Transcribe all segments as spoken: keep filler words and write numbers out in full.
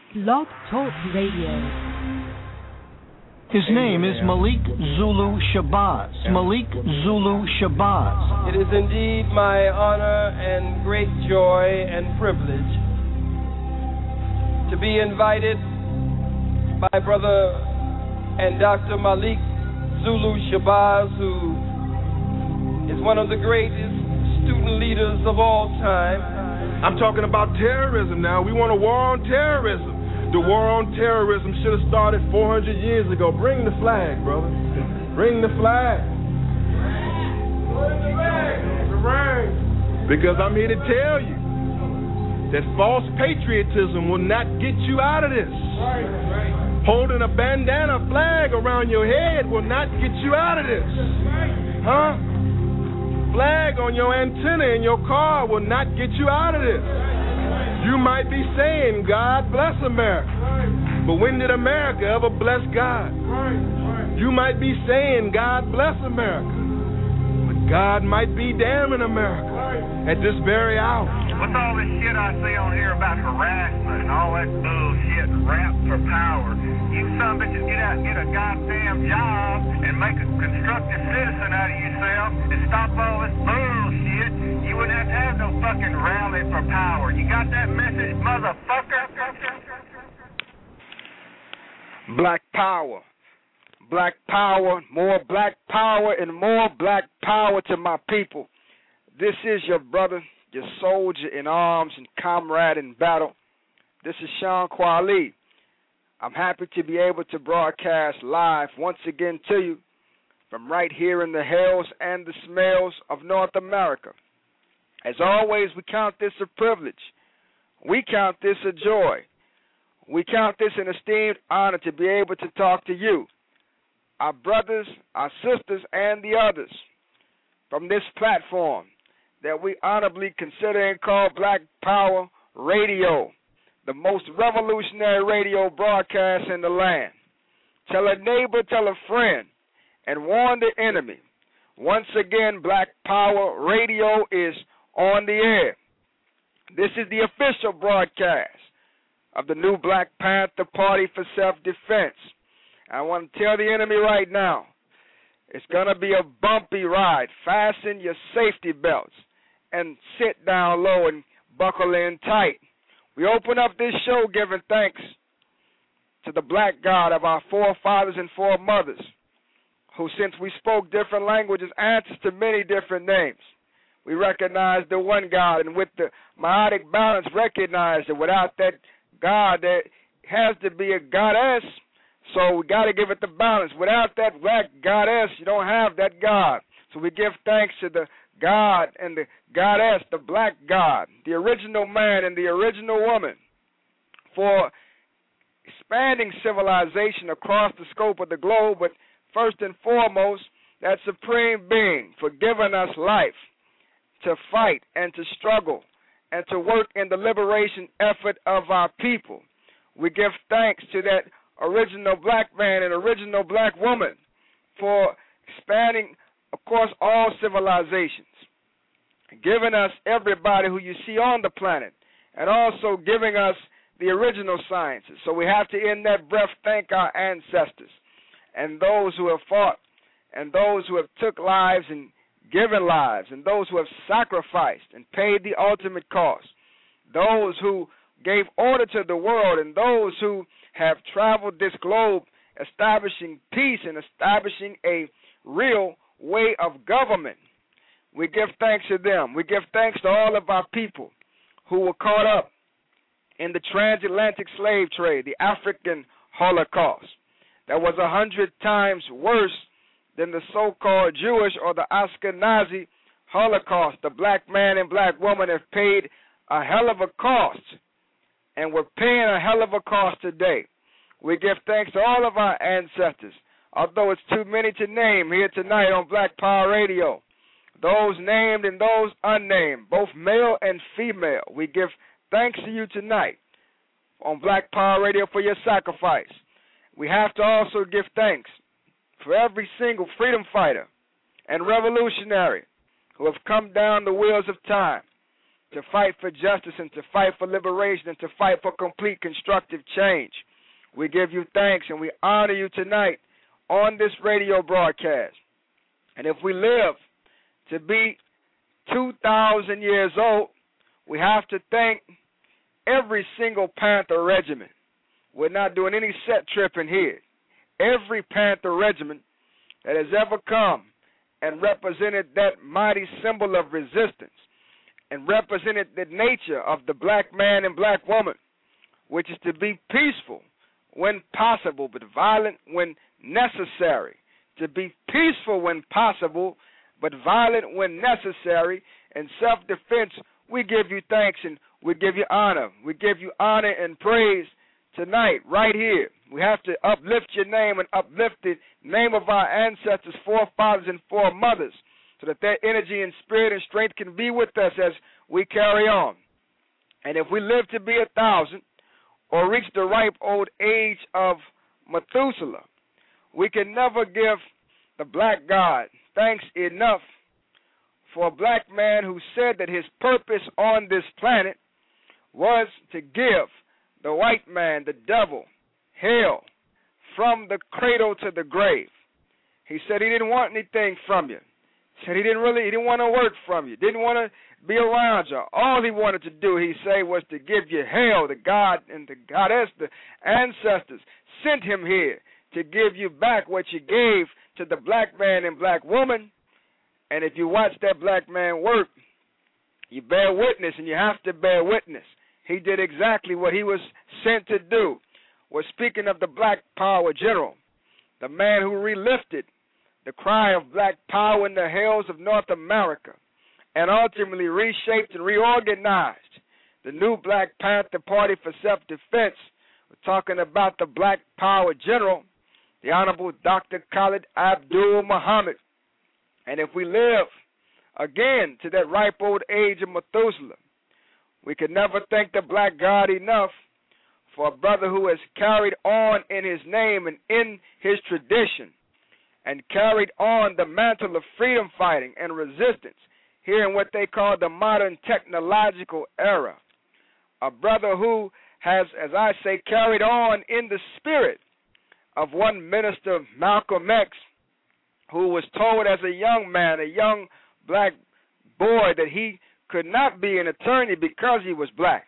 Blog Talk Radio. His name is Malik Zulu Shabazz. Malik Zulu Shabazz. It is indeed my honor and great joy and privilege to be invited by Brother and Doctor Malik Zulu Shabazz, who is one of the greatest student leaders of all time. I'm talking about terrorism now. We want a war on terrorism. The war on terrorism should have started four hundred years ago. Bring the flag, brother. Bring the flag. Bring the flag. The flag. Because I'm here to tell you that false patriotism will not get you out of this. Right, right. Holding a bandana flag around your head will not get you out of this. Huh? Flag on your antenna in your car will not get you out of this. You might be saying, God bless America. But when did America ever bless God? You might be saying, God bless America. But God might be damning America at this very hour. What's all this shit I see on here about harassment and all that bullshit, rap for power? You some bitches get out and get a goddamn job and make a constructive citizen out of yourself and stop all this bullshit. You wouldn't have to have no fucking rally for power. You got that message, motherfucker? Black power. Black power, more black power, and more black power to my people. This is your brother, your soldier in arms and comrade in battle. This is Sean Kwali. I'm happy to be able to broadcast live once again to you from right here in the hills and the smells of North America. As always, we count this a privilege. We count this a joy. We count this an esteemed honor to be able to talk to you, our brothers, our sisters, and the others from this platform that we honorably consider and call Black Power Radio, the most revolutionary radio broadcast in the land. Tell a neighbor, tell a friend, and warn the enemy. Once again, Black Power Radio is on the air. This is the official broadcast of the new Black Panther Party for Self-Defense. I want to tell the enemy right now, it's going to be a bumpy ride. Fasten your safety belts and sit down low and buckle in tight. We open up this show giving thanks to the black God of our forefathers and foremothers, who, since we spoke different languages, answers to many different names. We recognize the one God, and with the meiotic balance, recognize that without that God, there has to be a goddess. So we got to give it the balance. Without that black goddess, you don't have that God. So we give thanks to the God and the goddess, the black God, the original man and the original woman, for expanding civilization across the scope of the globe, but first and foremost, that supreme being for giving us life to fight and to struggle and to work in the liberation effort of our people. We give thanks to that original black man and original black woman for expanding, of course, all civilizations, giving us everybody who you see on the planet, and also giving us the original sciences. So we have to, in that breath, thank our ancestors and those who have fought and those who have took lives and given lives and those who have sacrificed and paid the ultimate cost, those who gave order to the world, and those who have traveled this globe establishing peace and establishing a real way of government. We give thanks to them. We give thanks to all of our people who were caught up in the transatlantic slave trade, the African Holocaust, that was a hundred times worse than the so-called Jewish or the Ashkenazi Holocaust. The black man and black woman have paid a hell of a cost, and we're paying a hell of a cost today. We give thanks to all of our ancestors, although it's too many to name here tonight on Black Power Radio. Those named and those unnamed, both male and female, we give thanks to you tonight on Black Power Radio for your sacrifice. We have to also give thanks for every single freedom fighter and revolutionary who have come down the wheels of time to fight for justice and to fight for liberation and to fight for complete constructive change. We give you thanks and we honor you tonight on this radio broadcast. And if we live to be two thousand years old, we have to thank every single Panther regiment. We're not doing any set tripping here. Every Panther regiment that has ever come and represented that mighty symbol of resistance and represented the nature of the black man and black woman, which is to be peaceful when possible, but violent when necessary. To be peaceful when possible, but violent when necessary. In self-defense, we give you thanks and we give you honor. We give you honor and praise tonight, right here. We have to uplift your name and uplift the name of our ancestors, forefathers, and foremothers, so that their energy and spirit and strength can be with us as we carry on. And if we live to be a thousand or reach the ripe old age of Methuselah, we can never give the black God thanks enough for a black man who said that his purpose on this planet was to give the white man, the devil, hell from the cradle to the grave. He said he didn't want anything from you. He said he didn't really, he didn't want to work from you, didn't want to be around you. All he wanted to do, he said, was to give you hell. The God and the goddess, the ancestors, sent him here to give you back what you gave to the black man and black woman. And if you watch that black man work, you bear witness, and you have to bear witness. He did exactly what he was sent to do. We're speaking of the Black Power General, the man who relifted the cry of black power in the hills of North America and ultimately reshaped and reorganized the new Black Panther Party for self-defense. We're talking about the Black Power General, the Honorable Doctor Khalid Abdul Muhammad. And if we live again to that ripe old age of Methuselah, we can never thank the black God enough for a brother who has carried on in his name and in his tradition and carried on the mantle of freedom fighting and resistance here in what they call the modern technological era. A brother who has, as I say, carried on in the spirit of one minister, Malcolm X, who was told as a young man, a young black boy, that he could not be an attorney because he was black.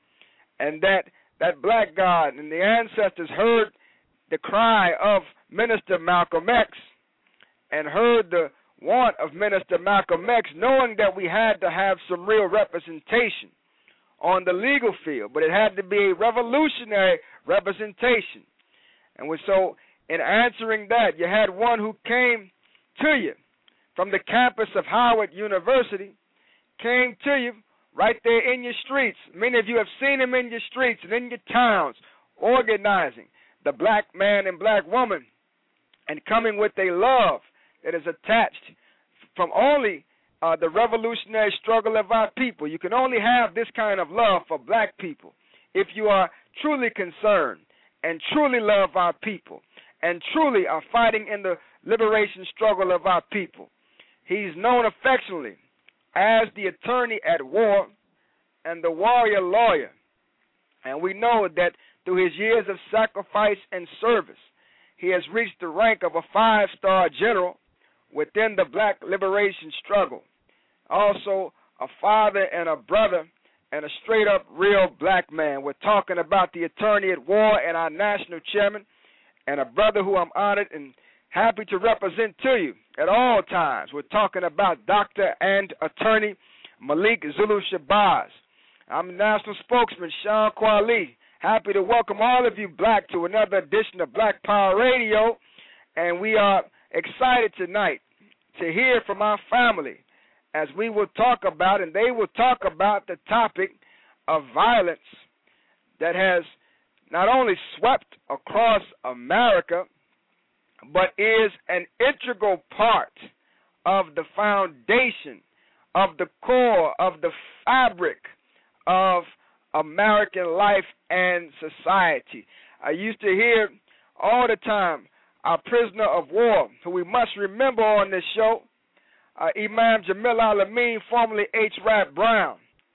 And that that black God and the ancestors heard the cry of Minister Malcolm X and heard the want of Minister Malcolm X, knowing that we had to have some real representation on the legal field, but it had to be a revolutionary representation. And so in answering that, you had one who came to you from the campus of Howard University, came to you right there in your streets. Many of you have seen him in your streets and in your towns, organizing the black man and black woman and coming with a love that is attached from only uh, the revolutionary struggle of our people. You can only have this kind of love for black people if you are truly concerned and truly love our people and truly are fighting in the liberation struggle of our people. He's known affectionately as the attorney at war and the warrior lawyer. And we know that through his years of sacrifice and service, he has reached the rank of a five-star general within the black liberation struggle. Also, a father and a brother and a straight-up real black man. We're talking about the attorney at war and our national chairman, and a brother who I'm honored and happy to represent to you at all times. We're talking about Doctor and Attorney Malik Zulu Shabazz. I'm the national spokesman, Sean Kwali. Happy to welcome all of you black to another edition of Black Power Radio. And we are excited tonight to hear from our family as we will talk about, and they will talk about, the topic of violence that has not only swept across America, but is an integral part of the foundation, of the core, of the fabric of American life and society. I used to hear all the time our prisoner of war, who we must remember on this show, uh, Imam Jamil Al-Amin, formerly H. Rap Brown,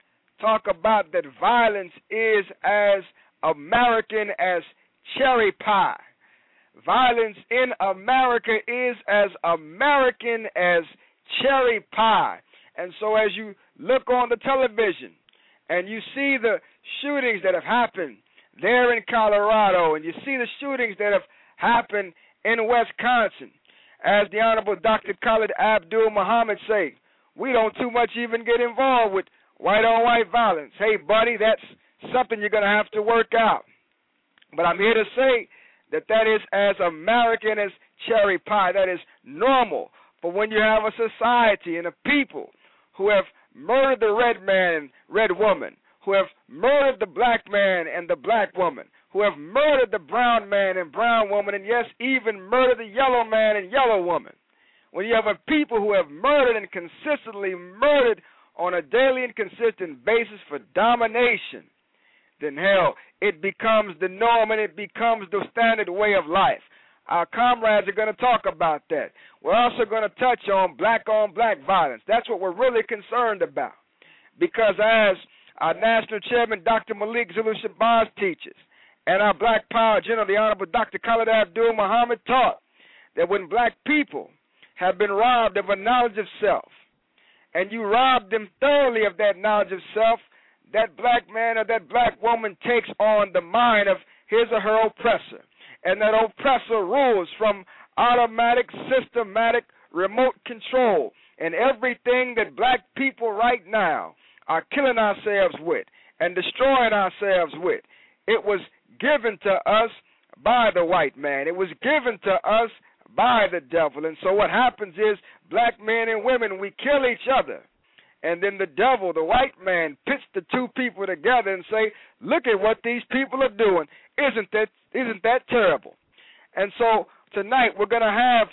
talk about that violence is as American as cherry pie. Violence in America is as American as cherry pie. And so as you look on the television and you see the shootings that have happened there in Colorado, and you see the shootings that have happened in Wisconsin, as the Honorable Doctor Khalid Abdul Muhammad say, we don't too much even get involved with white-on-white violence. Hey, buddy, that's something you're going to have to work out. But I'm here to say that that is as American as cherry pie. That is normal. But when you have a society and a people who have murdered the red man and red woman, who have murdered the black man and the black woman, who have murdered the brown man and brown woman, and yes, even murdered the yellow man and yellow woman, when you have a people who have murdered and consistently murdered on a daily and consistent basis for domination, then hell, it becomes the norm and it becomes the standard way of life. Our comrades are going to talk about that. We're also going to touch on black-on-black violence. That's what we're really concerned about. Because as our national chairman, Doctor Malik Zulu Shabazz, teaches, and our Black Power General, the Honorable Doctor Khalid Abdul Muhammad, taught that when black people have been robbed of a knowledge of self, and you rob them thoroughly of that knowledge of self, that black man or that black woman takes on the mind of his or her oppressor. And that oppressor rules from automatic, systematic, remote control. And everything that black people right now are killing ourselves with and destroying ourselves with, it was given to us by the white man. It was given to us by the devil. And so what happens is black men and women, we kill each other. And then the devil, the white man, pits the two people together and say, look at what these people are doing. Isn't that isn't that terrible? And so tonight we're going to have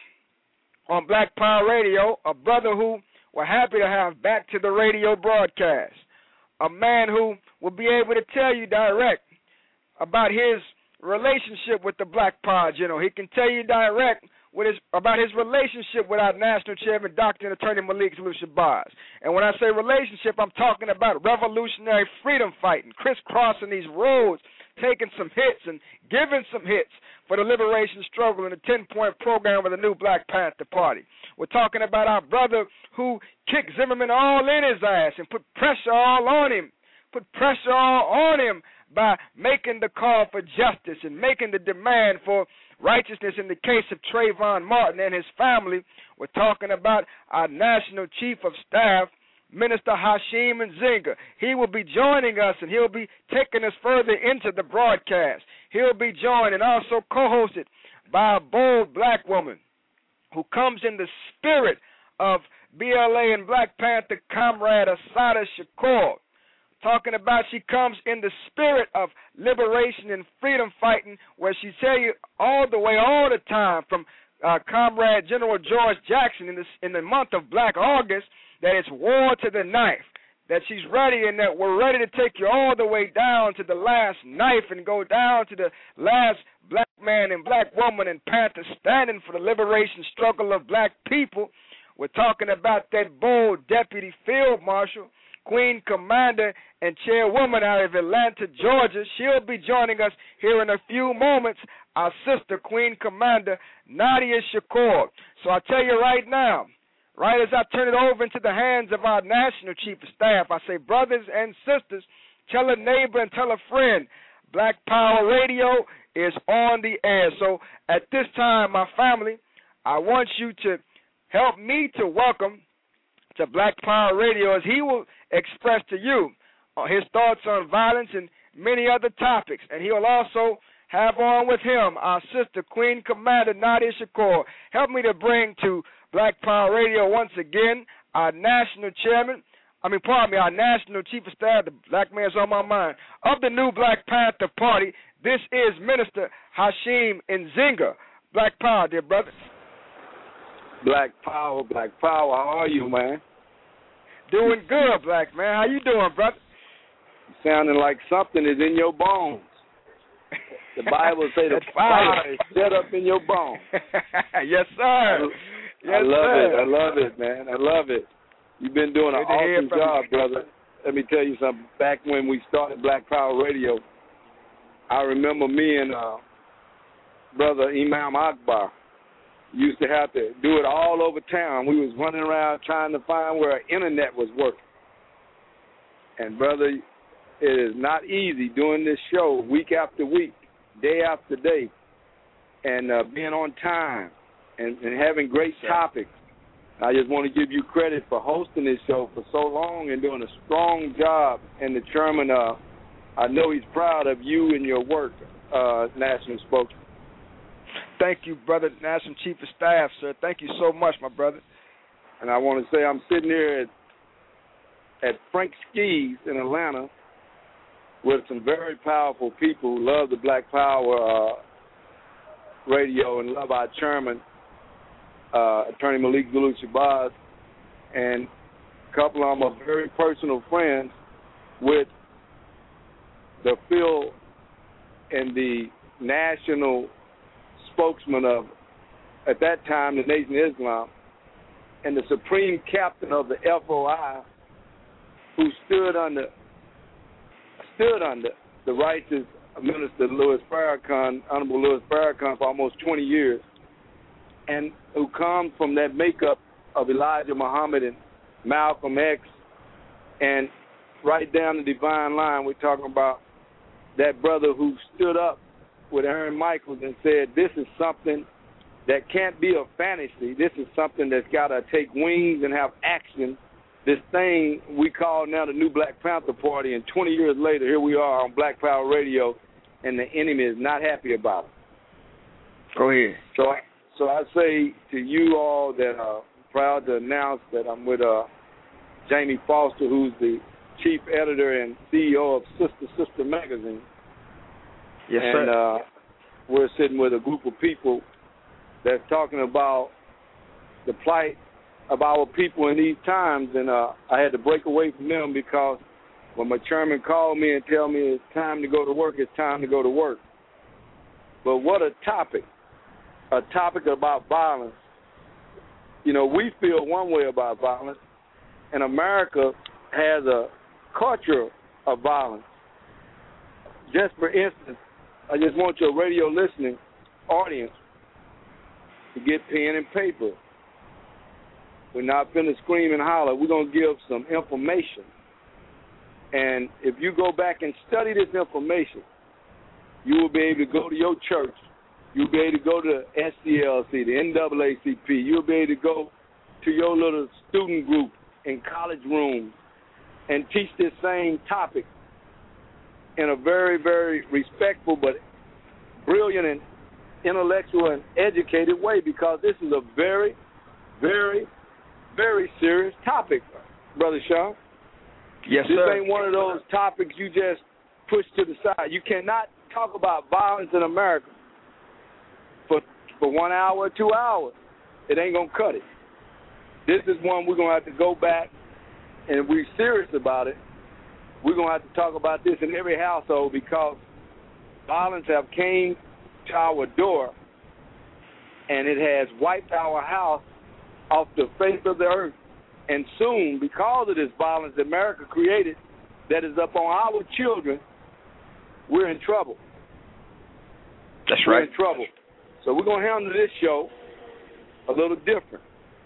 on Black Power Radio a brother who we're happy to have back to the radio broadcast, a man who will be able to tell you direct about his relationship with the Black Power General. He can tell you direct with his, about his relationship with our national chairman, Doctor and Attorney Malik Zulu Shabazz. And when I say relationship, I'm talking about revolutionary freedom fighting, crisscrossing these roads, taking some hits and giving some hits for the liberation struggle in the ten-point program of the new Black Panther Party. We're talking about our brother who kicked Zimmerman all in his ass and put pressure all on him, put pressure all on him by making the call for justice and making the demand for righteousness in the case of Trayvon Martin and his family. We're talking about our National Chief of Staff, Minister Hashim Nzinga. He will be joining us, and he'll be taking us further into the broadcast. He'll be joined and also co-hosted by a bold black woman who comes in the spirit of B L A and Black Panther comrade Assata Shakur. Talking about she comes in the spirit of liberation and freedom fighting, where she tell you all the way, all the time, from uh, Comrade General George Jackson in, this, in the month of Black August, that it's war to the knife, that she's ready and that we're ready to take you all the way down to the last knife and go down to the last black man and black woman and Panther standing for the liberation struggle of black people. We're talking about that bold Deputy Field Marshal, Queen Commander and Chairwoman out of Atlanta, Georgia. She'll be joining us here in a few moments, our sister, Queen Commander Nadia Shakur. So I tell you right now, right as I turn it over into the hands of our National Chief of Staff, I say, brothers and sisters, tell a neighbor and tell a friend, Black Power Radio is on the air. So at this time, my family, I want you to help me to welcome to Black Power Radio as he will express to you his thoughts on violence and many other topics. And he will also have on with him our sister, Queen Commander Nadia Shakur. Help me to bring to Black Power Radio once again our national chairman, I mean, pardon me, our national chief of staff, the black man's on my mind, of the new Black Panther Party. This is Minister Hashim Nzinga. Black Power, dear brother. Black Power, Black Power, how are you, man? Doing good, black man. How you doing, brother? Sounding like something is in your bones. The Bible say the fire is set up in your bones. Yes, sir. Yes, I love sir. it. I love it, man. I love it. You've been doing an awesome job, brother. let me tell you something. Back when we started Black Power Radio, I remember me and uh, Brother Imam Akbar used to have to do it all over town. We was running around trying to find where our internet was working. And, brother, it is not easy doing this show week after week, day after day, and uh, being on time and, and having great topics. I just want to give you credit for hosting this show for so long and doing a strong job. And the chairman, uh, I know he's proud of you and your work, uh, National Spokesman. Thank you, brother, National Chief of Staff, sir. Thank you so much, my brother. And I want to say I'm sitting here at, at Frank Ski's in Atlanta with some very powerful people who love the Black Power uh, radio and love our chairman, uh, Attorney Malik Zulu Shabazz, and a couple of them are very personal friends with the Phil and the national spokesman of, at that time, the Nation of Islam, and the supreme captain of the F O I, who stood under stood under the righteous Minister Louis Farrakhan, Honorable Louis Farrakhan, for almost twenty years, and who comes from that makeup of Elijah Muhammad and Malcolm X, and right down the divine line, we're talking about that brother who stood up with Aaron Michaels and said, this is something that can't be a fantasy. This is something that's got to take wings and have action. This thing we call now the new Black Panther Party, and twenty years later, here we are on Black Power Radio, and the enemy is not happy about it. Go ahead. So, so I say to you all that I'm proud to announce that I'm with uh, Jamie Foster, who's the chief editor and C E O of Sister Sister Magazine. Yes, and, sir. Uh, we're sitting with a group of people that's talking about the plight of our people in these times, and uh, I had to break away from them because when my chairman called me and tell me it's time to go to work, it's time to go to work. But what a topic, a topic about violence. You know, we feel one way about violence, and America has a culture of violence. Just for instance, I just want your radio listening audience to get pen and paper. We're not finna scream and holler. We're going to give some information. And if you go back and study this information, you will be able to go to your church. You'll be able to go to S C L C, the N double A C P. You'll be able to go to your little student group in college rooms and teach this same topic in a very, very respectful but brilliant and intellectual and educated way, because this is a very, very, very serious topic, Brother Sean. Yes, this sir. This ain't one of those topics you just push to the side. You cannot talk about violence in America for for one hour or two hours. It ain't going to cut it. This is one we're going to have to go back, and if we're serious about it, we're going to have to talk about this in every household, because violence have came to our door, and it has wiped our house off the face of the earth. And soon, because of this violence that America created that is up on our children, we're in trouble. That's we're right. in trouble. So we're going to handle this show a little different.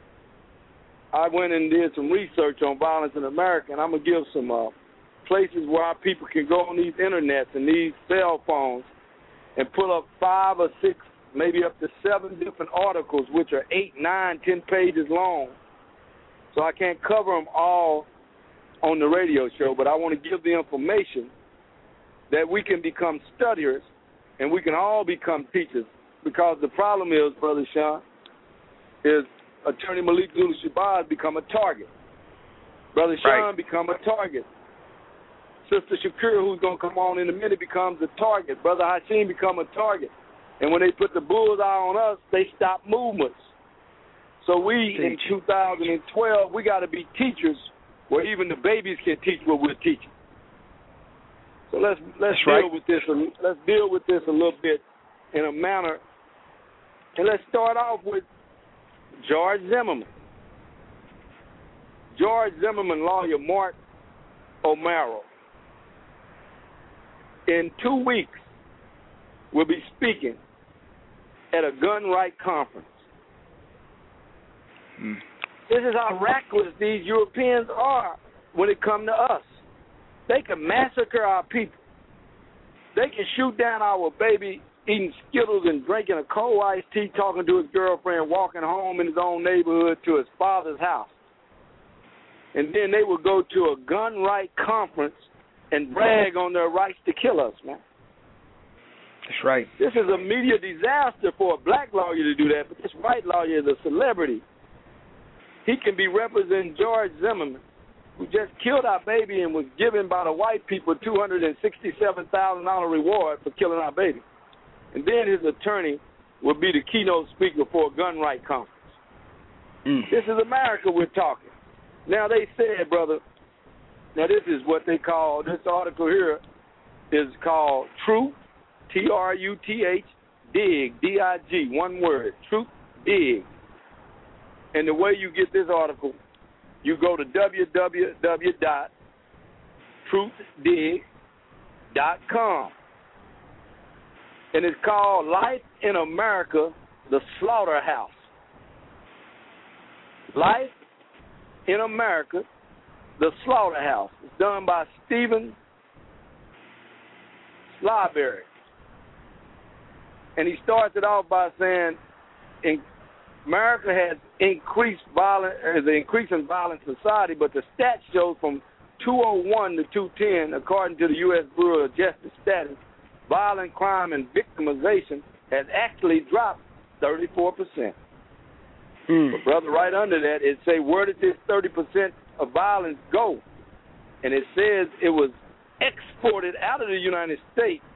I went and did some research on violence in America, and I'm going to give some uh, places where our people can go on these internets and these cell phones and pull up five or six, maybe up to seven different articles, which are eight, nine, ten pages long. So I can't cover them all on the radio show, but I want to give the information that we can become studiers and we can all become teachers. Because the problem is, Brother Sean, is Attorney Malik Zulu Shabazz become a target. Brother Sean right. become a target. Sister Shakira, who's going to come on in a minute, becomes a target. Brother Hashim become a target. And when they put the bullseye on us, they stop movements. So we, in two thousand twelve, we got to be teachers where even the babies can teach what we're teaching. So let's let's That's deal right. with this. Let's deal with this a little bit in a manner, and let's start off with George Zimmerman. George Zimmerman, lawyer Mark O'Mara, in two weeks will be speaking at a gun right conference. Hmm. This is how reckless these Europeans are when it comes to us. They can massacre our people. They can shoot down our baby eating Skittles and drinking a cold iced tea, talking to his girlfriend, walking home in his own neighborhood to his father's house. And then they will go to a gun right conference and brag on their rights to kill us, man. That's right. This is a media disaster for a black lawyer to do that, but this white lawyer is a celebrity. He can be representing George Zimmerman, who just killed our baby and was given by the white people two hundred sixty-seven thousand dollars reward for killing our baby. And then his attorney will be the keynote speaker for a gun right conference. Mm. This is America we're talking. Now, they said, brother, now this is what they call, this article here is called Truth, T R U T H, Dig, D I G, one word, Truth, Dig. And the way you get this article, you go to w w w dot truth dig dot com. And it's called Life in America, the Slaughterhouse. Life in America, the Slaughterhouse. It's done by Stephen Slyberry. And he starts it off by saying, in, America has increased violence, is an increasing violent society, but the stats show from two oh one to two ten, according to the U S Bureau of Justice Status, violent crime and victimization has actually dropped thirty-four percent. Mm. But, brother, right under that, it say, where did this thirty percent of violence go? And it says it was exported out of the United States.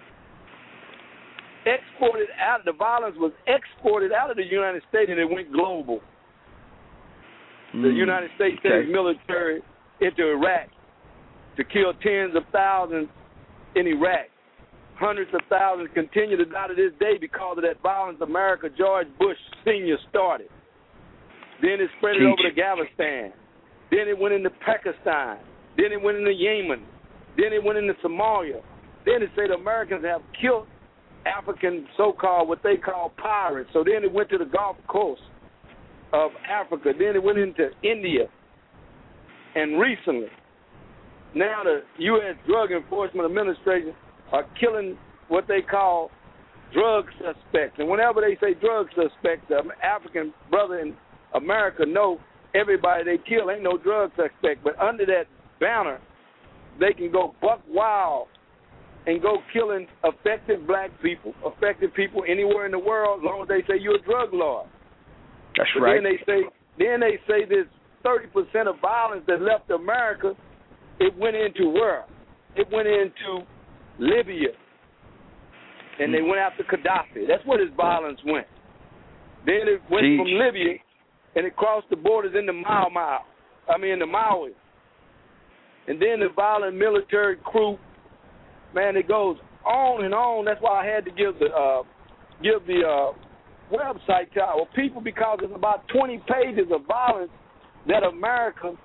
Exported out, the violence was exported out of the United States and it went global. Mm. The United States sent its military into Iraq to kill tens of thousands in Iraq. Hundreds of thousands continue to die to this day because of that violence America George Bush Senior started. Then it spread it over to Afghanistan. Then it went into Pakistan. Then it went into Yemen. Then it went into Somalia. Then it said Americans have killed African so-called, what they call pirates. So then it went to the Gulf Coast of Africa. Then it went into India. And recently, now the U S Drug Enforcement Administration are killing what they call drug suspects. And whenever they say drug suspects, the African brother in America know everybody they kill ain't no drug suspect. But under that banner, they can go buck wild and go killing affected black people, affected people anywhere in the world, as long as they say you're a drug lord. That's but right. Then they say, then they say this thirty percent of violence that left America, it went into where? It went into Libya, and mm. they went after Gaddafi. That's where this violence went. Then it went Jeez. from Libya, and it crossed the borders into Mau Mau. I mean, the Maui. And then the violent military crew. Man, it goes on and on. That's why I had to give the uh, give the uh, website to our people, because there's about twenty pages of violence that America,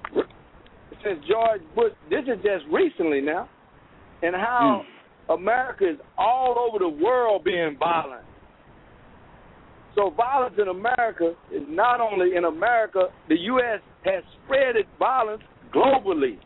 since George Bush, this is just recently now, and how mm. America is all over the world being violent. So violence in America is not only in America, the U S has spread its violence globally.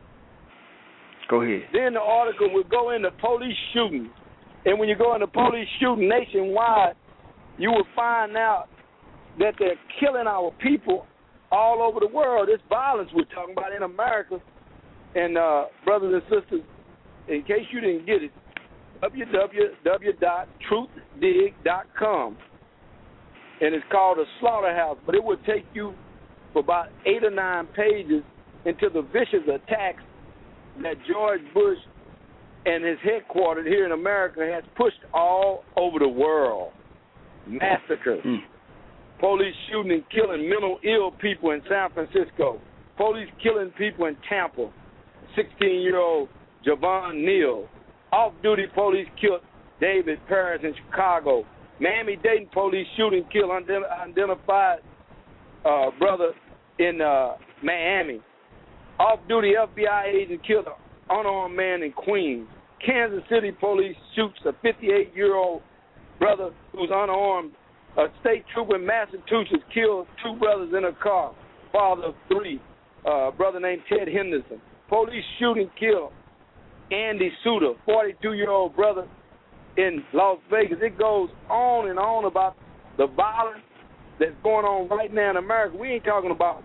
Go ahead. Then the article will go into police shooting. And when you go into police shooting nationwide, you will find out that they're killing our people all over the world. This violence we're talking about in America. And, uh, brothers and sisters, in case you didn't get it, w w w dot truth dig dot com. And it's called a slaughterhouse. But it will take you for about eight or nine pages into the vicious attacks that George Bush and his headquarters here in America has pushed all over the world. Massacres. Mm. Police shooting and killing mental ill people in San Francisco. Police killing people in Tampa. sixteen-year-old Javon Neal. Off-duty police killed David Paris in Chicago. Miami-Dade police shooting kill unidentified uh, brother in uh, Miami. Off-duty F B I agent killed an unarmed man in Queens. Kansas City police shoots a fifty-eight-year-old brother who's unarmed. A state trooper in Massachusetts killed two brothers in a car, father of three, uh, a brother named Ted Henderson. Police shooting killed Andy Suter, forty-two-year-old brother in Las Vegas. It goes on and on about the violence that's going on right now in America. We ain't talking about,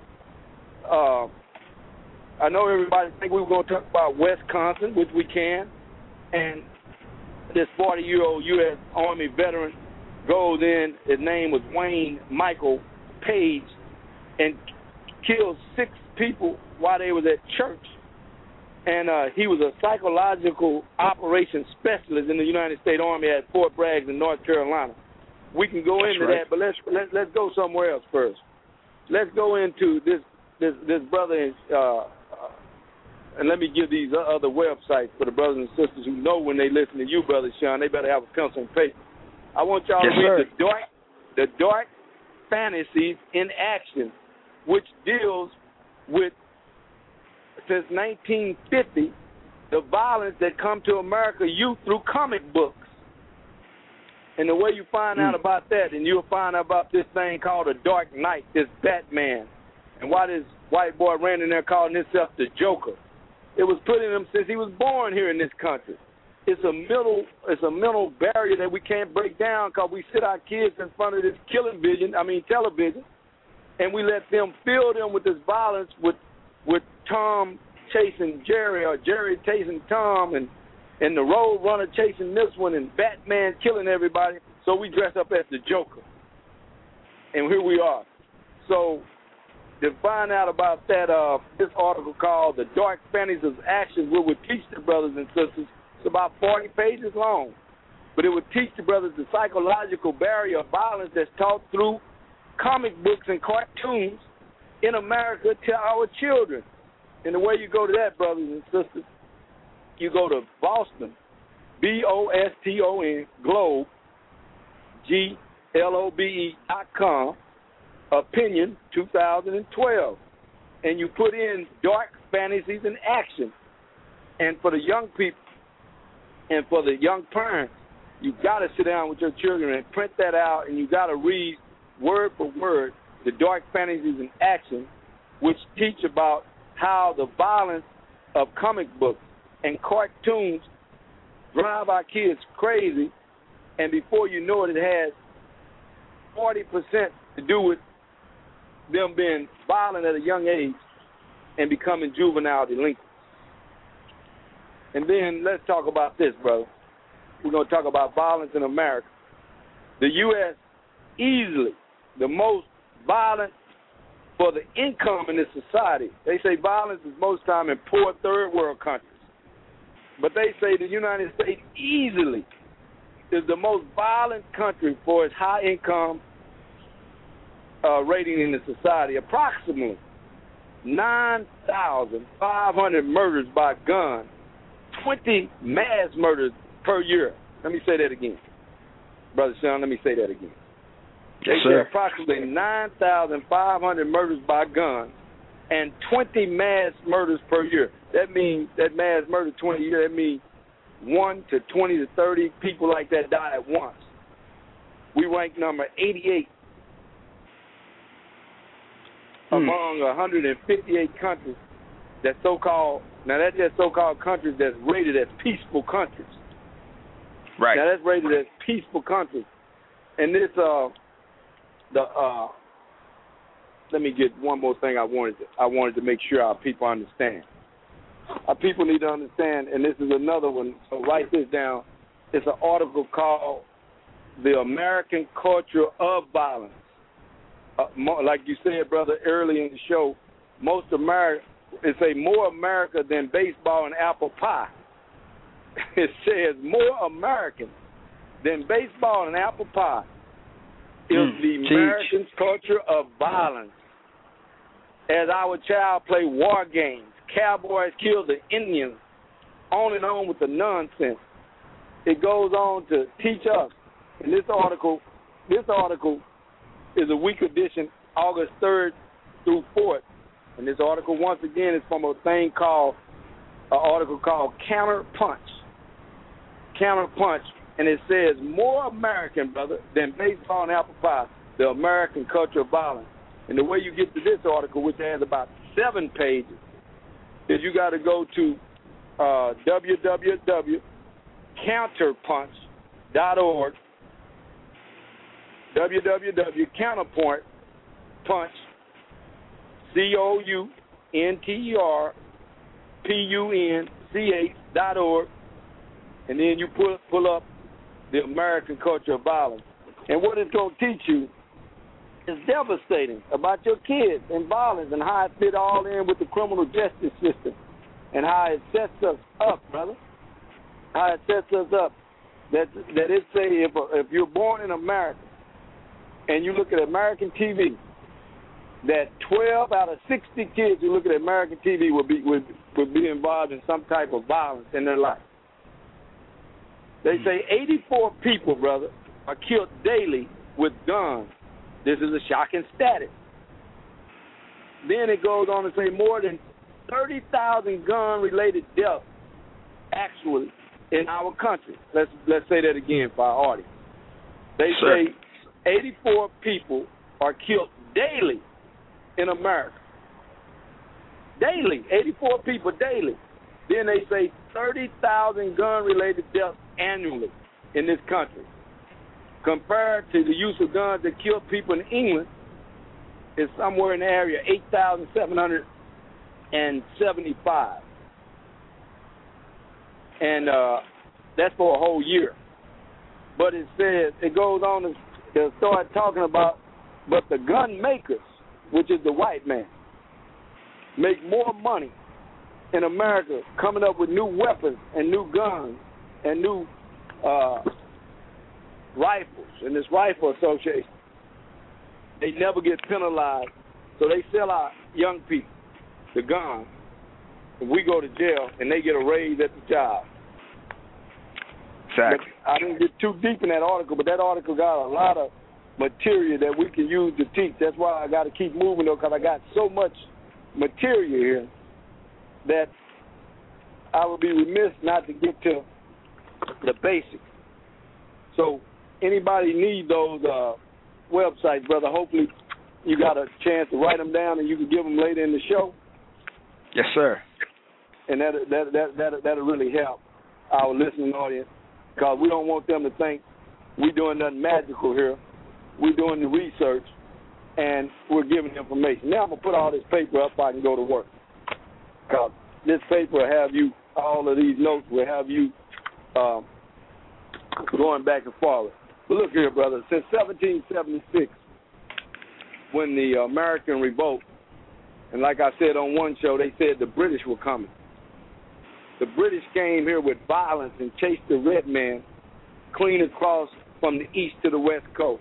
uh, I know everybody think we were going to talk about Wisconsin, which we can, and this forty-year-old U S Army veteran goes in, his name was Wayne Michael Page, and killed six people while they was at church. And uh, he was a psychological operations specialist in the United States Army at Fort Bragg in North Carolina. We can go That's into right. that, but let's let's let's go somewhere else first. Let's go into this this this brother, uh, uh, and let me give these other websites for the brothers and sisters who know when they listen to you, Brother Sean, they better have a pencil and paper. I want y'all yes, to read sir. the dark the dark fantasies in action, which deals with, since nineteen fifty, the violence that come to America youth through comic books. And the way you find mm. out about that, and you'll find out about this thing called the Dark Knight, this Batman, and why this white boy ran in there calling himself the Joker. It was put in him since he was born here in this country. It's a mental, it's a mental barrier that we can't break down because we sit our kids in front of this killing vision, I mean television, and we let them fill them with this violence, with with Tom chasing Jerry or Jerry chasing Tom, and and the Road Runner chasing this one, and Batman killing everybody. So we dress up as the Joker, and here we are. So to find out about that, uh, this article called "The Dark Fantasies of Action," where we teach the brothers and sisters. It's about forty pages long, but it would teach the brothers the psychological barrier of violence that's taught through comic books and cartoons in America to our children. And the way you go to that, brothers and sisters, you go to Boston, B O S T O N, Globe, G L O B E dot com, Opinion two thousand twelve, and you put in Dark Fantasies in Action. And for the young people and for the young parents, you got to sit down with your children and print that out, and you got to read word for word the Dark Fantasies in Action, which teach about how the violence of comic books and cartoons drive our kids crazy, and before you know it, it has forty percent to do with them being violent at a young age and becoming juvenile delinquents. And then let's talk about this, brother. We're going to talk about violence in America. The U S easily the most violent for the income in this society. They say violence is most time in poor third world countries. But they say the United States easily is the most violent country for its high income uh, rating in the society. Approximately nine thousand five hundred murders by gun, twenty mass murders per year. Let me say that again. Brother Sean, let me say that again. They yes, say sir. approximately nine thousand five hundred murders by gun and twenty mass murders per year. That means that mass murder twenty years, that means one to twenty to thirty people like that die at once. We rank number eighty-eight hmm. among one hundred fifty-eight countries that so-called, now that's just so-called countries that's rated as peaceful countries. Right. Now that's rated as peaceful countries. And this, uh, the, uh, let me get one more thing I wanted to, I wanted to make sure our people understand. Our people need to understand, and this is another one, so write this down. It's an article called The American Culture of Violence. Uh, more, like you said, brother, early in the show, most America, it say more America than baseball and apple pie. It says more American than baseball and apple pie is mm, the American teach. culture of violence. As our child play war games, cowboys kill the Indians, on and on with the nonsense. It goes on to teach us. And this article, this article is a week edition, August third through fourth, And this article, once again, is from a thing called, an article called Counter Punch. Counter Punch. And it says, more American, brother, than baseball and apple pie, the American culture of violence. And the way you get to this article, which has about seven pages, is you got to go to uh, w w w dot counterpunch dot org, w w w dot counterpoint punch, C O U N T E R P U N C H dot org, and then you pull, pull up the American culture of violence. And what it's going to teach you is devastating about your kids and violence and how it fit all in with the criminal justice system and how it sets us up, brother. How it sets us up. That that it say if if you're born in America and you look at American T V, that twelve out of sixty kids who look at American T V would be would, would be involved in some type of violence in their life. They say eighty-four people, brother, are killed daily with guns. This is a shocking status. Then it goes on to say more than thirty thousand gun-related deaths actually in our country. Let's let's say that again for our audience. They Sure. say eighty-four people are killed daily in America. Daily, eighty-four people daily. Then they say thirty thousand gun-related deaths annually in this country. Compared to the use of guns that kill people in England, is somewhere in the area eight thousand seven hundred seventy-five. And uh, that's for a whole year. But it says, it goes on to, to start talking about, but the gun makers, which is the white man, make more money in America coming up with new weapons and new guns and new uh, rifles. And this rifle association, they never get penalized. So they sell our young people the guns, and we go to jail, and they get a raise at the job. Exactly. But I didn't get too deep in that article, but that article got a lot of material that we can use to teach. That's why I got to keep moving, though, because I got so much material here that I would be remiss not to get to the basics. So anybody need those uh, websites, brother, hopefully you got a chance to write them down and you can give them later in the show. Yes, sir. And that that that that that'll really help our listening audience, because we don't want them to think we're doing nothing magical here. We're doing the research and we're giving information. Now I'm gonna put all this paper up so I can go to work, because this paper will have you, all of these notes will have you um, going back and forward. But look here, brother. Since seventeen seventy-six, when the American Revolt, and like I said on one show, they said the British were coming. The British came here with violence and chased the red man clean across from the east to the west coast.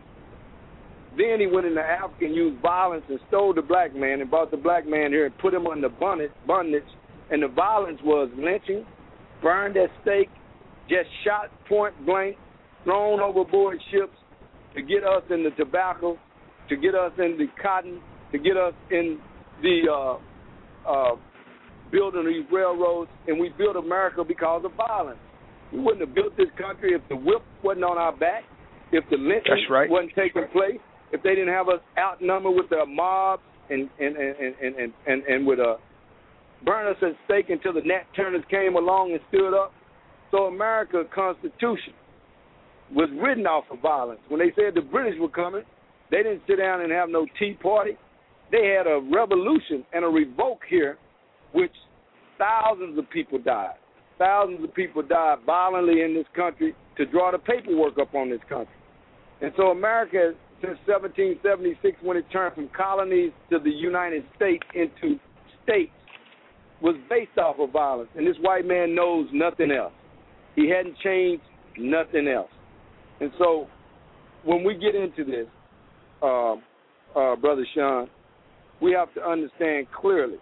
Then he went into Africa and used violence and stole the black man and brought the black man here and put him under bondage. And the violence was lynching, burned at stake, just shot point blank, thrown overboard ships to get us in the tobacco, to get us in the cotton, to get us in the uh, uh, building these railroads. And we built America because of violence. We wouldn't have built this country if the whip wasn't on our back, if the lynching That's right. wasn't taking place, if they didn't have us outnumbered with their mobs and and and and and, and, and with a burn us at stake until the Nat Turners came along and stood up. So America's Constitution was written off of violence. When they said the British were coming, they didn't sit down and have no tea party. They had a revolution and a revolt here, which thousands of people died. Thousands of people died violently in this country to draw the paperwork up on this country. And so America, since seventeen seventy-six, when it turned from colonies to the United States into states, was based off of violence. And this white man knows nothing else. He hadn't changed nothing else. And so when we get into this, uh, uh, Brother Sean, we have to understand clearly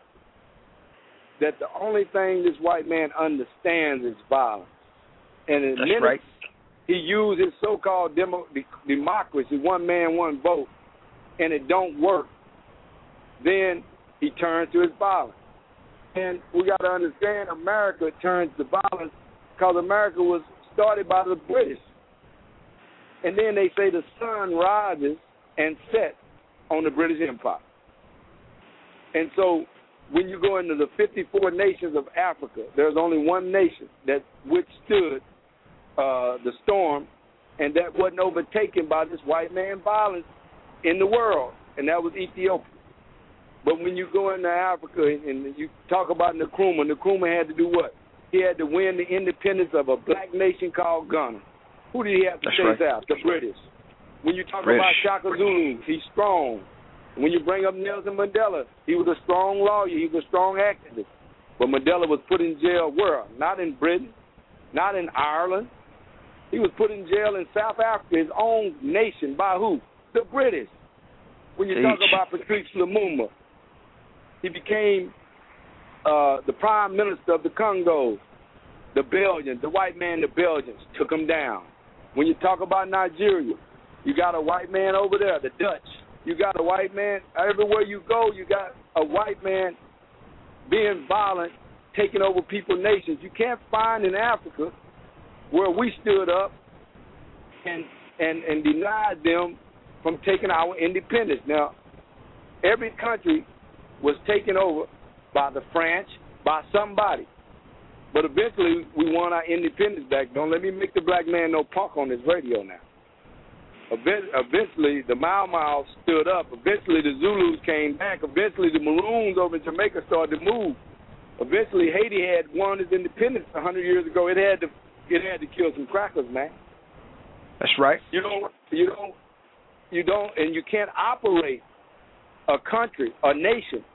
that the only thing this white man understands is violence. And in That's minutes, right. he used his so-called demo, democracy, one man, one vote, and it don't work. Then he turns to his violence. And we got to understand America turns to violence because America was started by the British. And then they say the sun rises and sets on the British Empire. And so when you go into the fifty-four nations of Africa, there's only one nation that withstood uh, the storm, and that wasn't overtaken by this white man violence in the world, and that was Ethiopia. But when you go into Africa and, and you talk about Nkrumah, Nkrumah had to do what? He had to win the independence of a black nation called Ghana. Who did he have to chase right. out? The British. When you talk British. about Shaka Zulu, he's strong. When you bring up Nelson Mandela, he was a strong lawyer. He was a strong activist. But Mandela was put in jail where? Not in Britain, not in Ireland. He was put in jail in South Africa, his own nation. By who? The British. When you H. talk about Patrice Lumumba, he became uh, the prime minister of the Congo. The Belgians, the white man, the Belgians took him down. When you talk about Nigeria, you got a white man over there, the Dutch. You got a white man. Everywhere you go, you got a white man being violent, taking over people's nations. You can't find in Africa where we stood up and and, and denied them from taking our independence. Now, every country was taken over by the French, by somebody. But eventually, we won our independence back. Don't let me make the black man no punk on this radio now. Eventually, the Mau Mau stood up. Eventually, the Zulus came back. Eventually, the Maroons over in Jamaica started to move. Eventually, Haiti had won its independence a hundred years ago. It had to, it had to kill some crackers, man. That's right. You don't, you don't, you don't, and you can't operate a country, a nation,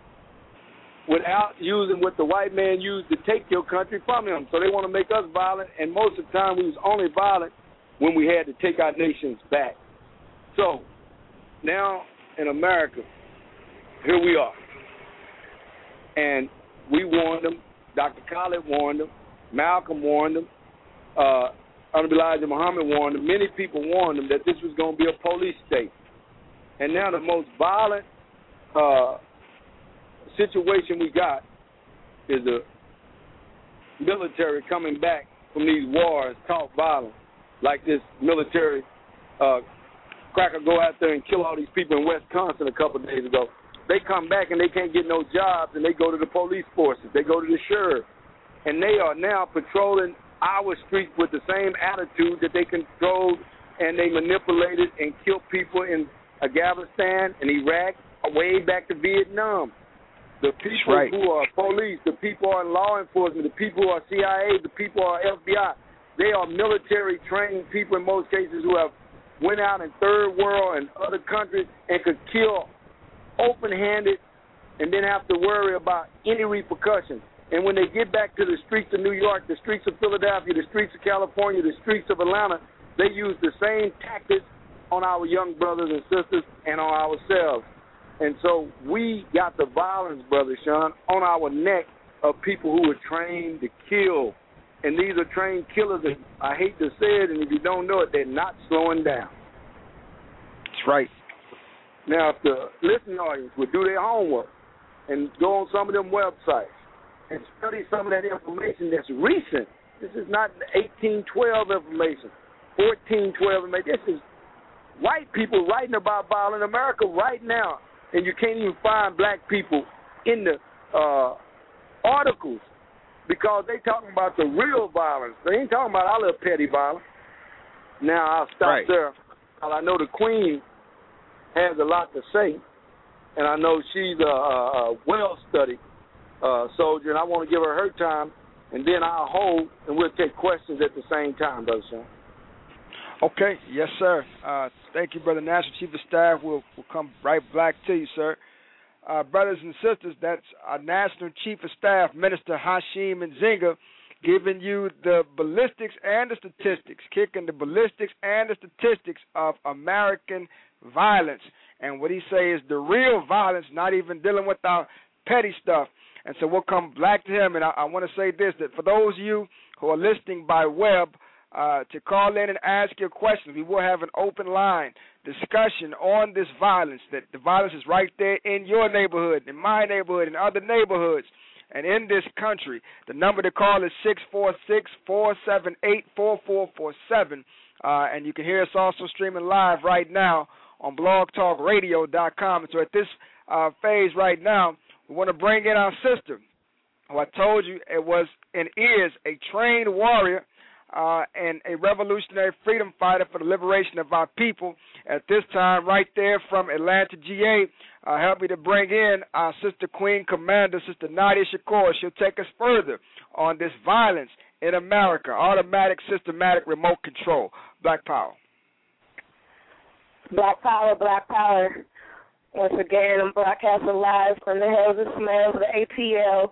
without using what the white man used to take your country from him. So they want to make us violent, and most of the time we was only violent when we had to take our nations back. So now in America, here we are. And we warned them. Doctor Khaled warned them. Malcolm warned them. Uh, Honorable Elijah Muhammad warned them. Many people warned them that this was going to be a police state. And now the most violent uh, situation we got is the military coming back from these wars, talk violence, like this military uh, cracker go out there and kill all these people in Wisconsin a couple of days ago. They come back and they can't get no jobs, and they go to the police forces. They go to the sheriff. And they are now patrolling our streets with the same attitude that they controlled and they manipulated and killed people in Afghanistan and Iraq, way back to Vietnam. The people right. who are police, the people who are law enforcement, the people who are C I A, the people who are F B I, they are military-trained people in most cases who have went out in third world and other countries and could kill open-handed and then have to worry about any repercussions. And when they get back to the streets of New York, the streets of Philadelphia, the streets of California, the streets of Atlanta, they use the same tactics on our young brothers and sisters and on ourselves. And so we got the violence, Brother Sean, on our neck of people who are trained to kill. And these are trained killers, and I hate to say it, and if you don't know it, they're not slowing down. That's right. Now, if the listening audience would do their homework and go on some of them websites and study some of that information that's recent, this is not eighteen twelve information, fourteen twelve information. This is white people writing about violence in America right now, and you can't even find black people in the uh, articles because they talking about the real violence. They ain't talking about our little petty violence. Now, I'll stop right. there. I know the Queen has a lot to say, and I know she's a, a well-studied uh, soldier, and I want to give her her time, and then I'll hold, and we'll take questions at the same time, Brother Sean. Okay, yes, sir. Uh, thank you, Brother National Chief of Staff. We'll, we'll come right back to you, sir. Uh, brothers and sisters, that's our National Chief of Staff, Minister Hashim Nzinga, giving you the ballistics and the statistics, kicking the ballistics and the statistics of American violence. And what he say is the real violence, not even dealing with our petty stuff. And so we'll come back to him. And I, I want to say this, that for those of you who are listening by web, uh, to call in and ask your questions. We will have an open line discussion on this violence, that the violence is right there in your neighborhood, in my neighborhood, in other neighborhoods, and in this country. The number to call is six four six, four seven eight, four four four seven, uh, and you can hear us also streaming live right now on blog talk radio dot com. So at this uh, phase right now, we want to bring in our sister, who I told you it was and is a trained warrior uh, and a revolutionary freedom fighter for the liberation of our people. At this time, right there from Atlanta, G A, uh, help me to bring in our sister Queen Commander, Sister Nadia Shakur. She'll take us further on this violence in America, automatic, systematic, remote control. Black Power. Black Power, Black Power. Once again, I'm broadcasting live from the Hells and Smells of the A T L.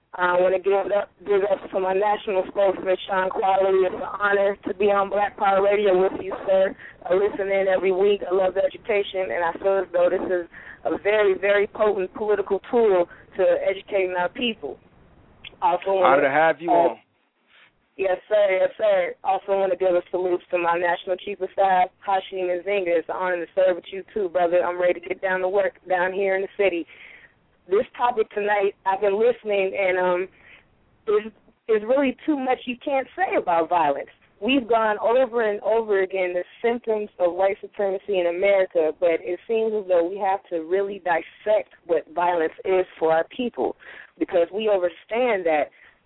I want to give it up, give it up to my national spokesman, Sean Qualley. It's an honor to be on Black Power Radio with you, sir. I listen in every week. I love the education, and I feel as though this is a very, very potent political tool to educating our people. Also, honor to have you uh, on. Yes, sir. Yes, sir. Also want to give a salute to my National Chief of Staff, Hashim Nzinga. It's an honor to serve with you, too, brother. I'm ready to get down to work down here in the city. This topic tonight, I've been listening, and um, there's, there's really too much you can't say about violence. We've gone over and over again the symptoms of white supremacy in America, but it seems as though we have to really dissect what violence is for our people, because we understand that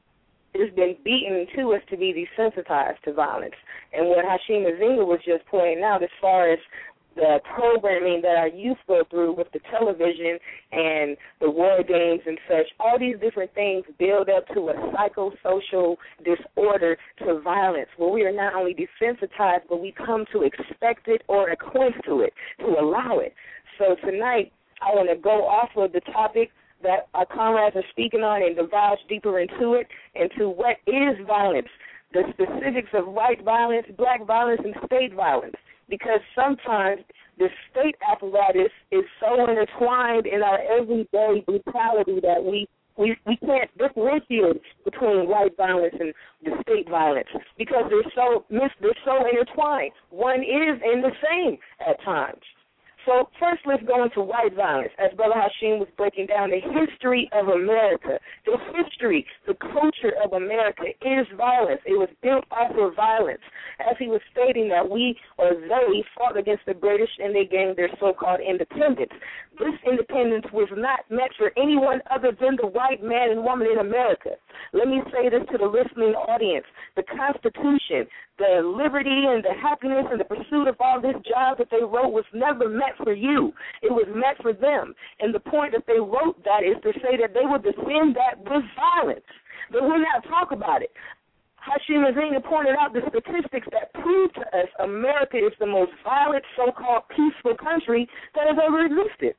it's been beaten to us to be desensitized to violence. And what Hashim Nzinga was just pointing out as far as the programming that our youth go through with the television and the war games and such, all these different things build up to a psychosocial disorder to violence, where we are not only desensitized, but we come to expect it or acquiesce to it, to allow it. So tonight, I want to go off of the topic that our comrades are speaking on and divulge deeper into it, into what is violence, the specifics of white violence, black violence, and state violence. Because sometimes the state apparatus is so intertwined in our everyday brutality that we, we, we can't differentiate between white violence and the state violence, because they're so, they're so intertwined. One is in the same at times. So first, let's go into white violence. As Brother Hashim was breaking down the history of America, the history, the culture of America is violence. It was built off of violence. As he was stating that we, or they, fought against the British and they gained their so-called independence. This independence was not meant for anyone other than the white man and woman in America. Let me say this to the listening audience. The Constitution, the liberty and the happiness and the pursuit of all this job that they wrote was never meant for you. It was meant for them. And the point that they wrote that is to say that they would defend that with violence. They would not talk about it. Hashim Nzinga pointed out the statistics that prove to us America is the most violent, so-called peaceful country that has ever existed.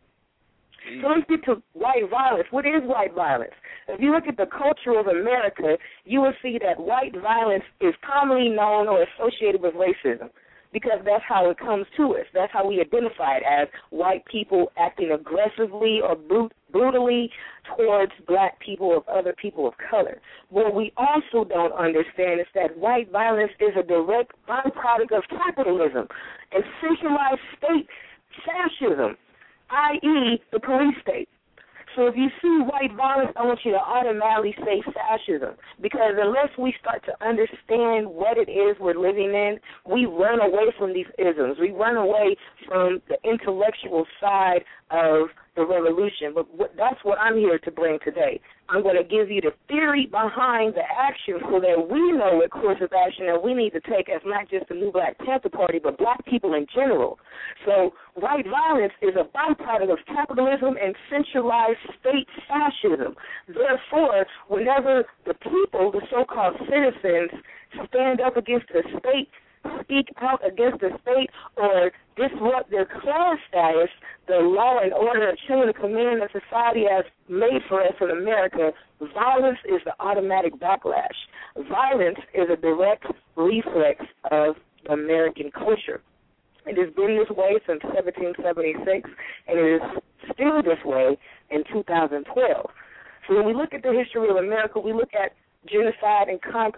So let's get to white violence. What is white violence? If you look at the culture of America, you will see that white violence is commonly known or associated with racism, because that's how it comes to us. That's how we identify it, as white people acting aggressively or brut- brutally towards black people or other people of color. What we also don't understand is that white violence is a direct byproduct of capitalism and centralized state fascism, that is the police state. So if you see white violence, I want you to automatically say fascism, because unless we start to understand what it is we're living in, we run away from these isms. We run away from the intellectual side of the revolution. But what, that's what I'm here to bring today. I'm going to give you the theory behind the action so that we know what course of action that we need to take as not just the New Black Panther Party, but black people in general. So white violence is a byproduct of capitalism and centralized state fascism. Therefore, whenever the people, the so-called citizens, stand up against the state, speak out against the state, or disrupt their class status, the law and order and chain of command that society has made for us in America, violence is the automatic backlash. Violence is a direct reflex of American culture. It has been this way since seventeen seventy-six, and it is still this way in two thousand twelve. So when we look at the history of America, we look at genocide and conquering.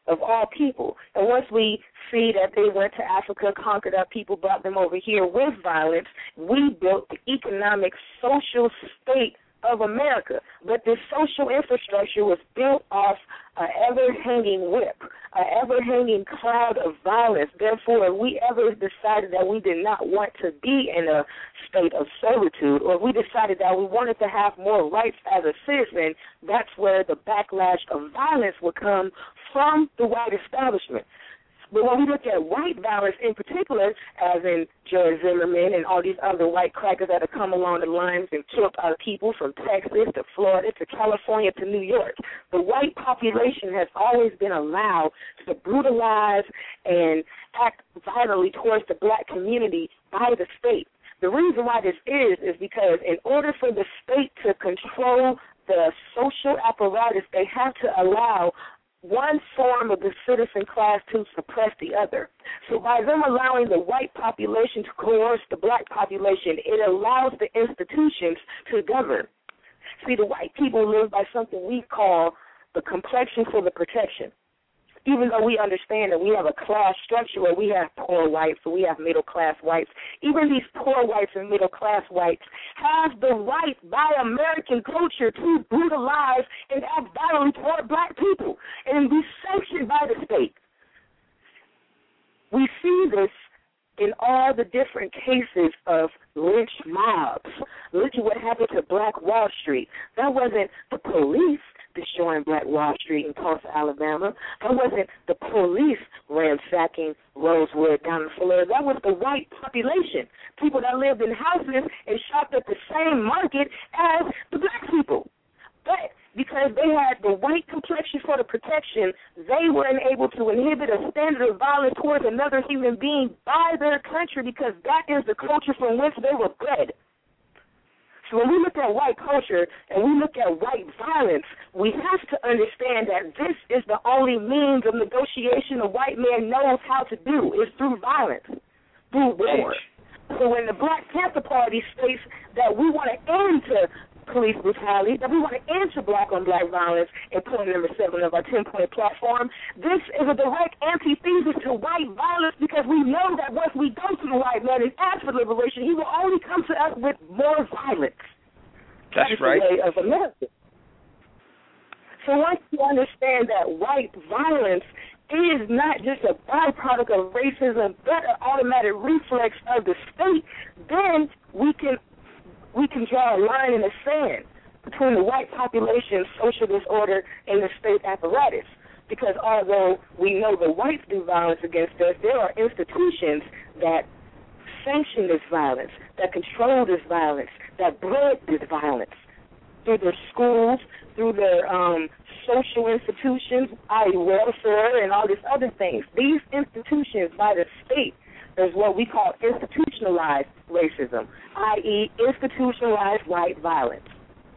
of all people. And once we see that they went to Africa, conquered our people, brought them over here with violence, we built the economic, social state of America. But this social infrastructure was built off an ever-hanging whip, an ever-hanging cloud of violence. Therefore, if we ever decided that we did not want to be in a state of servitude, or if we decided that we wanted to have more rights as a citizen, that's where the backlash of violence would come from the white establishment. But when we look at white violence in particular, as in George Zimmerman and all these other white crackers that have come along the lines and killed our people from Texas to Florida to California to New York, the white population has always been allowed to brutalize and act violently towards the black community by the state. The reason why this is is because in order for the state to control the social apparatus, they have to allow one form of the citizen class to suppress the other. So by them allowing the white population to coerce the black population, it allows the institutions to govern. See, the white people live by something we call the complexion for the protection. Even though we understand that we have a class structure where we have poor whites and we have middle-class whites, even these poor whites and middle-class whites have the right by American culture to brutalize and act violently toward black people and be sanctioned by the state. We see this in all the different cases of lynch mobs. Look at what happened to Black Wall Street. That wasn't the police destroying Black Wall Street in Tulsa, Alabama. That wasn't the police ransacking Rosewood down in Florida. That was the white population, people that lived in houses and shopped at the same market as the black people. But because they had the white complexion for the protection, they weren't able to inhibit a standard of violence towards another human being by their country, because that is the culture from which they were bred. So when we look at white culture and we look at white violence, we have to understand that this is the only means of negotiation a white man knows how to do, is through violence, through war. So when the Black Panther Party states that we want to end to police brutality, that we want to end to black-on-black violence in point number seven of our ten-point platform, this is a direct antithesis to white violence, because we know that once we go to the white man and ask for liberation, he will only come to us with more violence. That's that is right. The way of America. So once you understand that white violence is not just a byproduct of racism, but an automatic reflex of the state, then we can we can draw a line in the sand between the white population's social disorder and the state apparatus. Because although we know the whites do violence against us, there are institutions that sanction this violence, that control this violence, that bred this violence through their schools, through their um, social institutions, that is welfare and all these other things. These institutions by the state is what we call institutionalized racism, that is institutionalized white violence.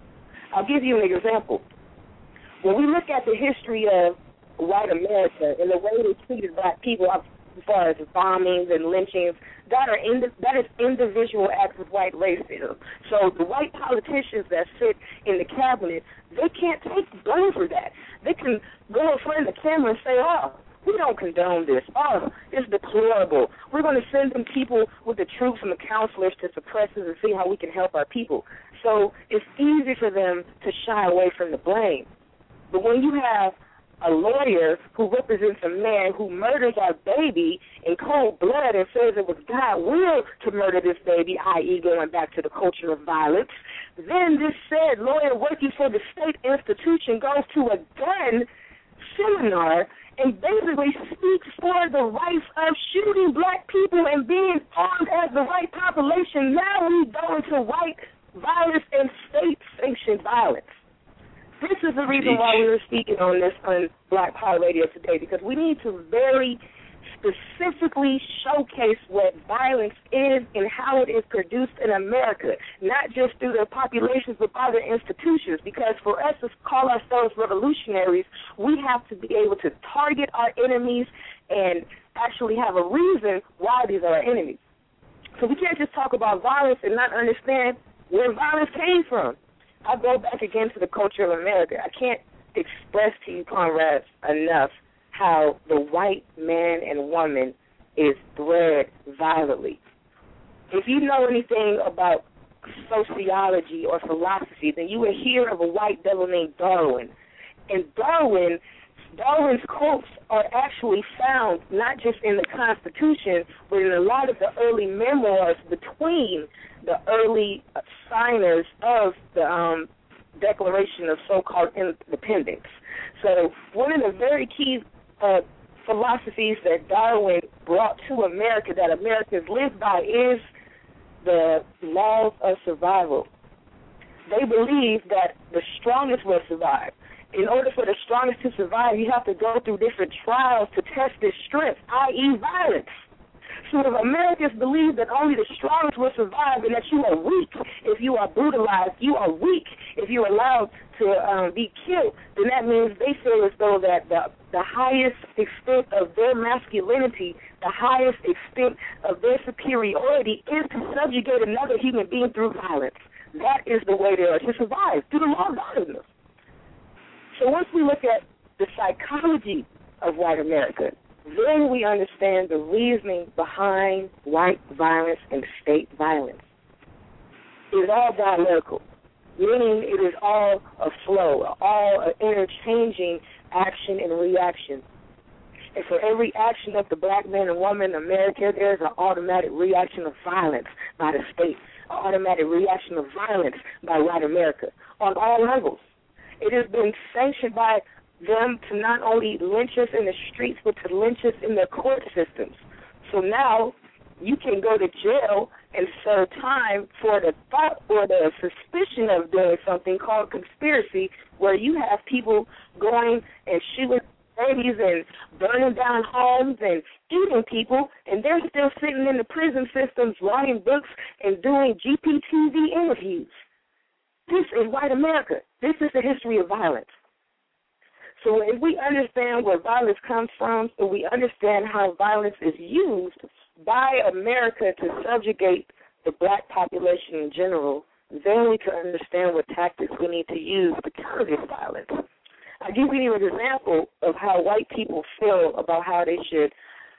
I'll give you an example. When we look at the history of white America and the way they treated black people as far as bombings and lynchings, that are indi- that is individual acts of white racism. So the white politicians that sit in the cabinet, they can't take blame for that. They can go in front of the camera and say, oh, we don't condone this. Oh, it's deplorable. We're going to send some people with the troops and the counselors to suppress us and see how we can help our people. So it's easy for them to shy away from the blame. But when you have a lawyer who represents a man who murders our baby in cold blood and says it was God's will to murder this baby, that is going back to the culture of violence, then this said lawyer working for the state institution goes to a gun seminar and basically speaks for the rights of shooting black people and being armed as the white population. Now we go into white violence and state-sanctioned violence. This is the reason why we were speaking on this on Black Power Radio today, because we need to very specifically showcase what violence is and how it is produced in America, not just through their populations but by their institutions, because for us to call ourselves revolutionaries, we have to be able to target our enemies and actually have a reason why these are our enemies. So we can't just talk about violence and not understand where violence came from. I go back again to the culture of America. I can't express to you, comrades, enough how the white man and woman is bred violently. If you know anything about sociology or philosophy, then you would hear of a white devil named Darwin. And Darwin, Darwin's quotes are actually found not just in the Constitution, but in a lot of the early memoirs between the early signers of the um, Declaration of so-called Independence. So one of the very key uh, philosophies that Darwin brought to America, that Americans live by, is the laws of survival. They believe that the strongest will survive. In order for the strongest to survive, you have to go through different trials to test their strength, that is violence. So if Americans believe that only the strongest will survive and that you are weak if you are brutalized, you are weak if you're allowed to um, be killed, then that means they feel as though that the, the highest extent of their masculinity, the highest extent of their superiority is to subjugate another human being through violence. That is the way they are to survive, through the law of godliness. So once we look at the psychology of white America, then we understand the reasoning behind white violence and state violence. It is all dialectical, meaning it is all a flow, all an interchanging action and reaction. And for every action of the black man and woman in America, there is an automatic reaction of violence by the state, an automatic reaction of violence by white America on all levels. It has been sanctioned by them to not only lynch us in the streets, but to lynch us in their court systems. So now you can go to jail and serve time for the thought or the suspicion of doing something called conspiracy, where you have people going and shooting babies and burning down homes and eating people, and they're still sitting in the prison systems writing books and doing G P T V interviews. This is white America. This is the history of violence. So if we understand where violence comes from, and we understand how violence is used by America to subjugate the black population in general, then we can understand what tactics we need to use to counter this violence. I'll give you an example of how white people feel about how they should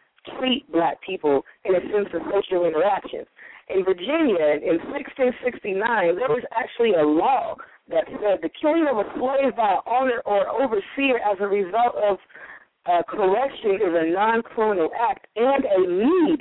treat black people in a sense of social interaction. In Virginia, in sixteen sixty-nine, there was actually a law that said the killing of a slave by an owner or overseer as a result of uh, correction is a non-criminal act and a need.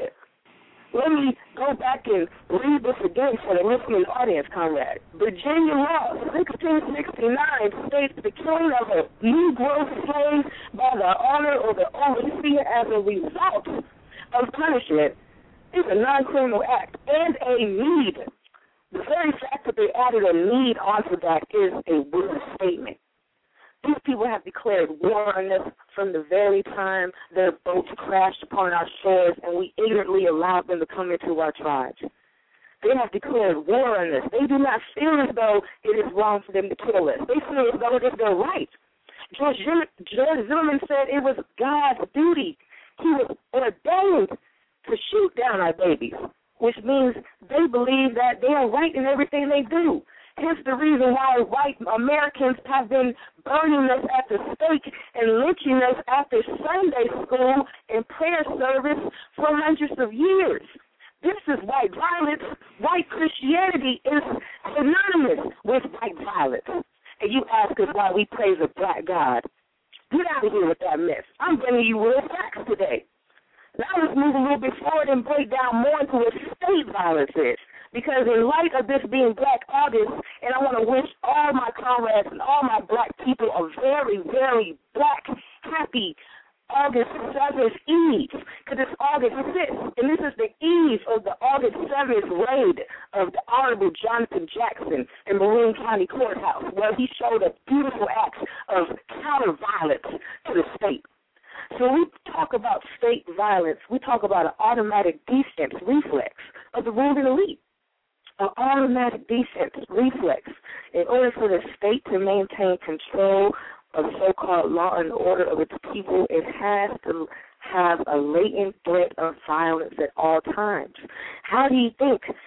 Let me go back and read this again for the listening audience, comrade. Virginia law sixteen sixty-nine states the killing of a Negro slave by the owner or the overseer as a result of punishment is a non-criminal act and a need. The very fact that they added a need onto that is a weird statement. These people have declared war on us from the very time their boats crashed upon our shores and we ignorantly allowed them to come into our tribes. They have declared war on us. They do not feel as though it is wrong for them to kill us. They feel as though it is their right. George, George Zimmerman said it was God's duty. He was ordained to shoot down our babies, which means they believe that they are right in everything they do. Hence the reason why white Americans have been burning us at the stake and lynching us after Sunday school and prayer service for hundreds of years. This is white violence. White Christianity is synonymous with white violence. And you ask us why we praise a black God. Get out of here with that mess. I'm bringing you real facts today. Now let's move a little bit forward and break down more into what state violence is. Because in light of this being Black August, and I want to wish all my comrades and all my black people a very, very black, happy August seventh Eve. Because it's August sixth, and this is the eve of the August seventh raid of the Honorable Jonathan Jackson in Marin County Courthouse, where he showed a beautiful act of counter-violence to the state. So when we talk about state violence, we talk about an automatic defense reflex of the ruling elite. An automatic defense reflex. In order for the state to maintain control of so-called law and order of its people, it has to have a latent threat of violence at all times. How do you think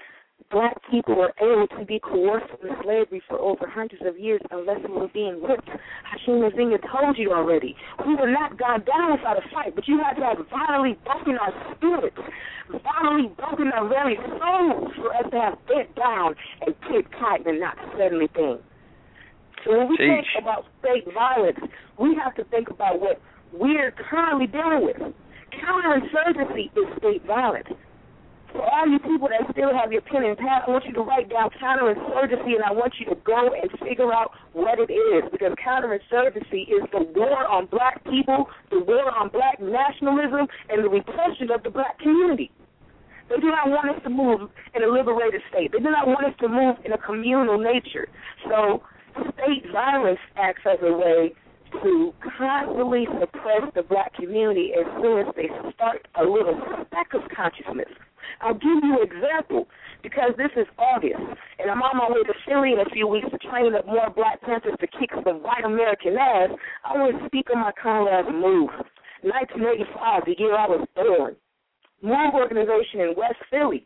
black people were able to be coerced into slavery for over hundreds of years unless we were being whipped. Hashim Nzinga told you already. We were not gone down without a fight, but you had to have violently broken our spirits, violently broken our very souls for us to have bent down and kicked cotton and not said anything. So when we Jeez. think about state violence, we have to think about what we're currently dealing with. Counterinsurgency is state violence. For all you people that still have your pen and pad, I want you to write down counterinsurgency, and I want you to go and figure out what it is, because counterinsurgency is the war on black people, the war on black nationalism, and the repression of the black community. They do not want us to move in a liberated state. They do not want us to move in a communal nature. So state violence acts as a way to constantly suppress the black community as soon as they start a little speck of consciousness. I'll give you an example, because this is August, and I'm on my way to Philly in a few weeks to train up more Black Panthers to kick some white American ass. I want to speak on my comrade's MOVE. nineteen eighty-five, the year I was born. MOVE organization in West Philly.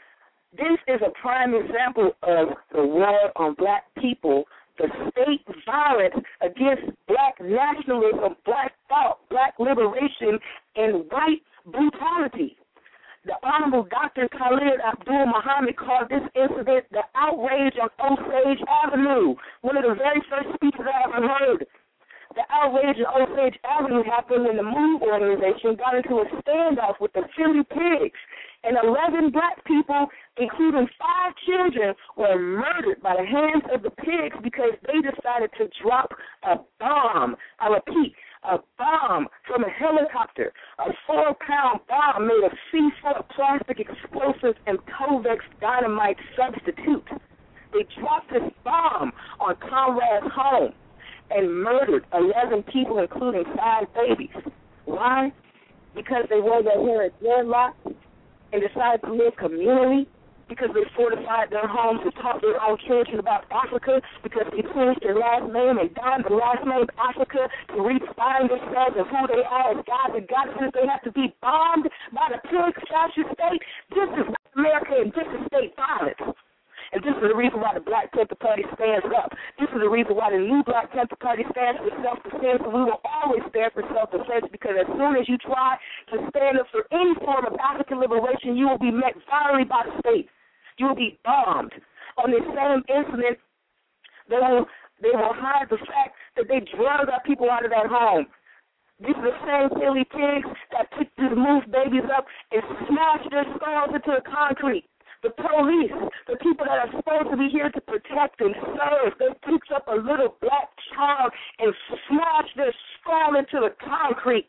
This is a prime example of the war on black people, the state violence against black nationalism, black thought, black liberation, and white brutality. The Honorable Doctor Khalid Abdul Muhammad called this incident the outrage on Osage Avenue, one of the very first speeches I ever heard. The outrage on Osage Avenue happened when the MOVE organization got into a standoff with the Philly Pigs, and eleven black people, including five children, were murdered by the hands of the pigs because they decided to drop a bomb. I repeat, a bomb from a helicopter, a four-pound bomb made of C four plastic explosives and Tovex dynamite substitute. They dropped this bomb on Conrad's home and murdered eleven people, including five babies. Why? Because they wore their hair at dreadlocks and decided to live communally, because they fortified their homes and taught their own children about Africa, because they changed their last name and donned the last name Africa to redefine themselves and who they are as gods and goddesses. They have to be bombed by the pig fascist state. This is America, and this is state violence. And this is the reason why the Black Panther Party stands up. This is the reason why the new Black Panther Party stands for self-defense, and we will always stand for self-defense, because as soon as you try to stand up for any form of African liberation, you will be met violently by the state. You will be bombed. On this same incident, they will, they will hide the fact that they drugged our people out of that home. These are the same Philly pigs that picked these MOVE babies up and smashed their skulls into the concrete. The police, the people that are supposed to be here to protect and serve, they picked up a little black child and smashed their skull into the concrete.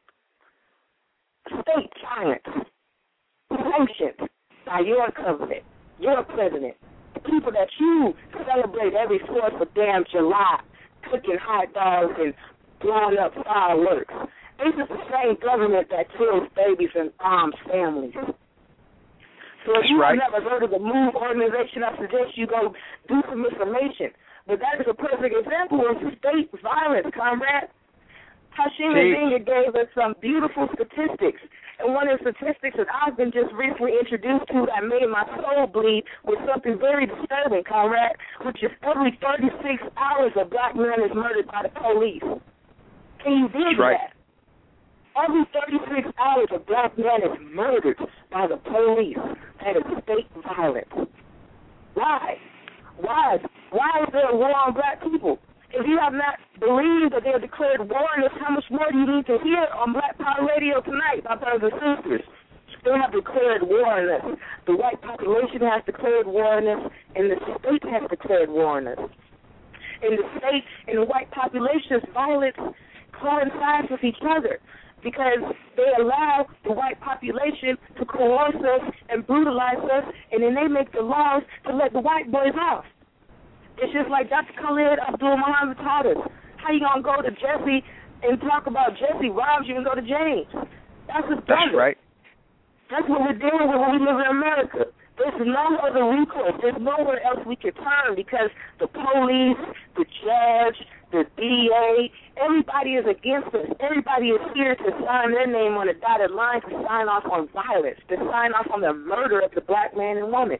State giants, sanctioned by your government, your president, the people that you celebrate every fourth of damn July, cooking hot dogs and blowing up fireworks. This is the same government that kills babies and arms families. So if you've right. never heard of the MOVE organization, I suggest you go do some information. But that is a perfect example of state violence, comrade. Hashim Nzinga gave us some beautiful statistics. And one of the statistics that I've been just recently introduced to that made my soul bleed was something very disturbing, comrade, which is every thirty-six hours a black man is murdered by the police. Can you dig right. that? Every thirty-six hours, a black man is murdered by the police. That is state violence. Why? Why? Why is there a war on black people? If you have not believed that they have declared war on us, how much more do you need to hear on Black Power Radio tonight, my brothers and sisters? They have declared war on us. The white population has declared war on us, and the state has declared war on us. In the state and the white population's violence coincides with each other, because they allow the white population to coerce us and brutalize us, and then they make the laws to let the white boys off. It's just like Doctor Khalid Abdul Muhammad taught us. How you going to go to Jesse and talk about Jesse robs you and go to James? That's his brother. That's right. That's what we're dealing with when we live in America. There's no other recourse. There's nowhere else we can turn, because the police, the judge, the D A, everybody is against us. Everybody is here to sign their name on a dotted line, to sign off on violence, to sign off on the murder of the black man and woman.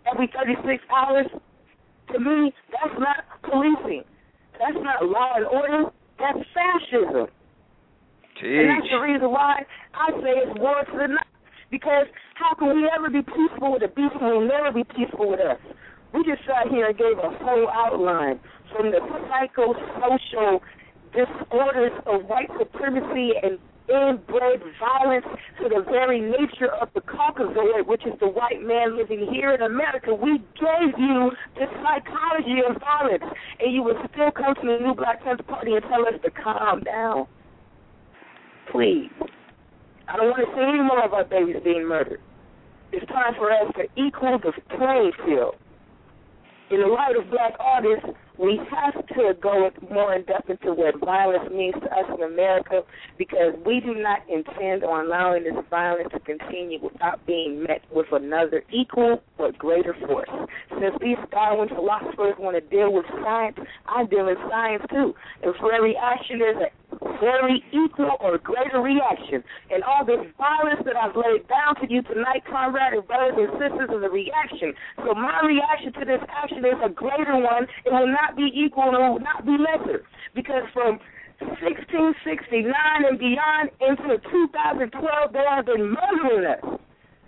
every thirty-six hours, to me, that's not policing. That's not law and order. That's fascism. Jeez. And that's the reason why I say it's war to the knife. Because how can we ever be peaceful with a beast who will never be peaceful with us? We just sat here and gave a whole outline from the psychosocial disorders of white supremacy and inbred violence to the very nature of the Caucasoid, which is the white man living here in America. We gave you the psychology of violence, and you would still come to the New Black Panther Party and tell us to calm down. Please. I don't want to see any more of our babies being murdered. It's time for us to equal the playing field. In the light of black artists, we have to go more in depth into what violence means to us in America, because we do not intend on allowing this violence to continue without being met with another equal but greater force. Since these Darwin philosophers want to deal with science, I deal in science too. And for every action, there's a very equal or greater reaction. And all this violence that I've laid down to you tonight, comrade and brothers and sisters, is a reaction. So my reaction to this action is a greater one. It will not be equal and it will not be lesser. Because from sixteen sixty-nine and beyond into two thousand twelve, they have been murdering us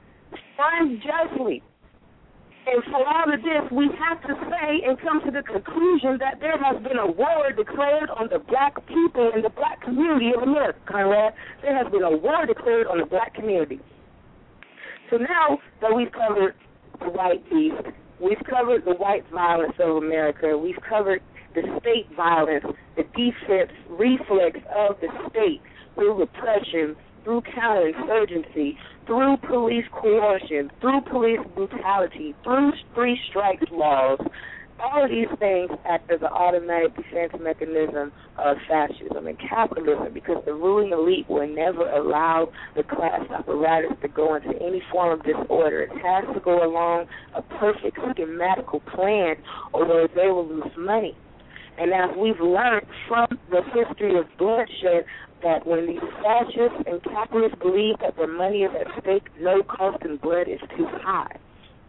unjustly. And for all of this, we have to say and come to the conclusion that there has been a war declared on the black people and the black community of America, Conrad. There has been a war declared on the black community. So now that we've covered the white beast, we've covered the white violence of America, we've covered the state violence, the defense reflex of the state through repression, through counterinsurgency, through police coercion, through police brutality, through three strikes laws. All of these things act as an automatic defense mechanism of fascism and capitalism, because the ruling elite will never allow the class apparatus to go into any form of disorder. It has to go along a perfect schematical plan, or they will lose money. And as we've learned from the history of bloodshed, that when these fascists and capitalists believe that their money is at stake, no cost in blood is too high.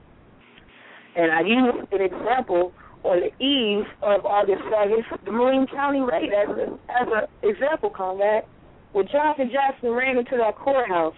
And I use an example on the eve of August seventh, the Marine County raid as a, as an example, comrade. When Jonathan Jackson ran into that courthouse,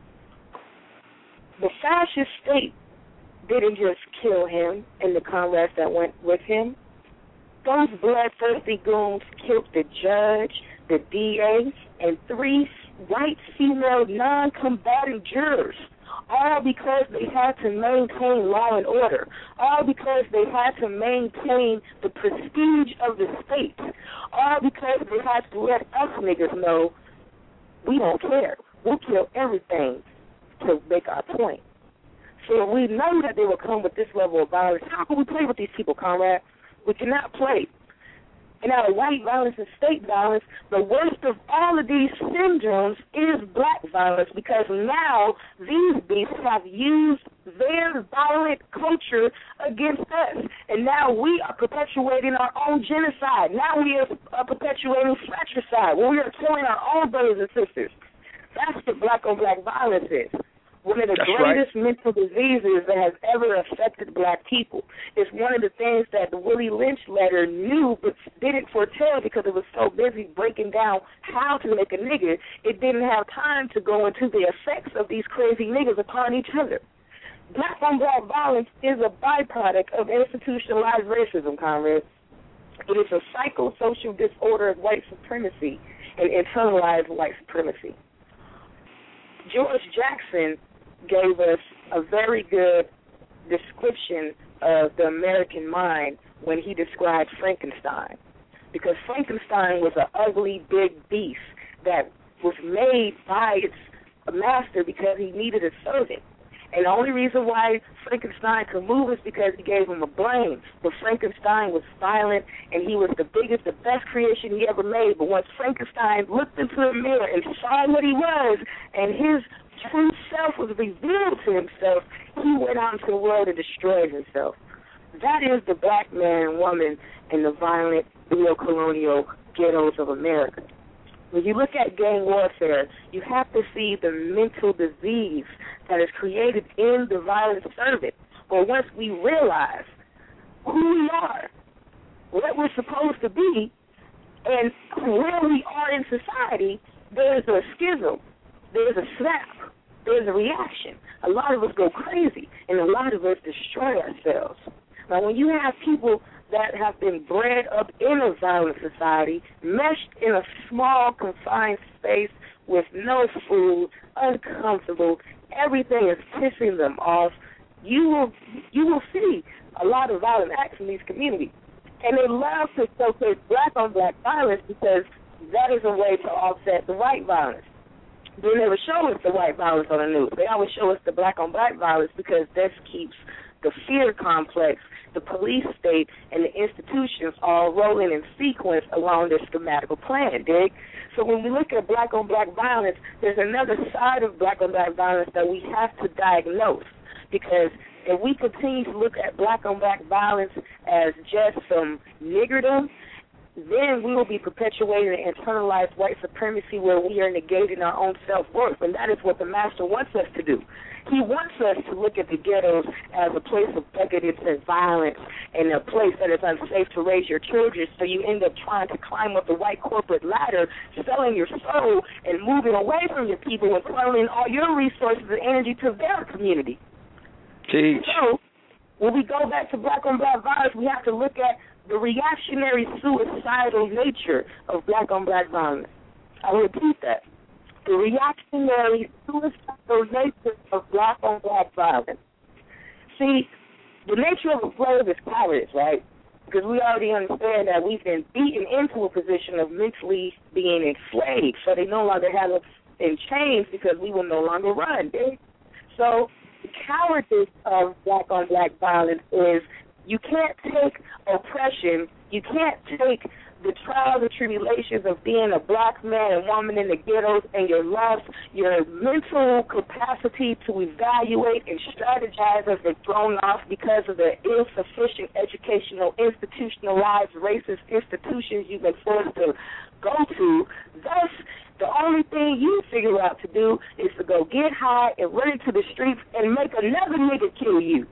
the fascist state didn't just kill him and the comrades that went with him. Those bloodthirsty goons killed the judge, the D A, and three white female non-combatant jurors, all because they had to maintain law and order, all because they had to maintain the prestige of the state, all because they had to let us niggas know we don't care. We'll kill everything to make our point. So we know that they will come with this level of violence. How can we play with these people, comrade? We cannot play. And out of white violence and state violence, the worst of all of these syndromes is black violence, because now these beasts have used their violent culture against us. And now we are perpetuating our own genocide. Now we are perpetuating fratricide, where we are killing our own brothers and sisters. That's what black-on-black violence is. One of the That's greatest right. mental diseases that has ever affected black people. It's one of the things that the Willie Lynch letter knew but didn't foretell because it was so busy breaking down how to make a nigga. It didn't have time to go into the effects of these crazy niggas upon each other. Black-on-black violence is a byproduct of institutionalized racism, comrades. It is a psychosocial disorder of white supremacy and internalized white supremacy. George Jackson gave us a very good description of the American mind when he described Frankenstein, because Frankenstein was an ugly, big beast that was made by its master because he needed a servant. And the only reason why Frankenstein could move is because he gave him a brain. But Frankenstein was violent, and he was the biggest, the best creation he ever made. But once Frankenstein looked into the mirror and saw what he was, and his true self was revealed to himself, he went out into the world and destroyed himself. That is the black man and woman in the violent neo-colonial ghettos of America. When you look at gang warfare, you have to see the mental disease that is created in the violent servant. But once we realize who we are, what we're supposed to be, and where we are in society, there's a schism, there's a snap, there's a reaction. A lot of us go crazy, and a lot of us destroy ourselves. Now, when you have people that have been bred up in a violent society, meshed in a small, confined space with no food, uncomfortable, everything is pissing them off, you will you will see a lot of violent acts in these communities. And they love to showcase black-on-black violence because that is a way to offset the white violence. They never show us the white violence on the news. They always show us the black-on-black violence because this keeps the fear complex, the police state, and the institutions all rolling in sequence along this schematical plan, dig? So when we look at black-on-black violence, there's another side of black-on-black violence that we have to diagnose, because if we continue to look at black-on-black violence as just some niggerdom, then we will be perpetuating an internalized white supremacy where we are negating our own self-worth, and that is what the master wants us to do. He wants us to look at the ghettos as a place of decadence and violence and a place that is unsafe to raise your children, so you end up trying to climb up the white corporate ladder, selling your soul and moving away from your people and funneling all your resources and energy to their community. Teach. So when we go back to black-on-black violence, we have to look at the reactionary suicidal nature of black-on-black violence. I will repeat that. The reactionary suicidal nature of black-on-black violence. See, the nature of a slave is cowardice, right? Because we already understand that we've been beaten into a position of mentally being enslaved, so they no longer have us in chains because we will no longer run. They, so the cowardice of black-on-black violence is you can't take oppression, you can't take the trials and tribulations of being a black man and woman in the ghettos and your loss, your mental capacity to evaluate and strategize has been thrown off because of the insufficient educational, institutionalized, racist institutions you've been forced to go to. Thus, the only thing you figure out to do is to go get high and run into the streets and make another nigga kill you.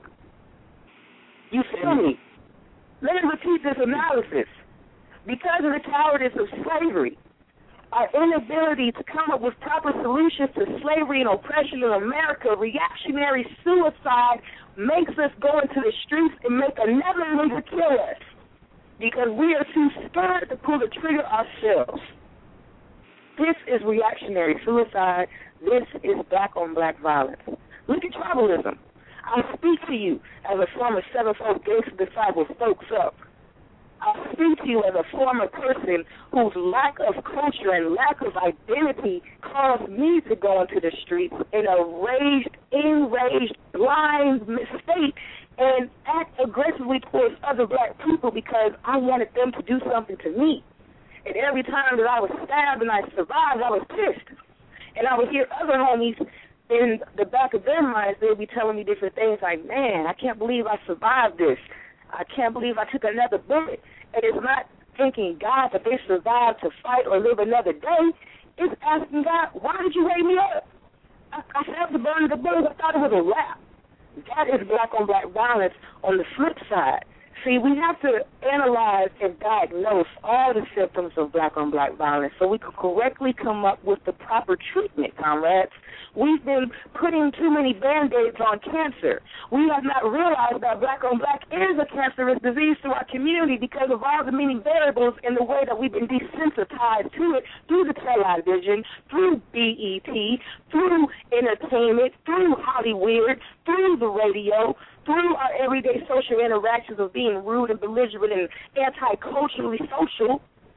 You feel me? Let me repeat this analysis. Because of the cowardice of slavery, our inability to come up with proper solutions to slavery and oppression in America, reactionary suicide makes us go into the streets and make another nigga kill us because we are too scared to pull the trigger ourselves. This is reactionary suicide. This is black-on-black violence. Look at tribalism. I speak to you as a former sevenfold gangster disciple, folks up. I speak to you as a former person whose lack of culture and lack of identity caused me to go into the streets in a raged, enraged, blind state and act aggressively towards other black people because I wanted them to do something to me. And every time that I was stabbed and I survived, I was pissed. And I would hear other homies in the back of their minds, they would be telling me different things like, man, I can't believe I survived this. I can't believe I took another bullet. And it's not thanking God that they survived to fight or live another day. It's asking God, why did you wake me up? I, I felt the burn of the bullet. I thought it was a wrap. That is black-on-black violence on the flip side. See, we have to analyze and diagnose all the symptoms of black-on-black violence so we can correctly come up with the proper treatment, comrades. We've been putting too many Band-Aids on cancer. We have not realized that black-on-black is a cancerous disease to our community because of all the many variables in the way that we've been desensitized to it through the television, through B E T, through entertainment, through Hollywood, through the radio, through our everyday social interactions of being rude and belligerent and anti-culturally social.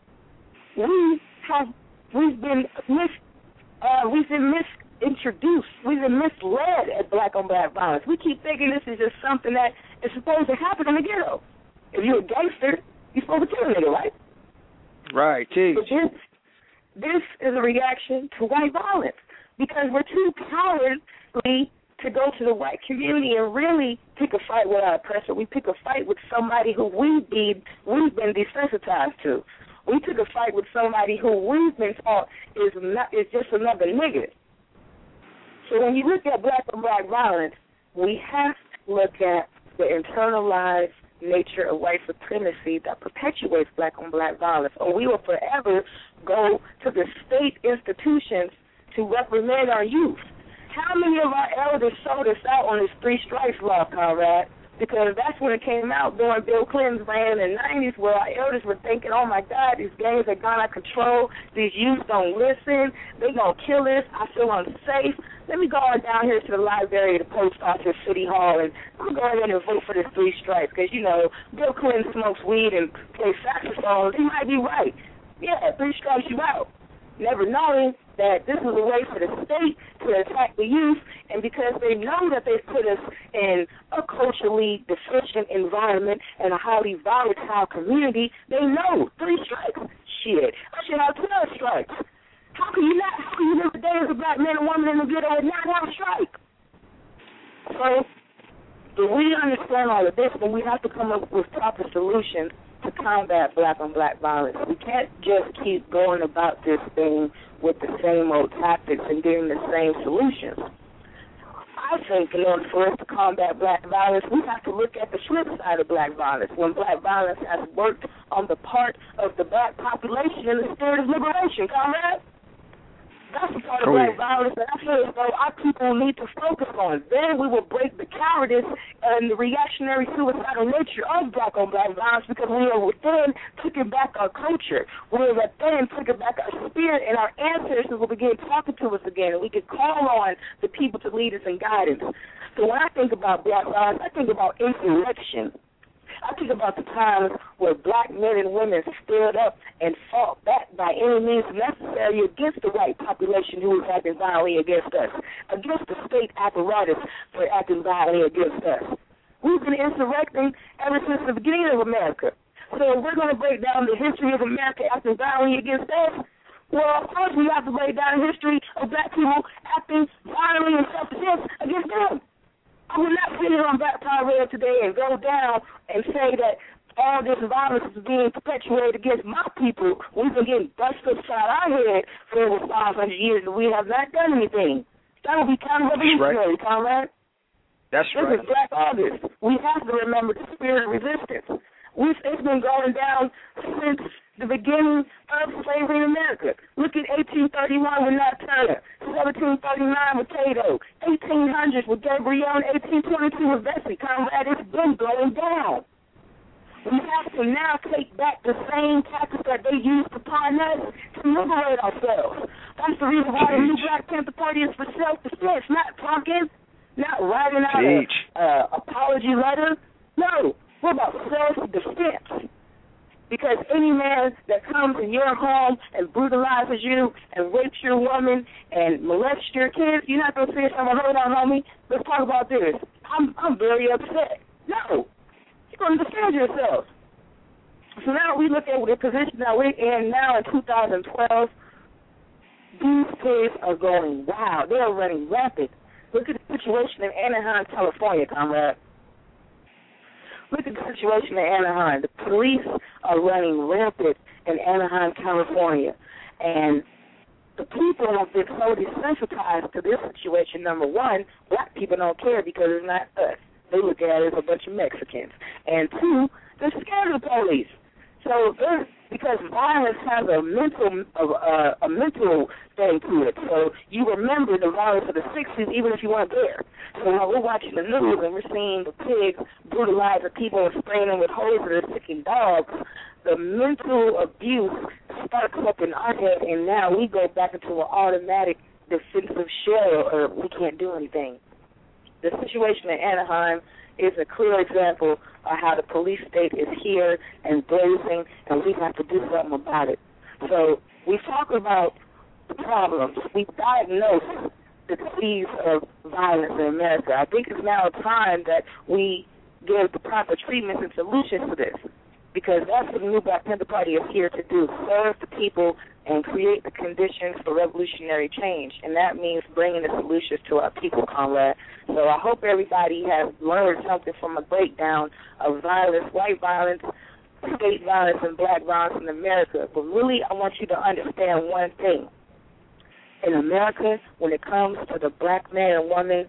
We have we've been mis uh, we've been misintroduced, we've been misled at black-on-black violence. We keep thinking this is just something that is supposed to happen in the ghetto. If you're a gangster, you're supposed to kill a nigga, right? Right, geez. But this, this is a reaction to white violence because we're too cowardly to go to the white community and really pick a fight with our oppressor. We pick a fight with somebody who we've been, we've been desensitized to. We took a fight with somebody who we've been taught is not is just another nigga. So when you look at black-on-black violence, we have to look at the internalized nature of white supremacy that perpetuates black-on-black violence, or we will forever go to the state institutions to reprimand our youth. How many of our elders sold us out on this three strikes law, Conrad? Because that's when it came out during Bill Clinton's reign in the nineties, where our elders were thinking, oh, my God, these gangs have gone out of control. These youth don't listen. They're going to kill us. I feel unsafe. Let me go on down here to the library, the post office, City Hall, and I'm going to go ahead and vote for this three strikes. Because, you know, Bill Clinton smokes weed and plays saxophone. He might be right. Yeah, three strikes you out. Never knowing that this is a way for the state to attack the youth, and because they know that they've put us in a culturally deficient environment and a highly volatile community, they know three strikes. Shit, I should have twelve strikes. How can you not? How can you live a day as a black man and woman in the ghetto and not have a strike? So, if we understand all of this, then we have to come up with proper solutions to combat black-on-black violence. We can't just keep going about this thing with the same old tactics and getting the same solutions. I think in order for us to combat black violence, we have to look at the flip side of black violence, when black violence has worked on the part of the black population in the spirit of liberation. Comrade? That's the part of oh, black yeah. violence that I feel as though our people need to focus on. Then we will break the cowardice and the reactionary suicidal nature of black-on-black violence, because we are within taking back our culture. We are within taking back our spirit, and our ancestors will begin talking to us again, and we can call on the people to lead us and guide us. So when I think about black violence, I think about insurrection. I think about the times where black men and women stood up and fought back by any means necessary against the white population who was acting violently against us, against the state apparatus for acting violently against us. We've been insurrecting ever since the beginning of America. So if we're going to break down the history of America acting violently against us, well, of course we have to break down the history of black people acting violently in self-defense against them. I would not sit here on Black Power Radio today and go down and say that all this violence is being perpetuated against my people. We've been getting busted upside our head for over five hundred years, and we have not done anything. That would be kind of revolutionary, right. Comrade. That's this right. This is Black August. We have to remember the spirit of resistance. We've, it's been going down since the beginning of slavery in America. Look at eighteen thirty-one with Nat Turner, seventeen thirty-nine with Cato, eighteen hundreds with Gabriel, and eighteen twenty-two with Vesey. Comrade, it's been going down. We have to now take back the same tactics that they used upon us to liberate ourselves. That's the reason why the new Black Panther Party is for self-defense, not talking, not writing out an uh, apology letter. No. We're about self-defense, because any man that comes in your home and brutalizes you and rapes your woman and molests your kids, you're not going to say, I'm going to hold on, homie. Let's talk about this. I'm I'm very upset. No. You're going to defend yourself. So now we look at the position that we're in now in two thousand twelve. These kids are going wild. They are running rapid. Look at the situation in Anaheim, California, comrade. Look at the situation in Anaheim. The police are running rampant in Anaheim, California. And the people have been so desensitized to this situation. Number one, black people don't care because it's not us. They look at it as a bunch of Mexicans. And two, they're scared of the police. So there's, because violence has a mental uh, a mental thing to it. So you remember the violence of the sixties even if you weren't there. So while we're watching the news and we're seeing the pigs brutalize the people and spraying them with hoses and sticking dogs, the mental abuse starts up in our head, and now we go back into an automatic defensive shell, or we can't do anything. The situation in Anaheim is a clear example of how the police state is here and blazing, and we have to do something about it. So we talk about the problems. We diagnose the disease of violence in America. I think it's now time that we give the proper treatments and solutions to this, because that's what the new Black Panther Party is here to do, serve the people and create the conditions for revolutionary change. And that means bringing the solutions to our people, comrade. So I hope everybody has learned something from a breakdown of violence, white violence, state violence, and black violence in America. But really, I want you to understand one thing. In America, when it comes to the black man and woman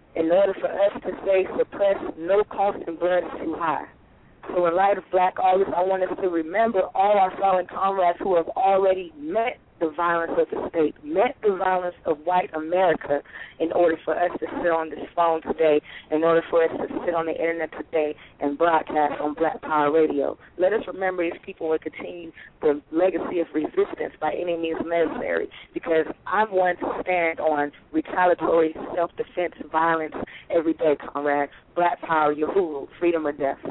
in order for us to stay suppressed, no cost in blood is too high. So in light of Black August, I want us to remember all our fallen comrades who have already met the violence of the state, met the violence of white America in order for us to sit on this phone today, in order for us to sit on the internet today and broadcast on Black Power Radio. Let us remember these people and continue the legacy of resistance by any means necessary, because I'm one to stand on retaliatory self-defense violence every day, comrades. Black Power, Uhuru, freedom or death.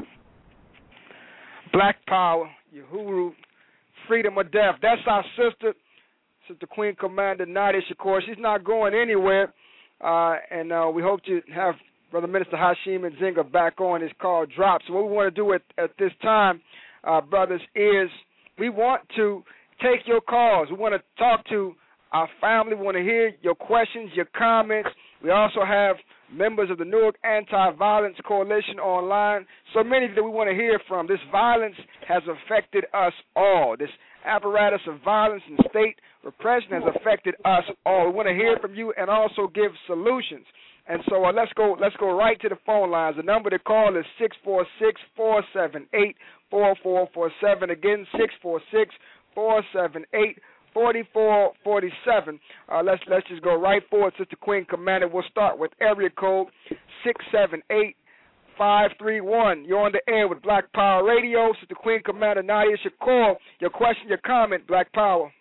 Black Power, Uhuru, freedom or death. That's our sister, Sister Queen Commander Nadia Shakur. She's not going anywhere, uh, and uh, we hope to have Brother Minister Hashim Nzinga back on. His call drops. So what we want to do at, at this time, uh, brothers, is we want to take your calls. We want to talk to our family. We want to hear your questions, your comments. We also have members of the Newark Anti-Violence Coalition online. So many that we want to hear from. This violence has affected us all. This apparatus of violence and state repression has affected us all. We want to hear from you and also give solutions. And so uh, let's go let's go right to the phone lines. The number to call is six four six, four seven eight, four four four seven. Again, six four six, four seven eight, four four four seven. Uh, let's let's just go right forward, Sister Queen Commander. We'll start with area code six seven eight, five three one. You're on the air with Black Power Radio. Sister Queen Commander Nadia Shakur. Your question, your comment, Black Power.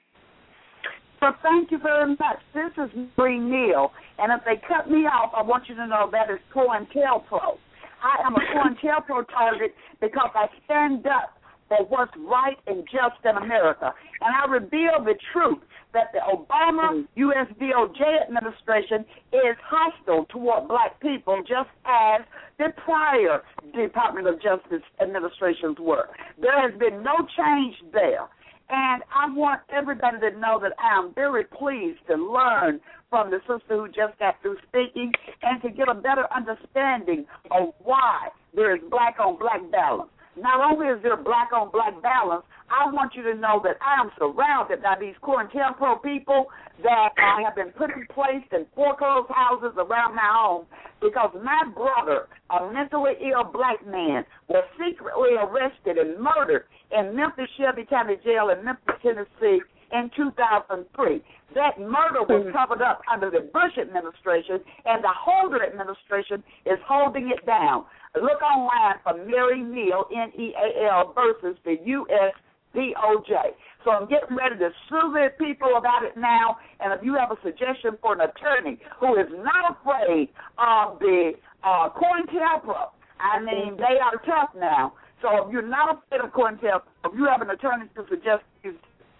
Well, thank you very much. This is Marie Neal, and if they cut me off, I want you to know that is COINTELPRO. I am a COINTELPRO target because I stand up for what's right and just in America. And I reveal the truth that the Obama U S D O J administration is hostile toward black people, just as the prior Department of Justice administrations were. There has been no change there. And I want everybody to know that I am very pleased to learn from the sister who just got through speaking and to get a better understanding of why there is black-on-black balance. Not only is there black-on-black balance, I want you to know that I am surrounded by these COINTELPRO people that I have been put in place in foreclosed houses around my home because my brother, a mentally ill black man, was secretly arrested and murdered in Memphis Shelby County Jail in Memphis, Tennessee in two thousand three. That murder was covered up under the Bush administration, and the Holder administration is holding it down. Look online for Mary Neal, N E A L, versus the U S D O J. So I'm getting ready to sue the people about it now, and if you have a suggestion for an attorney who is not afraid of the uh, COINTELPRO, I mean, they are tough now. So if you're not afraid of COINTELPRO, if you have an attorney to suggest you,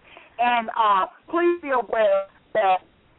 and uh, please be aware that.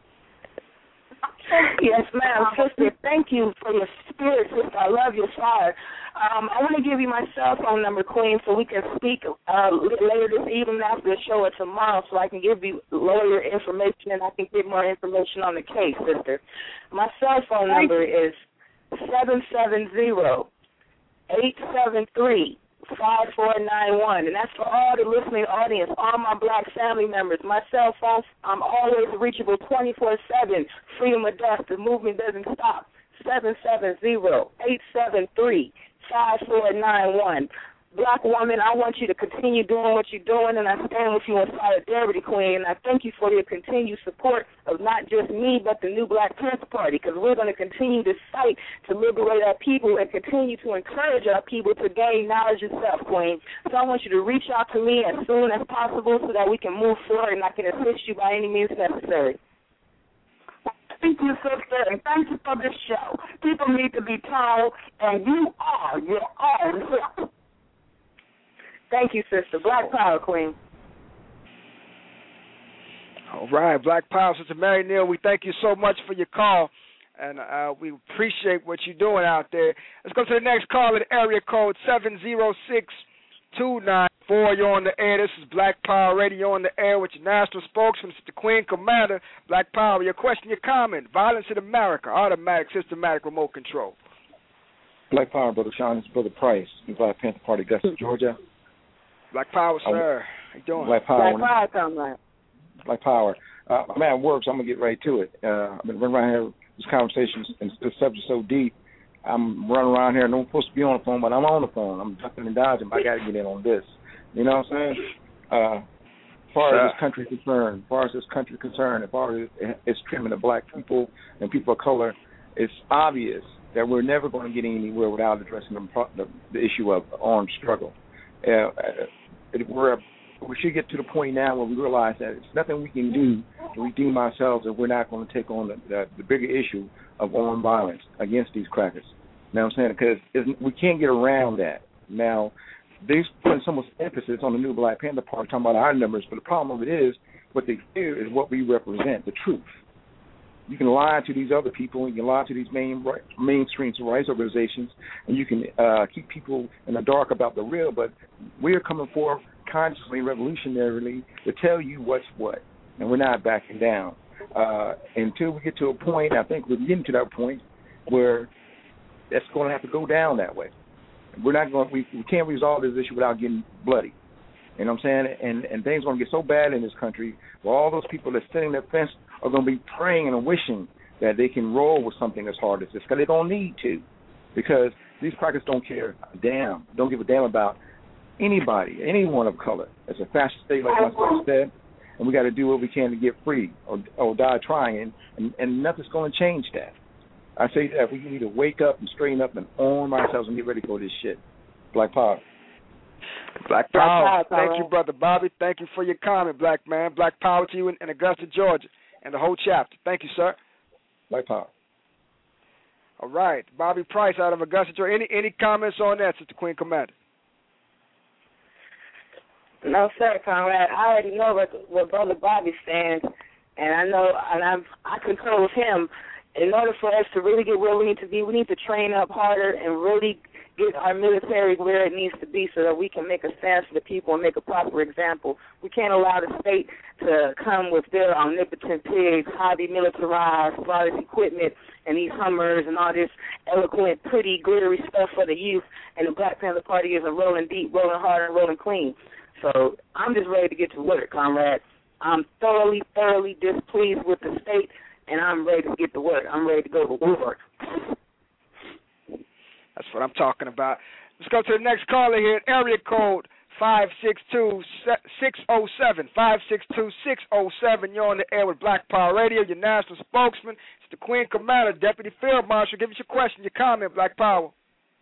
Yes, ma'am. Sister, thank you for your spirit, sister. I love your fire. Um, I want to give you my cell phone number, Queen, so we can speak uh, later this evening after the show or tomorrow so I can give you lawyer information and I can get more information on the case, sister. My cell phone number is seven seven zero, eight seven three, five four nine one, and that's for all the listening audience, all my black family members. My cell phone, I'm always reachable twenty-four seven, freedom of death. The movement doesn't stop. seven seven zero, eight seven three, five four nine one. Black woman, I want you to continue doing what you're doing, and I stand with you in solidarity, Queen, and I thank you for your continued support of not just me, but the new Black Panther Party, because we're going to continue this fight to liberate our people and continue to encourage our people to gain knowledge of self, Queen. So I want you to reach out to me as soon as possible so that we can move forward and I can assist you by any means necessary. Thank you, sister, and thank you for this show. People need to be told, and you are your own self. Thank you, sister. Black Power, Queen. All right, Black Power, Sister Mary Neal, we thank you so much for your call, and uh, we appreciate what you're doing out there. Let's go to the next call at area code seven zero six, two nine four. You're on the air. This is Black Power Radio on the air with your national spokesman, Sister Queen Commander. Black Power, your question, your comment. Violence in America, automatic, systematic remote control. Black Power, Brother Sean. This is Brother Price, the Black Panther Party, Augusta, Georgia. Black Power, sir. How you doing? Black Power. Black Power, come on. Black Power. Uh, I'm at work, so I'm going to get right to it. Uh, I've been running around here this conversation and this subject so deep. I'm running around here. I'm supposed to be on the phone, but I'm on the phone. I'm ducking and dodging. But I got to get in on this. You know what I'm saying? Uh, as far as this country is concerned, as far as this country is concerned, as far as it's treatment of black people and people of color, it's obvious that we're never going to get anywhere without addressing the, the, the issue of armed struggle. Uh, we're, we should get to the point now where we realize that it's nothing we can do to redeem ourselves if we're not going to take on the, the, the bigger issue of armed violence against these crackers. You know what I'm saying? Because we can't get around that. Now, they're putting so much emphasis on the new Black Panther Party, talking about our numbers, but the problem of it is what they fear is what we represent, the truth. You can lie to these other people, you can lie to these main mainstream rights organizations, and you can uh, keep people in the dark about the real, but we're coming forth consciously, revolutionarily, to tell you what's what, and we're not backing down. Uh, until we get to a point, I think we're getting to that point where that's going to have to go down that way. We're not going. We, we can't resolve this issue without getting bloody. You know what I'm saying? And and things are going to get so bad in this country where all those people that sitting their fence are going to be praying and wishing that they can roll with something as hard as this, because they don't need to, because these crackers don't care a damn, don't give a damn about anybody, anyone of color. It's a fascist state, like myself said, and we got to do what we can to get free or, or die trying, and, and nothing's going to change that. I say that we need to wake up and straighten up and arm ourselves and get ready for this shit. Black Power. Black Power. Thank you, Brother Bobby. Thank you for your comment, Black man. Black Power to you in, in Augusta, Georgia, and the whole chapter. Thank you, sir. Black Power. All right. Bobby Price out of Augusta, Georgia. Any any comments on that, Sister Queen Commander? No, sir, Conrad. I already know what, what Brother Bobby stands, and I know, and I'm, I concur with him. In order for us to really get where we need to be, we need to train up harder and really get our military where it needs to be so that we can make a stand for the people and make a proper example. We can't allow the state to come with their omnipotent pigs, highly militarized, all this equipment, and these Hummers and all this eloquent, pretty, glittery stuff for the youth, and the Black Panther Party is a rolling deep, rolling hard, and rolling clean. So I'm just ready to get to work, comrade. I'm thoroughly, thoroughly displeased with the state, and I'm ready to get to work. I'm ready to go to war. That's what I'm talking about. Let's go to the next caller here. Area code five six two, six oh seven. five six two, six oh seven. You're on the air with Black Power Radio, your national spokesman. It's the Queen Commander, Deputy Field Marshal. Give us your question, your comment, Black Power.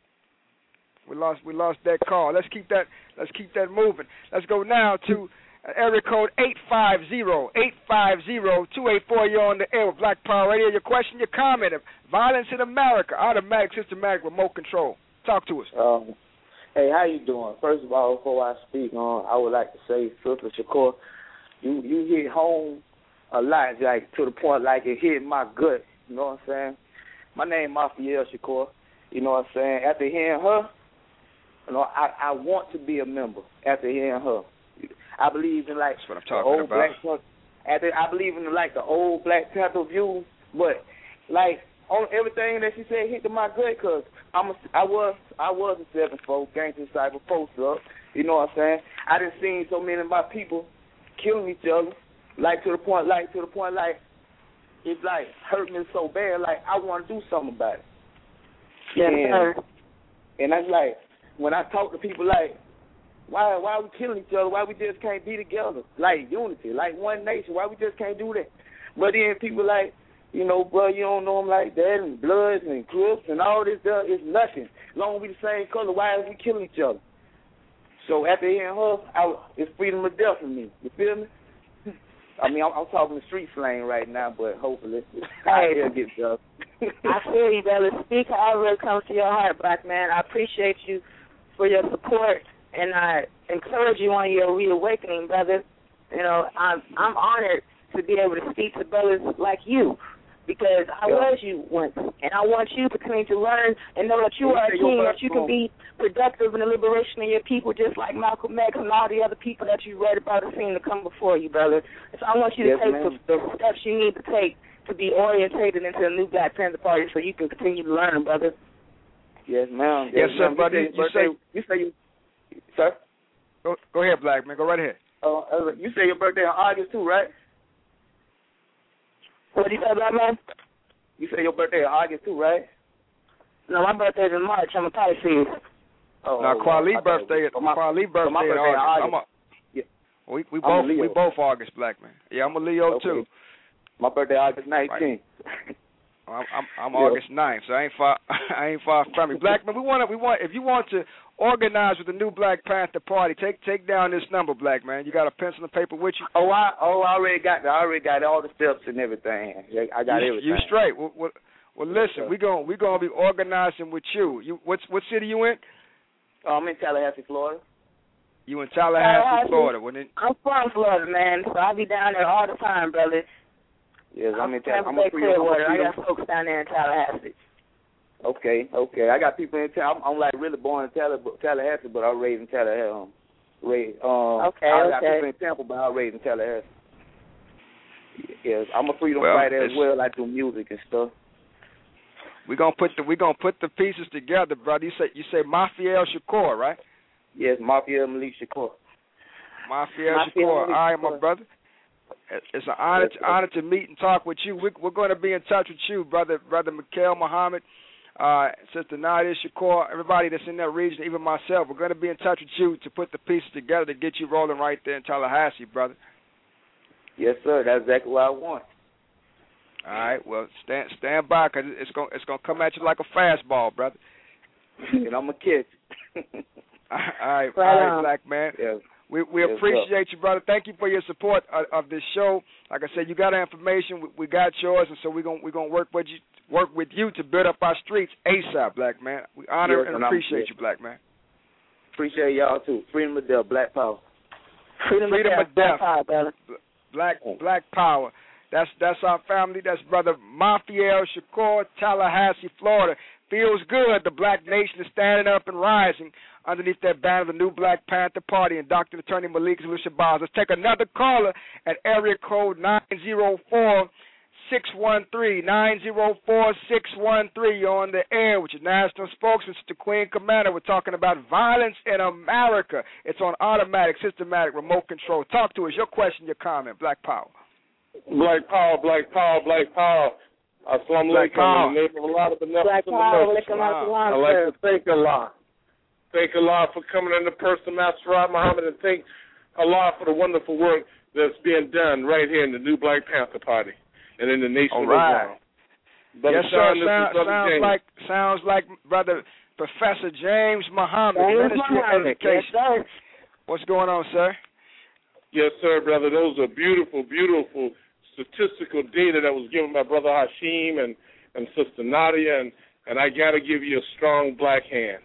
We lost we lost that call. Let's keep that let's keep that moving. Let's go now to area code eight five zero, eight five zero, two eight four. You're on the air with Black Power Radio. Your question, your comment. Violence in America, automatic, systematic, remote control. Talk to us. Um, hey, how you doing? First of all, before I speak on, I would like to say, Sister Shakur, you you hit home a lot, like to the point like it hit my gut. You know what I'm saying? My name is Mafiel Shakur. You know what I'm saying? After hearing her, you know, I, I want to be a member. After hearing her, I believe in like That's what I'm the talking old about. Black. After I believe in like the old Black Panther view, but like on everything that she said hit to my gut, cause I'm a, I was I was a seven four gangster cyber post up. You know what I'm saying? I done seen so many of my people killing each other, like to the point, like to the point, like it's like hurt me so bad, like I want to do something about it. Yes, and, sir. And that's like when I talk to people, like why why are we killing each other? Why we just can't be together, like unity, like one nation? Why we just can't do that? But then people like, you know, bro, you don't know them like that, and Bloods and Crips and all this stuff is nothing. As long as we the same color, why are we killing each other? So after hearing her, I, it's freedom of death for me. You feel me? I mean, I'm, I'm talking the street slang right now, but hopefully I will get done. I feel you, brother. Speak however it comes to your heart, Black man. I appreciate you for your support, and I encourage you on your reawakening, brother. You know, I'm I'm honored to be able to speak to brothers like you, because I yeah. was you once, and I want you to continue to learn and know that you yeah, are a king, that you can be productive in the liberation of your people, just like Malcolm X and all the other people that you read about and seen to come before you, brother. So I want you to yes, take the, the steps you need to take to be orientated into the new Black Panther Party, so you can continue to learn, brother. Yes, ma'am. Yes, yes sir, ma'am. brother. You say, You you say, you, sir? Go, go ahead, Black man. Go right ahead. Uh, you say your birthday in August too, right? What did you say, Black man? You say your birthday in August too, right? No, my birthday's in March. I'm a Pisces. Oh, now, oh, Kweli well, birthday, so my, Kweli birthday so my in birthday August. in August. I'm a, yeah. we we I'm both a Leo. we both August, black man. Yeah, I'm a Leo okay. too. My birthday August nineteenth. Right. I'm I'm, I'm yeah. August ninth, so I ain't far I ain't far from you. Black man, we want to, we want if you want to organize with the new Black Panther Party, take take down this number, black man. You got a pencil and paper with you? Oh, I oh I already got I already got all the steps and everything. I got you, everything. You straight. Well, well, well listen, yes, we going we gonna be organizing with you. You what's what city you in? Oh, I'm in Tallahassee, Florida. You in Tallahassee, Tallahassee. Florida? When it, I'm from Florida, man. So I be down there all the time, brother. Yes, I'm, I'm in Tallahassee. I'm a Clearwater. I got folks down there in Tallahassee. Okay, okay. I got people in town. I'm, I'm like really born in Tallahassee, but I was raised in Tallahassee. Um, raised, um, okay, I got okay. people in Tampa, but I was raised in Tallahassee. Yes, I'm a freedom well, fighter as well. I do music and stuff. We gonna put the we gonna put the pieces together, brother. You say you say Mafiel Shakur, right? Yes, Mafiel Malik Shakur. Mafiel Shakur. All right, my brother. It's an honor, to, honor to meet and talk with you. We, we're going to be in touch with you, brother, brother Mikael Muhammad, uh, Sister Nadia Shakur, everybody that's in that region, even myself. We're going to be in touch with you to put the pieces together to get you rolling right there in Tallahassee, brother. Yes, sir. That's exactly what I want. All right. Well, stand stand by because it's going it's going to come at you like a fastball, brother. And I'm a kid. all right, all right, black man. Yeah. We we yes, appreciate sir. you, brother. Thank you for your support of, of this show. Like I said, you got our information. We, we got yours, and so we're gonna we're gonna work with you work with you to build up our streets ASAP, black man. We honor yes, and, and appreciate you, black man. Appreciate y'all too. Freedom of death, Black Power. Freedom, Freedom of, of death, Black Power, brother. Black Black Power. That's that's our family. That's brother Mafiel Shakur, Tallahassee, Florida. Feels good. The black nation is standing up and rising underneath that banner of the new Black Panther Party and Doctor Attorney Malik Zulu Shabazz. Let's take another caller at area code nine zero four, six one three. nine zero four, six one three. You're on the air with your national spokesman, Sister Queen Commander. We're talking about violence in America. It's on automatic, systematic, remote control. Talk to us. Your question, your comment. Black Power. Black Power, Black Power, Black Power. Assalamu alaikum. In the name of Allah, the benevolent and the merciful. I'd like to thank Allah. Thank Allah for coming in the person, Master Rod Muhammad, and thank Allah for the wonderful work that's being done right here in the new Black Panther Party and in the nation All of right. Islam. Yes, sir. Sound, sounds James. like sounds like Brother Professor James Muhammad, James Ministry Muhammad. of Education. Yes, sir. What's going on, sir? Yes, sir, brother. Those are beautiful, beautiful statistical data that was given by Brother Hashim and, and Sister Nadia, and, and I got to give you a strong black hand.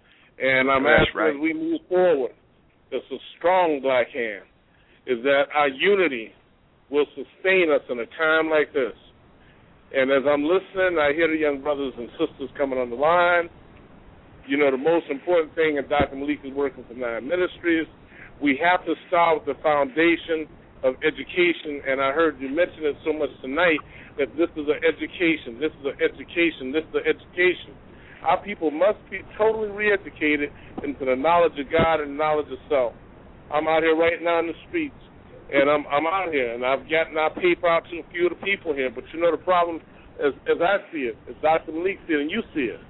And I'm That's asking right. as we move forward, that's a strong black hand, is that our unity will sustain us in a time like this. And as I'm listening, I hear the young brothers and sisters coming on the line. You know, the most important thing, and Doctor Malik is working for Nine Ministries, we have to start with the foundation of education, and I heard you mention it so much tonight that this is an education, this is an education, this is an education. Our people must be totally re-educated into the knowledge of God and the knowledge of self. I'm out here right now in the streets, and I'm I'm out here, and I've gotten our paper out to a few of the people here, but you know the problem, as, as I see it, as Doctor Malik see it, and you see it,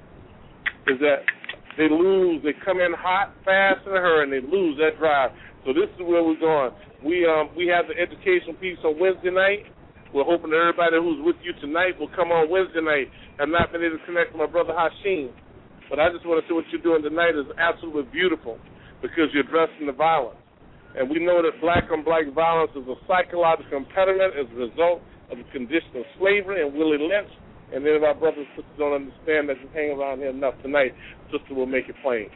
is that they lose, they come in hot, fast, in a hurry, and they lose that drive. So this is where we're going. We um we have the educational piece on Wednesday night. We're hoping that everybody who's with you tonight will come on Wednesday night. I've not been able to connect with my brother Hashim, but I just want to say what you're doing tonight is absolutely beautiful because you're addressing the violence. And we know that black-on-black violence is a psychological impediment as a result of the condition of slavery and Willie Lynch. And then if our brothers and sisters don't understand that you hang around here enough tonight, sister will make it plain.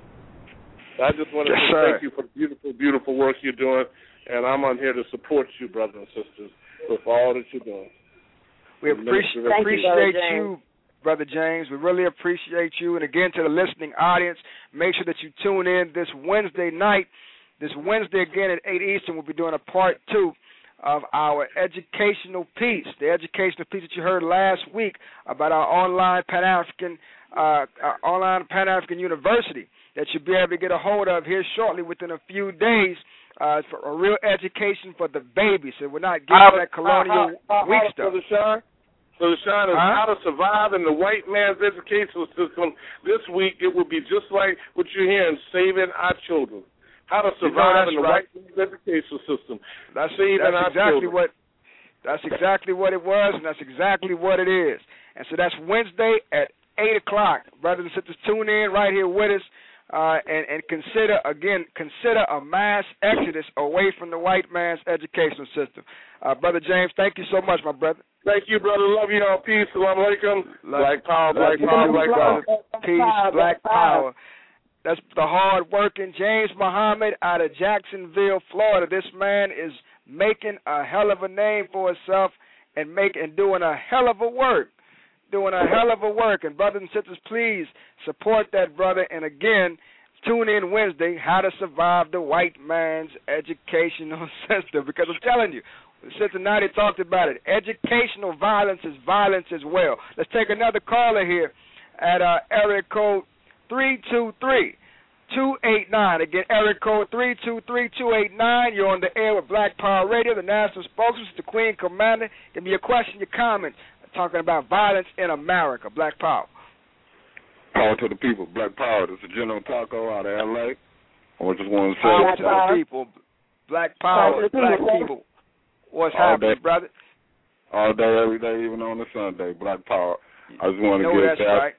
So I just want to yes, say thank you for the beautiful, beautiful work you're doing, and I'm on here to support you, brothers and sisters, with all that you're doing. We appreciate, appreciate you, you, Brother James. We really appreciate you. And again, to the listening audience, make sure that you tune in this Wednesday night. This Wednesday, again, at eight Eastern, we'll be doing a part two of our educational piece, the educational piece that you heard last week about our online Pan-African, uh, our online Pan-African University that you'll be able to get a hold of here shortly within a few days. Uh, for a real education for the babies, so we're not getting how, that colonial how, how, weak how, stuff. Brother Sean, So, Sean, is huh? how to survive in the white man's educational system. This week, it will be just like what you're hearing, saving our children. How to survive you know, in the right. white man's educational system. That's, saving that's our exactly children. what. That's exactly what it was, and that's exactly what it is. And so that's Wednesday at eight o'clock. Brothers and sisters, tune in right here with us. Uh, and, and consider, again, consider a mass exodus away from the white man's educational system. Uh, Brother James, thank you so much, my brother. Thank you, brother. Love you all. Peace. Salam alaikum. Black power, black power, black power. Peace, black power. That's the hard-working James Muhammad out of Jacksonville, Florida. This man is making a hell of a name for himself and, make, and doing a hell of a work. Doing a hell of a work. And brothers and sisters, please support that brother. And again, tune in Wednesday, How to Survive the White Man's Educational System. Because I'm telling you, Sister Nadia talked about it. Educational violence is violence as well. Let's take another caller here at uh, area code three two three, two eight nine. Again, area code three two three, two eight nine. You're on the air with Black Power Radio, the national spokesman, the Queen Commander. Give me your question, your comment. Talking about violence in America, Black Power. Power to the people, Black Power. This is General Taco out of L A. I just want to say power to the people, Black Power, Black people. What's all happening, day, brother? All day, every day, even on a Sunday, Black Power. I just want to know get that's that. Right.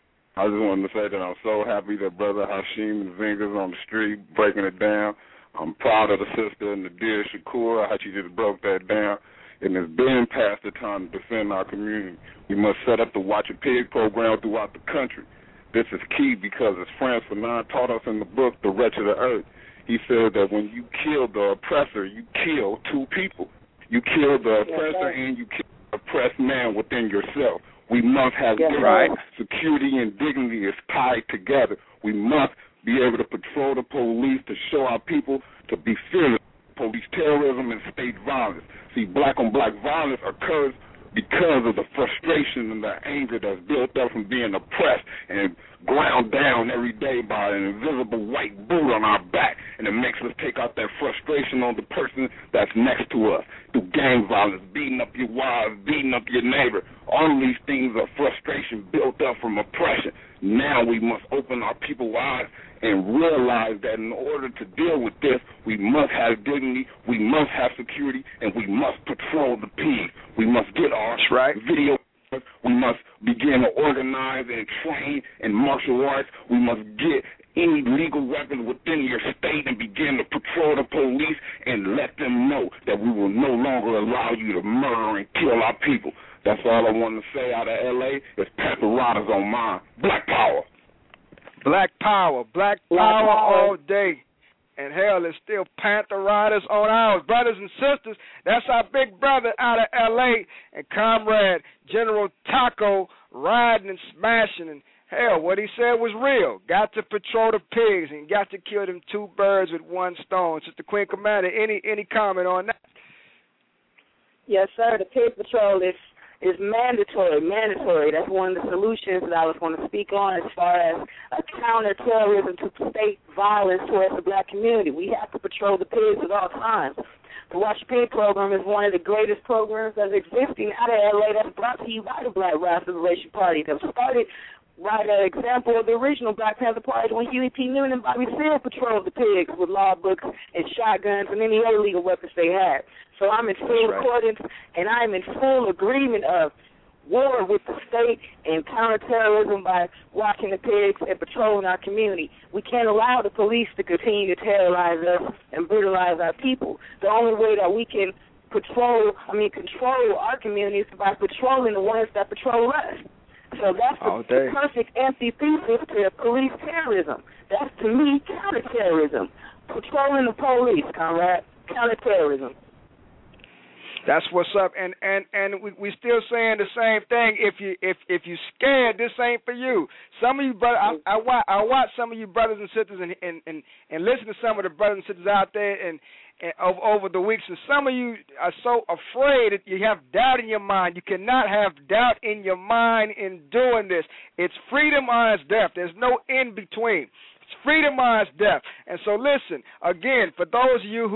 I just wanted to say that I'm so happy that Brother Hashim Zinga's on the street breaking it down. I'm proud of the sister and the dear Shakur, how she just broke that down. And it's been past the time to defend our community. We must set up the Watch a Pig program throughout the country. This is key because, as Frantz Fanon taught us in the book, The Wretch of the Earth, he said that when you kill the oppressor, you kill two people. You kill the oppressor and you kill the oppressed man within yourself. We must have dignity. Right. Security and dignity is tied together. We must be able to patrol the police to show our people to be fearless. Police terrorism and state violence. See, black-on-black violence occurs because of the frustration and the anger that's built up from being oppressed and ground down every day by an invisible white boot on our back. And it makes us take out that frustration on the person that's next to us through gang violence, beating up your wives, beating up your neighbor. All of these things are frustration built up from oppression. Now we must open our people's eyes and realize that in order to deal with this, we must have dignity, we must have security, and we must patrol the pigs. We must get our right. video. We must begin to organize and train in martial arts. We must get any legal weapons within your state and begin to patrol the police and let them know that we will no longer allow you to murder and kill our people. That's all I want to say out of L A. It's Panther Riders on mine. Black Power. Black Power. Black, Black power, power all day. And hell, there's still Panther Riders on ours. Brothers and sisters, that's our big brother out of L A and comrade General Taco riding and smashing. And hell, what he said was real. Got to patrol the pigs and got to kill them two birds with one stone. Sister Queen Commander, any any comment on that? Yes, sir. The pig patrol is is mandatory, mandatory. That's one of the solutions that I was going to speak on as far as a counterterrorism to state violence towards the black community. We have to patrol the pigs at all times. The Watch Pig program is one of the greatest programs that's existing out of L A that's brought to you by the Black Rights Liberation Party that started right an example of the original Black Panther Party when Huey P. Newton and Bobby Seale patrolled the pigs with law books and shotguns and any other legal weapons they had. So I'm in full right. accordance and I'm in full agreement of war with the state and counterterrorism by watching the pigs and patrolling our community. We can't allow the police to continue to terrorize us and brutalize our people. The only way that we can patrol, I mean control our community is by patrolling the ones that patrol us. So that's the, the perfect antithesis to police terrorism. That's, to me, counterterrorism. Patrolling the police, comrade. Counterterrorism. That's what's up, and and and we we still saying the same thing. If you if if you scared, this ain't for you. Some of you brother, I, I watch I watch some of you brothers and sisters, and and and, and listen to some of the brothers and sisters out there, and, and over, over the weeks. And some of you are so afraid that you have doubt in your mind. You cannot have doubt in your mind in doing this. It's freedom or it's death. There's no in between. It's freedom or it's death. And so listen again for those of you who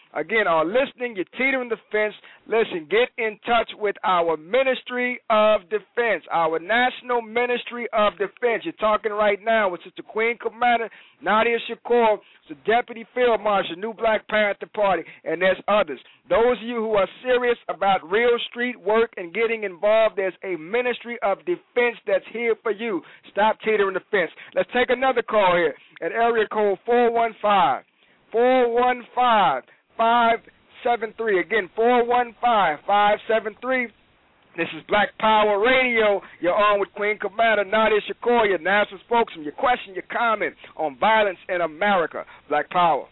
again, are listening, you're teetering the fence, listen, get in touch with our Ministry of Defense, our National Ministry of Defense. You're talking right now with Sister Queen Commander Nadia Shakur, the Deputy Field Marshal, New Black Panther Party, and there's others. Those of you who are serious about real street work and getting involved, there's a Ministry of Defense that's here for you. Stop teetering the fence. Let's take another call here at area code four one five, four one five, five seven three. Again, four one five, five seven three. This is Black Power Radio. You're on with Queen Commander Nadia Shakur, your national spokesman. Your question, your comment on violence in America. Black Power.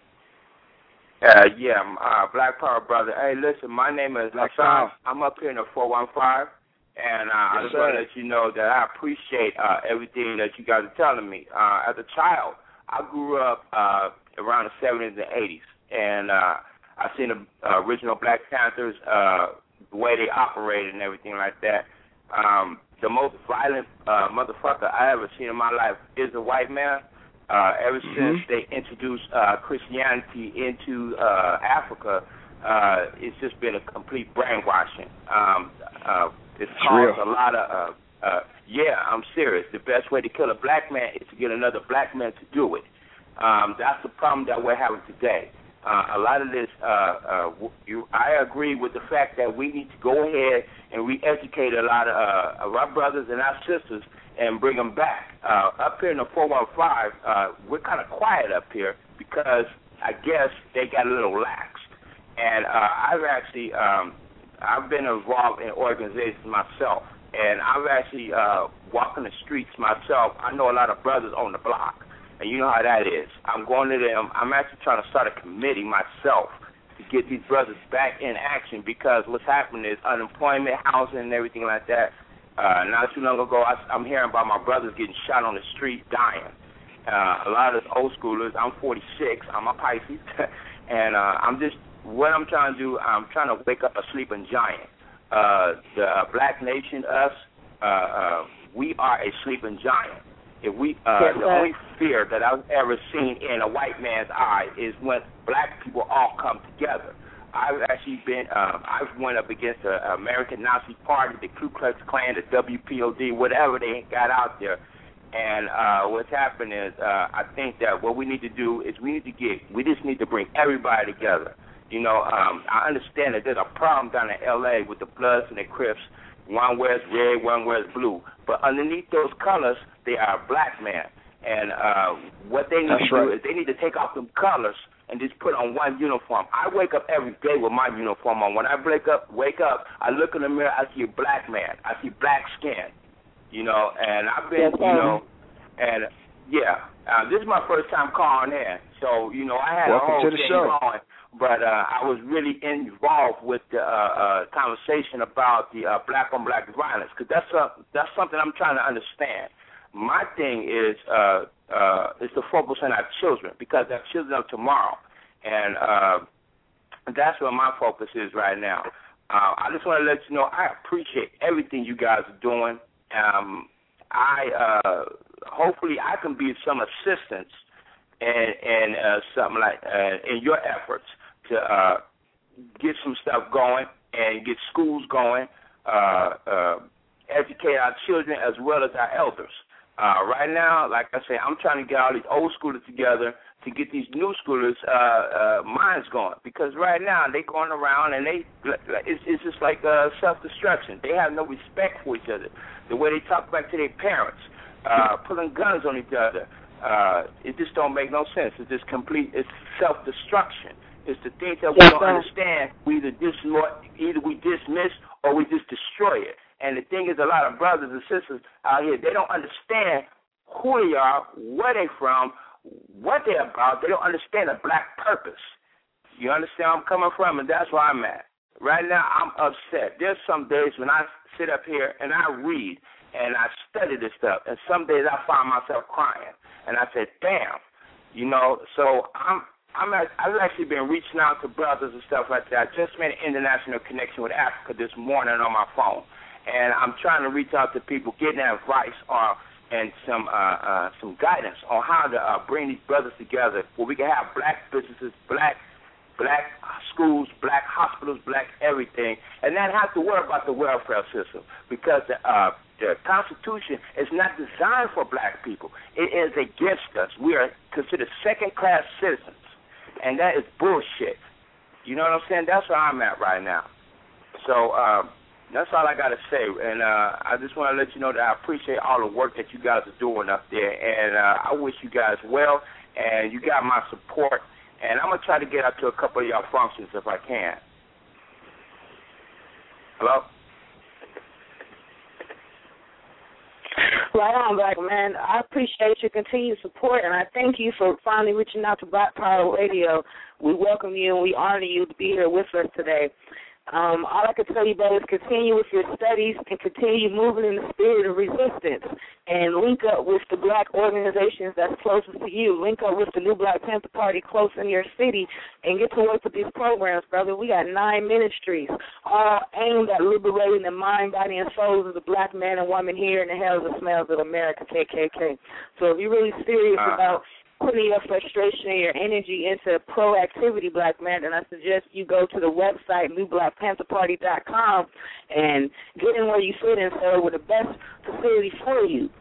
Uh, yeah, uh, Black Power, brother. Hey, listen, my name is Hassan. I'm up here in the four one five, and uh, I just want to let you know that I appreciate uh, everything that you guys are telling me. Uh, as a child, I grew up uh, around the seventies and eighties, and uh, I've seen the uh, original Black Panthers, uh, the way they operated and everything like that. Um, the most violent uh, motherfucker I ever seen in my life is a white man. Uh, ever mm-hmm. since they introduced uh, Christianity into uh, Africa, uh, it's just been a complete brainwashing. Um, uh, it's caused a lot of, uh, uh, yeah, I'm serious. The best way to kill a black man is to get another black man to do it. Um, that's the problem that we're having today. Uh, a lot of this, uh, uh, you, I agree with the fact that we need to go ahead and re-educate a lot of, uh, of our brothers and our sisters and bring them back. Uh, up here in the four one five, uh, we're kind of quiet up here because I guess they got a little lax. And uh, I've actually, um, I've been involved in organizations myself, and I've actually uh, walking the streets myself. I know a lot of brothers on the block. And you know how that is. I'm going to them. I'm actually trying to start a committee myself to get these brothers back in action because what's happening is unemployment, housing, and everything like that. Uh, not too long ago, I, I'm hearing about my brothers getting shot on the street, dying. Uh, a lot of us old schoolers, I'm forty-six, I'm a Pisces, and uh, I'm just, what I'm trying to do, I'm trying to wake up a sleeping giant. Uh, the Black Nation, us, uh, uh, we are a sleeping giant. If we, uh, yes, the only fear that I've ever seen in a white man's eye is when black people all come together. I've actually been, uh, I've went up against the American Nazi Party, the Ku Klux Klan, the W P O D, whatever they got out there. And uh, what's happened is, uh, I think that what we need to do is we need to get, we just need to bring everybody together. You know, um, I understand that there's a problem down in L A with the Bloods and the Crips. One wears red, one wears blue. But underneath those colors, they are a black man. And uh, what they need That's to right. do is they need to take off them colors and just put on one uniform. I wake up every day with my uniform on. When I wake up, wake up, I look in the mirror, I see a black man. I see black skin, you know. And I've been, you know, and yeah, uh, this is my first time calling in. So, you know, I had Welcome a whole to the thing show. going. But uh, I was really involved with the uh, uh, conversation about the uh, black-on-black violence because that's uh, that's something I'm trying to understand. My thing is uh, uh, is to focus on our children because our children are tomorrow, and uh, that's where my focus is right now. Uh, I just want to let you know I appreciate everything you guys are doing. Um, I uh, hopefully I can be some assistance and and uh, something like uh, in your efforts to uh, get some stuff going and get schools going, uh, uh, educate our children as well as our elders. Uh, right now, like I say, I'm trying to get all these old schoolers together to get these new schoolers' uh, uh, minds going because right now they going around and they it's, it's just like uh, self-destruction. They have no respect for each other. The way they talk back to their parents, uh, pulling guns on each other. Uh, it just don't make no sense. It's just complete. It's self-destruction. It's the things that we don't understand. We either dismiss, either we dismiss or we just destroy it. And the thing is, a lot of brothers and sisters out here, they don't understand who they are, where they from, what they're about. They don't understand the black purpose. You understand where I'm coming from, and that's where I'm at. Right now, I'm upset. There's some days when I sit up here and I read and I study this stuff, and some days I find myself crying. And I said, damn, you know, so I'm, I'm at, I've actually been reaching out to brothers and stuff like that. I just made an international connection with Africa this morning on my phone. And I'm trying to reach out to people, getting advice or, and some uh, uh, some guidance on how to uh, bring these brothers together where we can have black businesses, black black schools, black hospitals, black everything, and not have to worry about the welfare system because the, uh, the Constitution is not designed for black people. It is against us. We are considered second-class citizens, and that is bullshit. You know what I'm saying? That's where I'm at right now. So um, that's all I got to say, and uh, I just want to let you know that I appreciate all the work that you guys are doing up there, and uh, I wish you guys well, and you got my support, and I'm going to try to get out to a couple of y'all functions if I can. Hello? Right on, Black Man. I appreciate your continued support, and I thank you for finally reaching out to Black Power Radio. We welcome you, and we honor you to be here with us today. Um, all I can tell you, brother, is continue with your studies and continue moving in the spirit of resistance and link up with the black organizations that's closest to you. Link up with the New Black Panther Party close in your city and get to work with these programs, brother. We got nine ministries all aimed at liberating the mind, body, and souls of the black man and woman here in the hells and smells of America, K K K. So if you're really serious uh, about putting your frustration and your energy into proactivity, black man, then I suggest you go to the website, new black panther party dot com, and get in where you fit in, sir, with the best facility for you.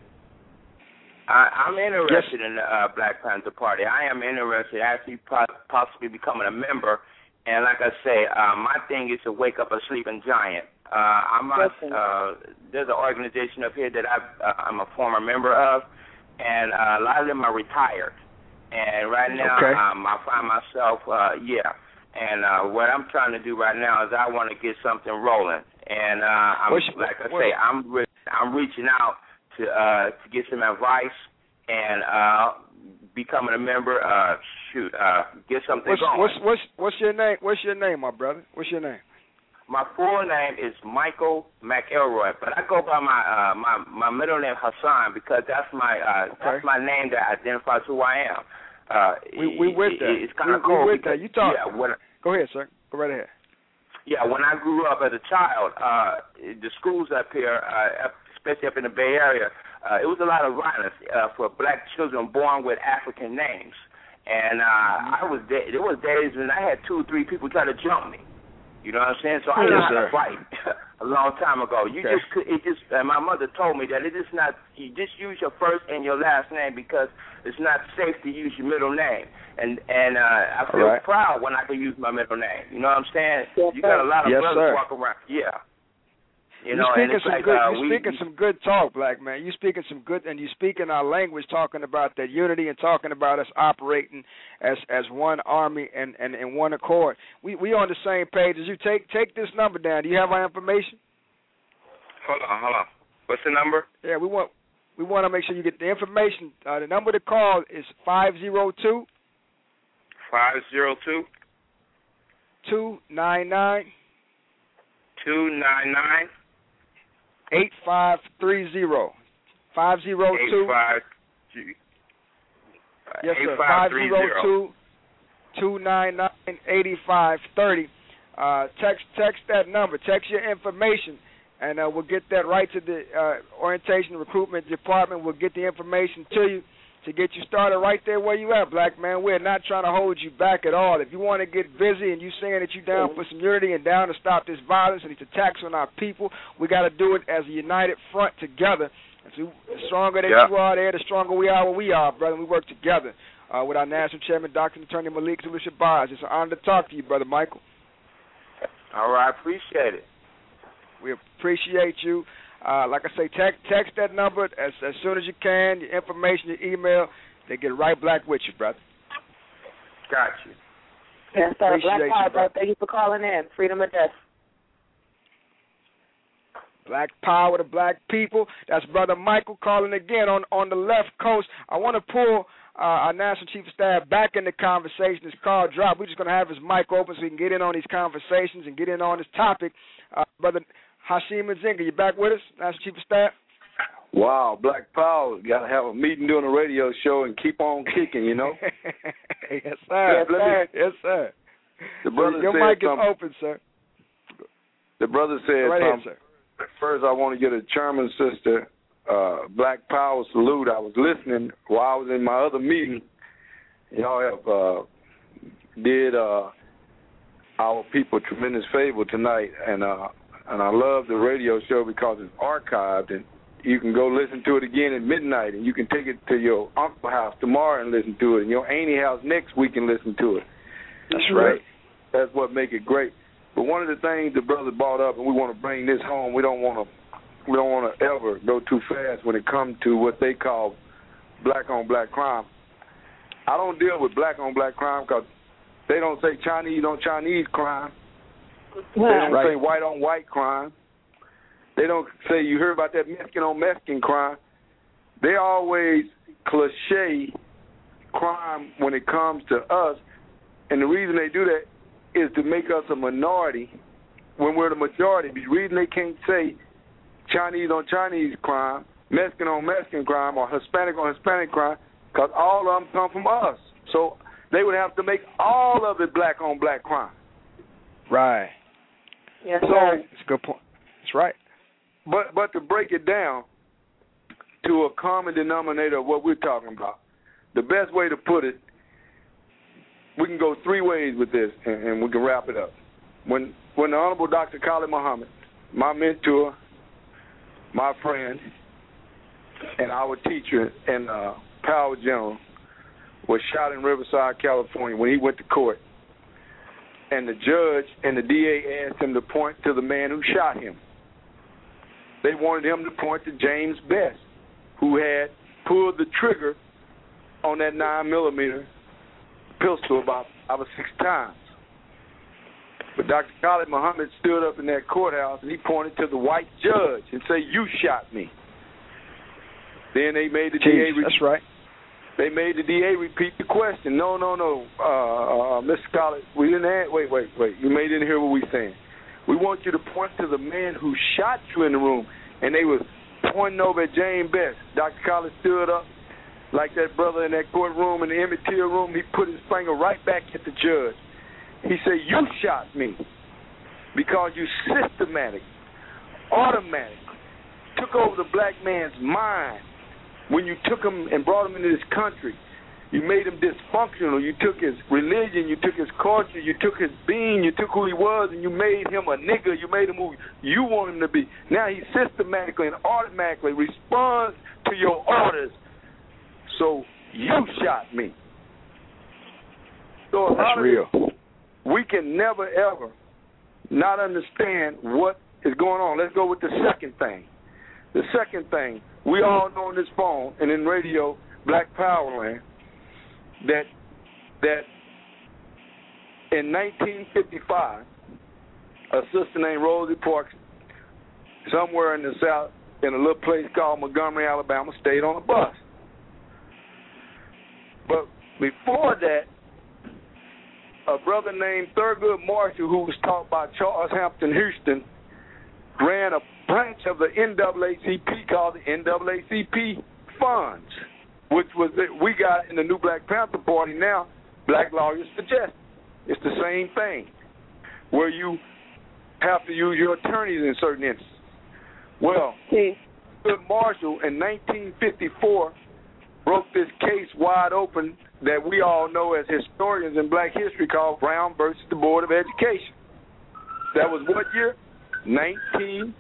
I, I'm interested yes. in the uh, Black Panther Party. I am interested actually possibly becoming a member. And like I say, uh, my thing is to wake up a sleeping giant. Uh, I'm not, uh, there's an organization up here that I've, uh, I'm a former member of, and uh, a lot of them are retired. And right now, okay. um, I find myself, uh, yeah. And uh, what I'm trying to do right now is I want to get something rolling. And uh, I'm, what's, like I what? say, I'm re- I'm reaching out to uh, to get some advice and uh, becoming a member. Uh, shoot, uh, get something what's, going. What's what's what's your name? What's your name, my brother? What's your name? My full name is Michael McElroy, but I go by my uh, my my middle name Hassan because that's my uh, okay. that's my name that identifies who I am. Uh, we we with it, that. It's kind of we, cool. We with that. You talk. Yeah, when, go ahead, sir. Go right ahead. Yeah, when I grew up as a child, uh, the schools up here, uh, especially up in the Bay Area, uh, it was a lot of violence uh, for black children born with African names. And uh, mm-hmm. I was there. There was days when I had two or three people try to jump me. You know what I'm saying? So I yes, know how sir. to fight a long time ago. You okay. just could, it just. And my mother told me that it is not. You just use your first and your last name because it's not safe to use your middle name. And and uh, I feel right. proud when I can use my middle name. You know what I'm saying? Yes, you got a lot of yes, brothers sir. walk around. Yeah. You you're know, speaking and it's some like, good. uh, you're we, speaking some good talk, black man. You're speaking some good, and you're speaking our language, talking about that unity and talking about us operating as as one army and, and, and one accord. We we on the same page as you. Take take this number down. Do you have our information? Hold on, hold on. What's the number? Yeah, we want we want to make sure you get the information. Uh, the number to call is five zero two. Five zero two. Two nine nine. Two nine nine. Eight five three zero. Five zero two. Eight five. Yes, sir. Five zero two two nine nine eighty five thirty. Uh, text text that number. Text your information, and uh, we'll get that right to the uh, orientation and recruitment department. We'll get the information to you to get you started right there where you at, black man. We're not trying to hold you back at all. If you want to get busy and you saying that you down for some unity and down to stop this violence and these attacks on our people, we got to do it as a united front together. And so the stronger that yeah. you are there, the stronger we are where we are, brother. We work together uh, with our national chairman, Doctor Attorney Malik Zulu Shabazz. It's an honor to talk to you, Brother Michael. All right, appreciate it. We appreciate you. Uh, like I say, text, text that number as as soon as you can, your information, your email. They get right black with you, brother. Got you. Yes, sir. Black Power, brother. Thank you for calling in. Freedom of death. Black Power to black people. That's Brother Michael calling again on, on the left coast. I want to pull uh, our National Chief of Staff back in the conversation. This call drop. We're just going to have his mic open so we can get in on these conversations and get in on this topic. Uh, Brother Hashim Nzinga, you back with us, National Chief of Staff? Wow, Black Power. Got to have a meeting during a radio show and keep on kicking, you know? Yes, sir. Yes, sir. Yes, sir. The brother so your said mic is something. open, sir. The brother said right something. Ahead, sir. First, I want to get a chairman sister uh, Black Power salute. I was listening while I was in my other meeting. Y'all have uh, did uh, our people tremendous favor tonight, and uh, and I love the radio show because it's archived, and you can go listen to it again at midnight, and you can take it to your uncle's house tomorrow and listen to it, and your auntie house next week and listen to it. That's right. That's what makes it great. But one of the things the brother brought up, and we want to bring this home, we don't want to we don't want to ever go too fast when it comes to what they call black on black crime. I don't deal with black on black crime because they don't say Chinese on Chinese crime. They don't right. say white on white crime. They don't say you heard about that Mexican on Mexican crime. They always cliche crime when it comes to us, and the reason they do that is to make us a minority when we're the majority. The reason they can't say Chinese on Chinese crime, Mexican on Mexican crime, or Hispanic on Hispanic crime, because all of them come from us. So they would have to make all of it black on black crime. Right. Yes, so sir. That's a good point. That's right. But but to break it down to a common denominator of what we're talking about, the best way to put it, we can go three ways with this, and, and we can wrap it up. When when the Honorable Doctor Khalid Muhammad, my mentor, my friend, and our teacher and uh, Power General, was shot in Riverside, California, when he went to court, and the judge and the D A asked him to point to the man who shot him. They wanted him to point to James Best, who had pulled the trigger on that nine millimeter pistol about over six times. But Doctor Khalid Muhammad stood up in that courthouse and he pointed to the white judge and said, "You shot me." Then they made the Jeez, D A. Re- that's right. They made the D A repeat the question. No, no, no, uh, uh, Mister Khalid, we didn't ask. Wait, wait, wait. You may didn't hear what we saying. We want you to point to the man who shot you in the room. And they was pointing over at James Best. Doctor Khalid stood up like that brother in that courtroom in the Emmett Till room. He put his finger right back at the judge. He said, "You shot me because you systematic, automatic, took over the black man's mind when you took him and brought him into this country. You made him dysfunctional. You took his religion. You took his culture. You took his being. You took who he was, and you made him a nigger. You made him who you want him to be. Now he systematically and automatically responds to your orders. So you shot me." So that's real. We can never, ever not understand what is going on. Let's go with the second thing. The second thing, we all know on this phone and in radio, Black Power Land, that that in nineteen fifty-five, a sister named Rosie Parks, somewhere in the South, in a little place called Montgomery, Alabama, stayed on a bus. But before that, a brother named Thurgood Marshall, who was taught by Charles Hampton Houston, ran a branch of the N double A C P called the N double A C P Funds, which was that we got in the new Black Panther Party now. Black lawyers suggest it's the same thing, where you have to use your attorneys in certain instances. Well, Thurgood Marshall in nineteen fifty-four broke this case wide open that we all know as historians in black history called Brown versus the Board of Education. That was what year? nineteen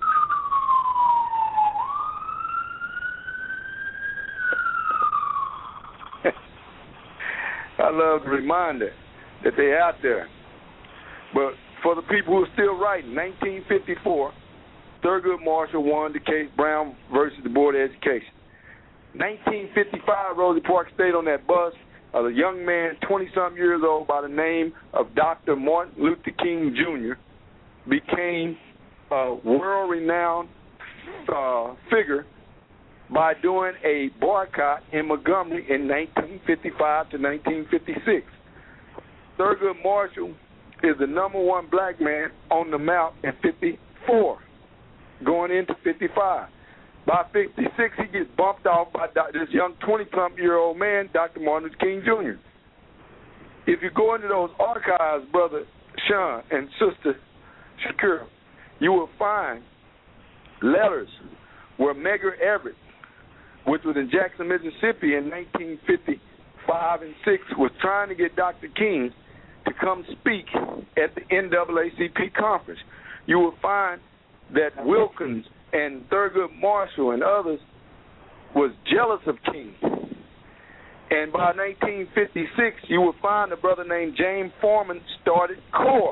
I love the reminder that they're out there. But for the people who are still writing, nineteen fifty-four, Thurgood Marshall won the case Brown versus the Board of Education. nineteen fifty-five, Rosie Parks stayed on that bus. A young man, twenty-some years old, by the name of Doctor Martin Luther King Junior, became a world-renowned uh, figure by doing a boycott in Montgomery in nineteen fifty-five to nineteen fifty-six. Thurgood Marshall is the number one black man on the map in fifty-four, going into fifty-five. By fifty-six, he gets bumped off by this young twenty-something-year-old man, Doctor Martin Luther King Junior If you go into those archives, Brother Sean and Sister Shakira, you will find letters where Medgar Evers, which was in Jackson, Mississippi in nineteen fifty-five and six, was trying to get Doctor King to come speak at the N double A C P conference. You will find that Wilkins and Thurgood Marshall and others was jealous of King. And by nineteen fifty-six, you will find a brother named James Foreman started CORE.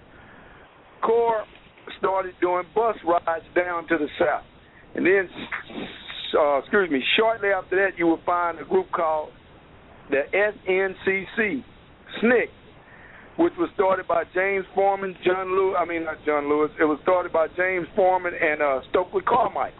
CORE started doing bus rides down to the South. And then, uh, excuse me, shortly after that, you will find a group called the S N C C, S N C C, which was started by James Foreman, John Lewis, I mean, not John Lewis, it was started by James Foreman and uh, Stokely Carmichael.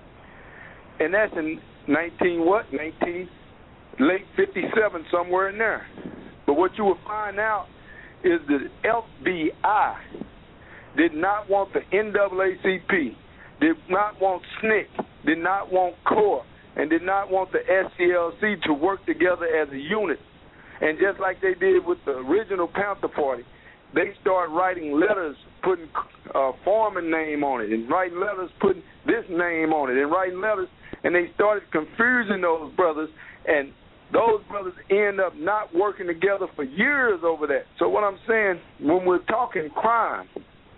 And that's in nineteen what? nineteen, late fifty-seven, somewhere in there. But what you will find out is the F B I did not want the N double A C P, did not want S N C C, did not want CORE, and did not want the S C L C to work together as a unit. And just like they did with the original Panther Party, they started writing letters, putting uh, Foreman name on it, and writing letters, putting this name on it, and writing letters, and they started confusing those brothers, and those brothers end up not working together for years over that. So what I'm saying, when we're talking crime,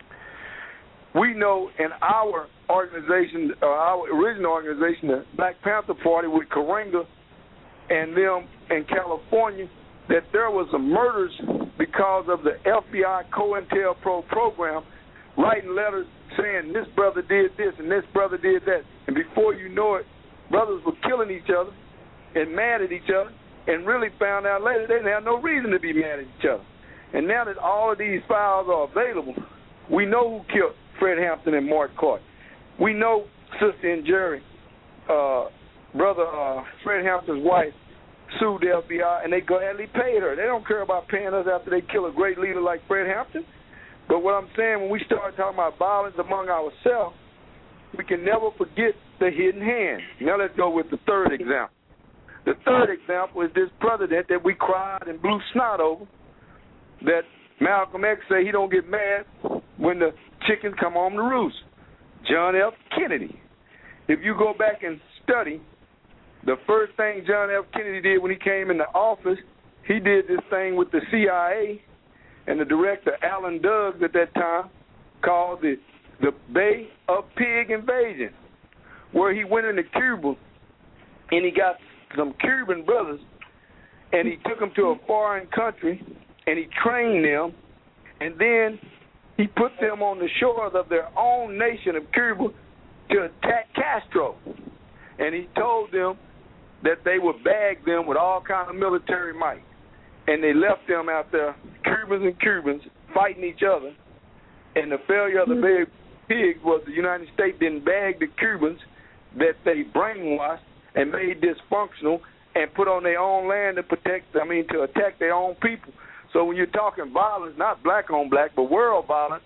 we know in our organization, uh, our original organization, the Black Panther Party with Karenga and them in California, that there was some murders because of the F B I COINTELPRO program writing letters saying this brother did this and this brother did that. And before you know it, brothers were killing each other and mad at each other, and really found out later they didn't have no reason to be mad at each other. And now that all of these files are available, we know who killed Fred Hampton and Mark Clark. We know Sister and Jerry, uh, brother uh, Fred Hampton's wife, sued the F B I, and they gladly paid her. They don't care about paying us after they kill a great leader like Fred Hampton. But what I'm saying, when we start talking about violence among ourselves, we can never forget the hidden hand. Now let's go with the third example. The third example is this president that we cried and blew snot over, that Malcolm X say he don't get mad when the chickens come home to roost. John F. Kennedy. If you go back and study, the first thing John F. Kennedy did when he came into office, he did this thing with the C I A and the director, Alan Duggs, at that time, called the, the Bay of Pig Invasion, where he went into Cuba and he got some Cuban brothers and he took them to a foreign country and he trained them, and then he put them on the shores of their own nation of Cuba to attack Castro. And he told them that they would bag them with all kind of military might. And they left them out there, Cubans and Cubans, fighting each other. And the failure of the Bay of Pigs was the United States didn't bag the Cubans that they brainwashed and made dysfunctional and put on their own land to protect, I mean, to attack their own people. So when you're talking violence, not black on black, but world violence,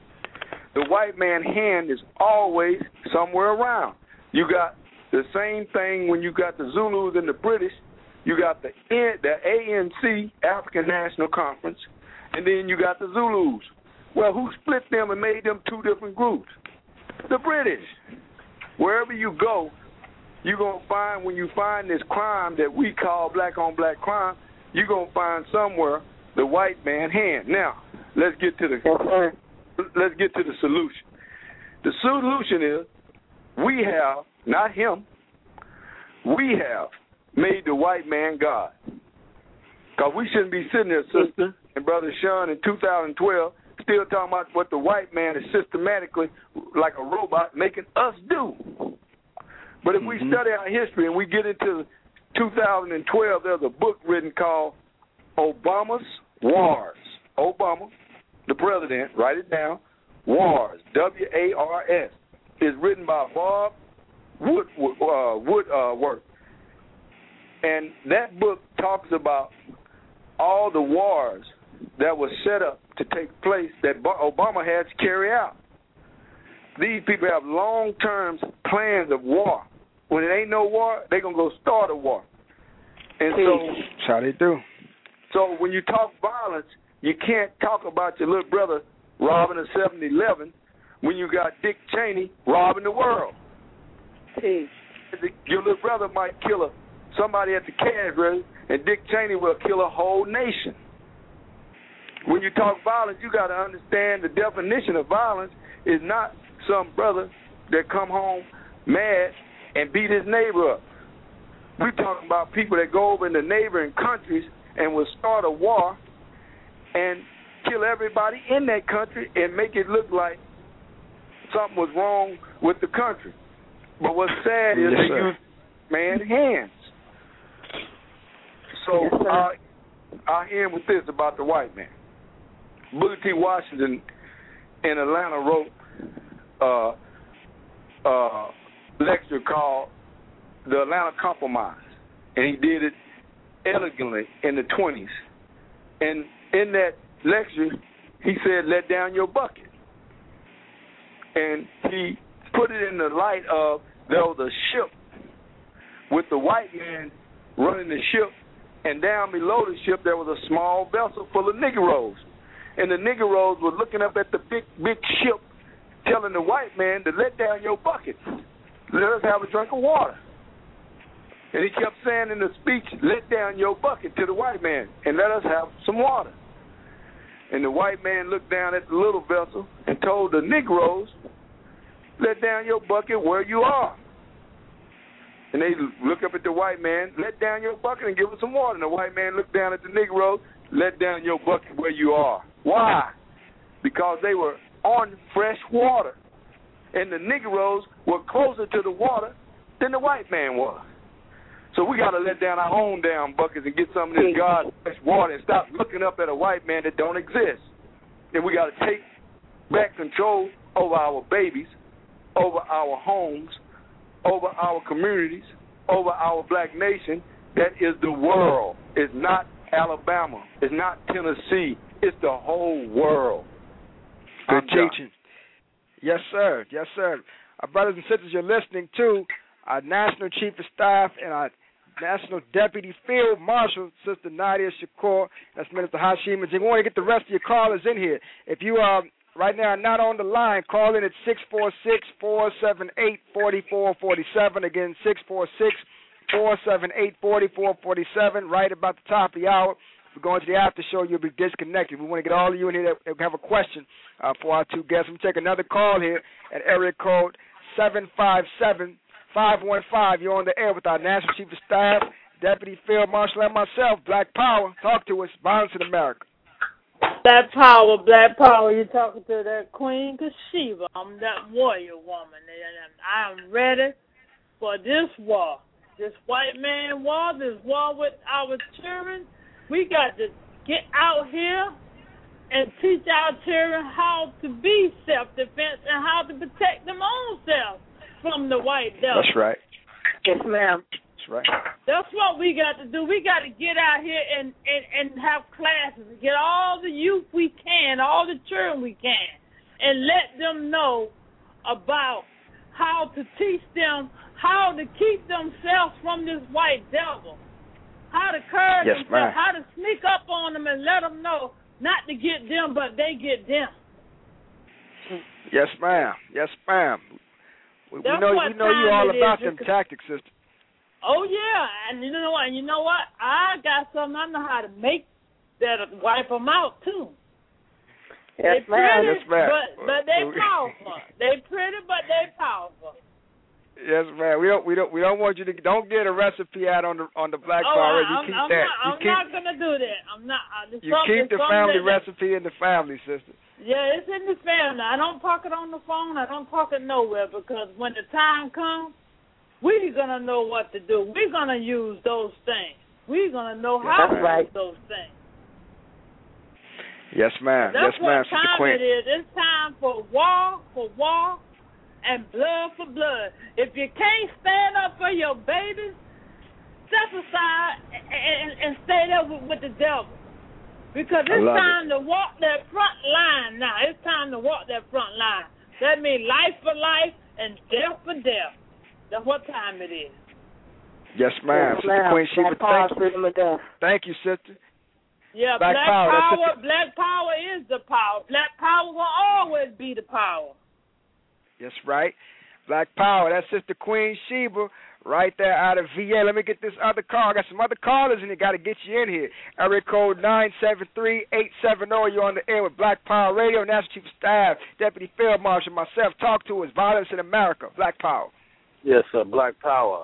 the white man's hand is always somewhere around. You got the same thing when you got the Zulus and the British. You got the N, the A N C, African National Conference, and then you got the Zulus. Well, who split them and made them two different groups? The British. Wherever you go, you're going to find, when you find this crime that we call black on black crime, you're going to find somewhere the white man's hand. Now, let's get to the let's get to the solution. The solution is we have, not him, we have made the white man God. Because we shouldn't be sitting there, sister and brother Sean, in two thousand twelve, still talking about what the white man is systematically, like a robot, making us do. But if mm-hmm. we study our history and we get into two thousand twelve, there's a book written called Obama's Wars. Obama, the president, write it down, Wars, W A R S, is written by Bob Wood, uh, Woodworth. And that book talks about all the wars that were set up to take place that Obama had to carry out. These people have long-term plans of war. When it ain't no war, they're going to go start a war. And so that's how they do. So when you talk violence, you can't talk about your little brother robbing a seven eleven when you got Dick Cheney robbing the world. Peace. Your little brother might kill a, somebody at the cash register, and Dick Cheney will kill a whole nation. when you talk violence, you got to understand the definition of violence is not some brother that come home mad and beat his neighbor up. We're talking about people that go over in the neighboring countries and will start a war and kill everybody in that country and make it look like something was wrong with the country. But what's sad is yes, they sir. use man's hands. So yes, I'll, I'll end with this about the white man. Booker T. Washington in Atlanta wrote a uh, uh, lecture called The Atlanta Compromise, and he did it elegantly in the twenties. And in that lecture, he said, let down your bucket. And he put it in the light of there was a ship with the white man running the ship, and down below the ship there was a small vessel full of Negroes. And the Negroes were looking up at the big, big ship, telling the white man to let down your bucket. Let us have a drink of water. And he kept saying in the speech, let down your bucket to the white man and let us have some water. And the white man looked down at the little vessel and told the Negroes, let down your bucket where you are. And they look up at the white man, let down your bucket and give us some water. And the white man looked down at the Negroes, let down your bucket where you are. Why? Because they were on fresh water. And the Negroes were closer to the water than the white man was. So we got to let down our own damn buckets and get some of this God fresh water and stop looking up at a white man that don't exist. And we got to take back control over our babies, over our homes, over our communities, over our black nation. That is the world. It's not Alabama. It's not Tennessee. It's the whole world. Good teaching. Yes, sir. Yes, sir. Our brothers and sisters, you're listening to our National Chief of Staff and our National Deputy Field Marshal, Sister Nadia Shakur. That's Minister Hashim. And we want to get the rest of your callers in here. If you are right now not on the line, call in at six four six, four seven eight, four four four seven. Again, six four six, four seven eight, four four four seven. Right about the top of the hour. If we're going to the after show, you'll be disconnected. We want to get all of you in here that have a question uh, for our two guests. We'll take another call here at area code seven five seven, five one five. You're on the air with our National Chief of Staff, Deputy Field Marshal, and myself, Black Power. Talk to us. Violence in America. Black Power, Black Power. You're talking to that Queen Kashiva. I'm that warrior woman, and I'm ready for this war. This white man war, this war with our children. We got to get out here and teach our children how to be self-defense and how to protect them own selves from the white devil. That's right. Yes, ma'am. That's right. That's what we got to do. We got to get out here and, and, and have classes, get all the youth we can, all the children we can, and let them know about how to teach them how to keep themselves from this white devil, how to curb yes, themselves, ma'am. how to sneak up on them and let them know not to get them, but they get them. Yes, ma'am. Yes, ma'am. We, we know, we know you all about them tactics, sister. Oh, yeah, and you know what? And you know what? I got something I know how to make that'll wipe them out, too. Yes, they ma'am. Pretty, yes, ma'am. But, but they powerful. They pretty, but they powerful. Yes, ma'am. We don't, we don't, we don't want you to don't get a recipe out on the on the Black oh, Power. You I'm, keep I'm that. Not, I'm keep, not gonna do that. I'm not. Uh, you keep the family recipe in the family, sister. Yeah, it's in the family. I don't talk it on the phone. I don't talk it nowhere because when the time comes, we're gonna know what to do. We're gonna use those things. We're gonna know how That's to right. use those things. Yes, ma'am. That's yes, ma'am. what time Queen. it is. It's time for war, for war, and blood for blood. If you can't stand up for your babies, step aside and, and, and stay there with, with the devil. Because it's time it. to walk that front line now. It's time to walk that front line. That means life for life and death for death. That's what time it is. Yes, ma'am. Yes, Sister ma'am. Queen Sheba, Black thank you. Thank you, sister. Yeah, Black, black power. power, black power is the power. Black power will always be the power. That's right. Black Power. That's Sister Queen Sheba right there out of V A. Let me get this other call. I got some other callers in here. Got to get you in here. Area code nine seven three, eight seven zero. You're on the air with Black Power Radio. National Chief of Staff, Deputy Field Marshal, myself. Talk to us. Violence in America. Black Power. Yes, sir. Black Power.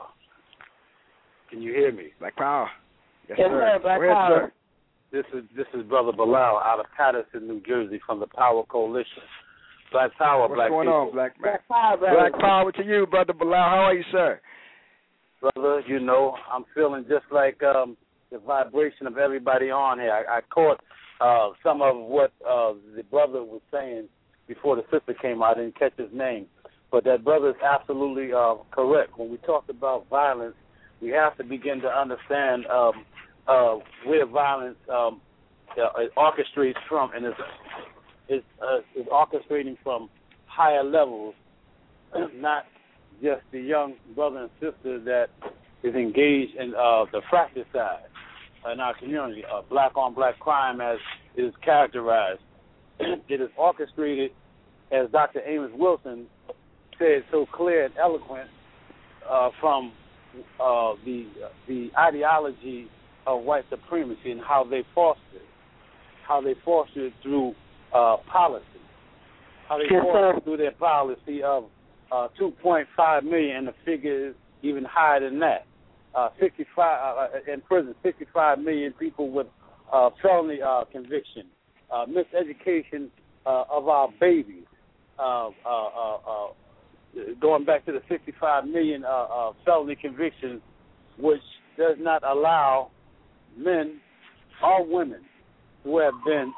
Can you hear me? Black Power. Yes, yes sir. sir. Black Go ahead, Power. Sir. This is this is Brother Bilal out of Patterson, New Jersey, from the Power Coalition. Black Power, What's Black going people. on, Black man? Black Power, brother. Black Power to you, Brother Bilal. How are you, sir? Brother, you know, I'm feeling just like um, the vibration of everybody on here. I, I caught uh, some of what uh, the brother was saying before the sister came out. I didn't catch his name. But that brother is absolutely uh, correct. When we talk about violence, we have to begin to understand um, uh, where violence um, uh, orchestrates from, and it's, it's, uh, it's orchestrating from higher levels, not just the young brother and sister that is engaged in uh, the fratricide in our community, uh, black-on-black crime as it is characterized. It is orchestrated, as Doctor Amos Wilson said so clear and eloquent, uh, from uh, the the ideology of white supremacy and how they foster it, how they foster it through uh, policy, how they yes, foster sir. it through their policy of uh, two point five million, and the figure is even higher than that. Uh, sixty-five uh, in prison, sixty-five million people with uh, felony uh, conviction, uh, miseducation uh, of our babies. Uh, uh, uh, uh, going back to the sixty-five million uh, uh, felony convictions, which does not allow men or women who have been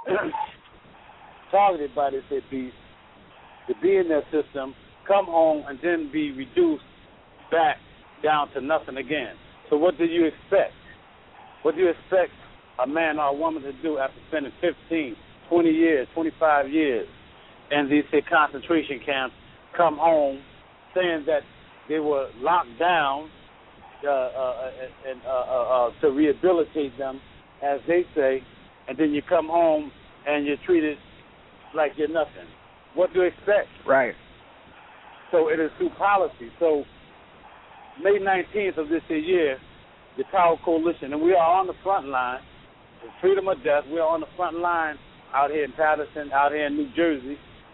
targeted by this abuse to be in their system, come home, and then be reduced back down to nothing again. So what do you expect? What do you expect a man or a woman to do after spending fifteen, twenty years, twenty-five years in these say, concentration camps, come home saying that they were locked down uh, uh, and, uh, uh, uh, to rehabilitate them, as they say, and then you come home and you're treated like you're nothing? What do you expect? Right. So it is through policy. So May nineteenth of this year, the Power Coalition, and we are on the front line, with freedom or death. We are on the front line out here in Patterson, out here in New Jersey.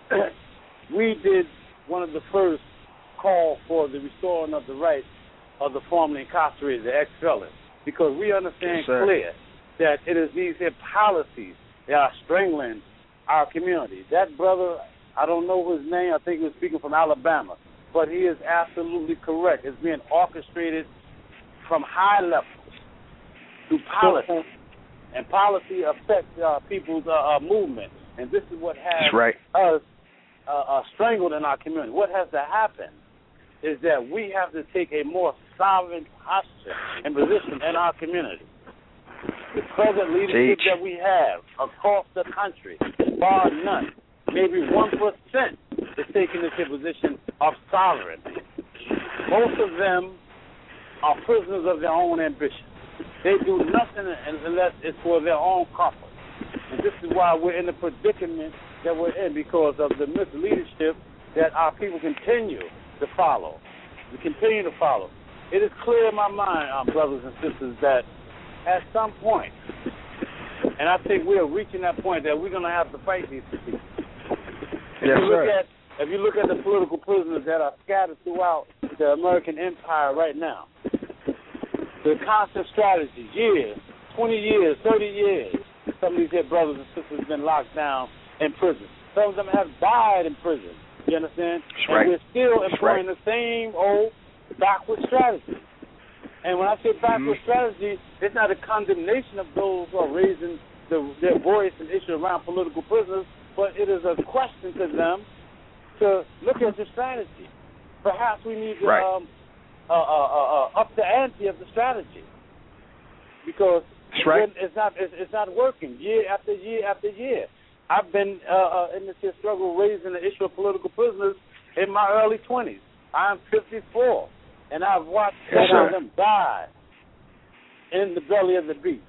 We did one of the first call for the restoring of the rights of the formerly incarcerated, the ex-felons, because we understand yes, clear that it is these here policies that are strangling our community. That brother, I don't know his name, I think he was speaking from Alabama, but he is absolutely correct. It's being orchestrated from high levels through policy, and policy affects uh, people's uh, uh, movement, and this is what has right. us uh, uh, strangled in our community. What has to happen is that we have to take a more sovereign posture and position in our community. The present leadership Teach. that we have across the country, bar none, maybe one percent is taking this position of sovereignty. Most of them are prisoners of their own ambition. They do nothing unless it's for their own comfort. And this is why we're in the predicament that we're in, because of the misleadership that our people continue to follow. We continue to follow. It is clear in my mind, um, brothers and sisters, that at some point, and I think we are reaching that point, that we're going to have to fight these people. If yes, you look sir. at if you look at the political prisoners that are scattered throughout the American empire right now, the constant strategy, years, twenty years, thirty years, some of these here brothers and sisters have been locked down in prison. Some of them have died in prison. You understand? That's and right. we're still That's employing right. the same old backward strategy. And when I say backward mm-hmm. strategy, it's not a condemnation of those who are raising the, their voice and issue around political prisoners, but it is a question to them to look at the strategy. Perhaps we need to right. um, uh, uh, uh, up the ante of the strategy, because right. it's not it's, it's not working year after year after year. I've been uh, uh, in this struggle raising the issue of political prisoners in my early twenties. I'm fifty-four, and I've watched yes, some of them die in the belly of the beast.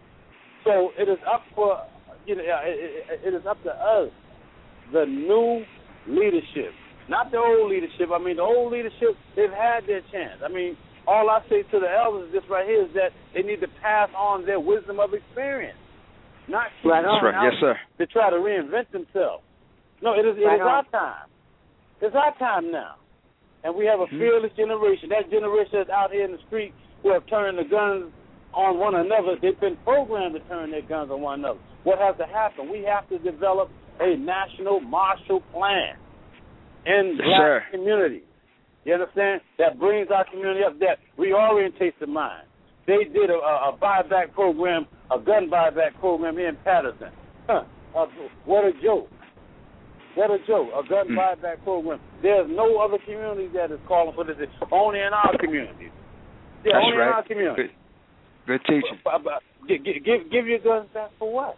So it is up for you know it, it is up to us, the new leadership, not the old leadership. I mean, the old leadership, they've had their chance. I mean, all I say to the elders is this right here is that they need to pass on their wisdom of experience, not keep right going right. out Yes, sir. to try to reinvent themselves. No, it is, it right is our time. It's our time now. And we have a mm-hmm. fearless generation. That generation that's out here in the street who have turned the guns on one another. They've been programmed to turn their guns on one another. What has to happen? We have to develop a national Marshall Plan in yes, black sir. communities. You understand? That brings our community up, that reorientates the mind. They did a, a, a buyback program, a gun buyback program here in Patterson. Huh. Uh, what a joke. What a joke. A gun mm. buyback program. There's no other community that is calling for this. It's only in our community. Yeah, That's only right. in our community. Good, good teaching. Give, give, give your guns back for what?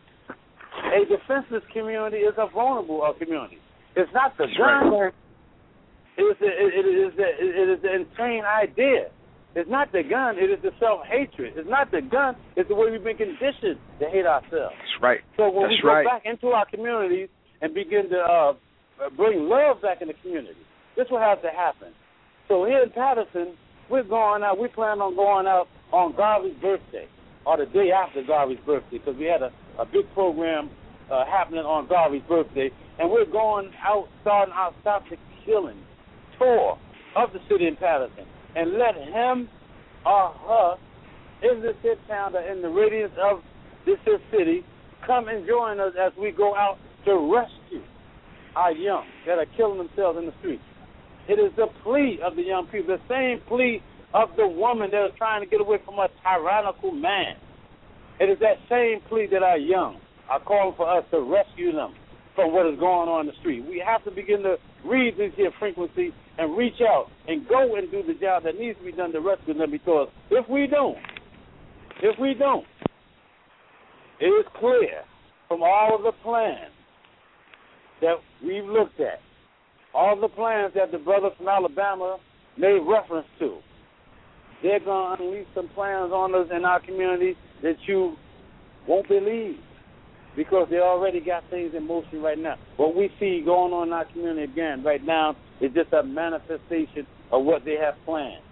A defenseless community is a vulnerable uh, community. It's not the That's gun. Right. It is the, it, it is the, it is the insane idea. It's not the gun. It is the self-hatred. It's not the gun. It's the way we've been conditioned to hate ourselves. That's right. So when That's we go right. back into our communities and begin to uh, bring love back in the community, this will have to happen. So here in Patterson, we're going out. We plan on going out on Garvey's birthday or the day after Garvey's birthday, because we had a, a big program uh, happening on Garvey's birthday, and we're going out, starting our Stop the Killing tour of the city in Patterson, and let him or her in this here town or in the radius of this here city come and join us as we go out to rescue our young that are killing themselves in the streets. It is the plea of the young people, the same plea of the woman that is trying to get away from a tyrannical man. It is that same plea that our young are calling for us to rescue them from what is going on in the street. We have to begin to read these here frequencies and reach out and go and do the job that needs to be done to rescue them, because if we don't, if we don't, it is clear from all of the plans that we've looked at, all the plans that the brother from Alabama made reference to, they're going to unleash some plans on us in our community that you won't believe, because they already got things in motion right now. What we see going on in our community again right now is just a manifestation of what they have planned.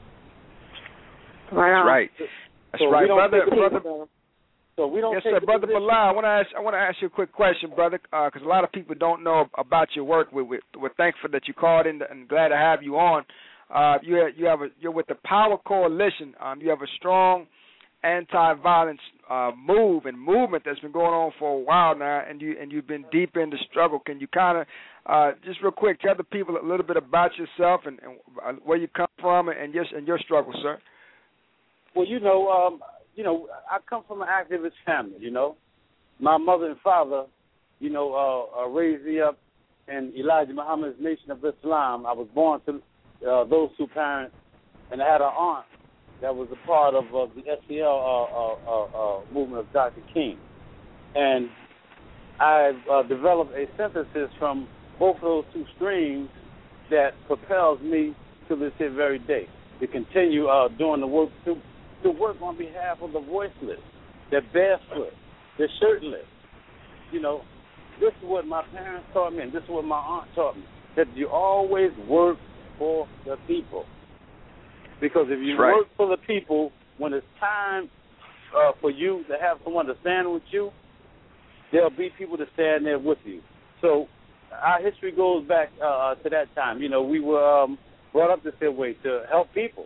Right. That's right. That's so right, brother. brother. So we don't yes, take sir, brother position. Bilal. I want to ask. I want to ask you a quick question, brother, because uh, a lot of people don't know about your work. We, we, we're thankful that you called in and glad to have you on. Uh, you have, you have a, you're with the Power Coalition. Um, you have a strong anti-violence uh, move and movement that's been going on for a while now, and you and you've been deep in the struggle. Can you kind of uh, just real quick tell the people a little bit about yourself and, and where you come from and your and your struggle, sir? Well, you know, um, you know, I come from an activist family. You know, my mother and father, you know, uh, uh, raised me up in Elijah Muhammad's Nation of Islam. I was born to uh, those two parents, and I had an aunt that was a part of uh, the S C L uh, uh, uh, movement of Doctor King. And I've uh, developed a synthesis from both of those two streams that propels me to this here very day, to continue uh, doing the work, to, to work on behalf of the voiceless, the barefoot, the shirtless. You know, this is what my parents taught me, and this is what my aunt taught me, that you always work for the people. Because if you right. work for the people, when it's time uh, for you to have someone to stand with you, there'll be people to stand there with you. So our history goes back uh, to that time. You know, we were um, brought up this way to help people.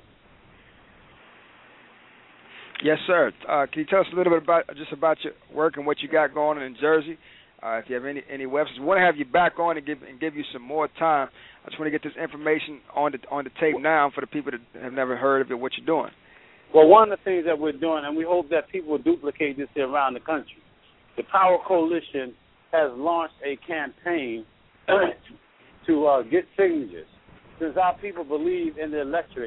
Yes, sir. Uh, can you tell us a little bit about just about your work and what you got going on in Jersey? Uh, if you have any any websites, we want to have you back on and give and give you some more time. I just want to get this information on the on the tape now for the people that have never heard of it. What you're doing? Well, one of the things that we're doing, and we hope that people will duplicate this here around the country. The Power Coalition has launched a campaign to uh, get signatures. Since our people believe in the electric,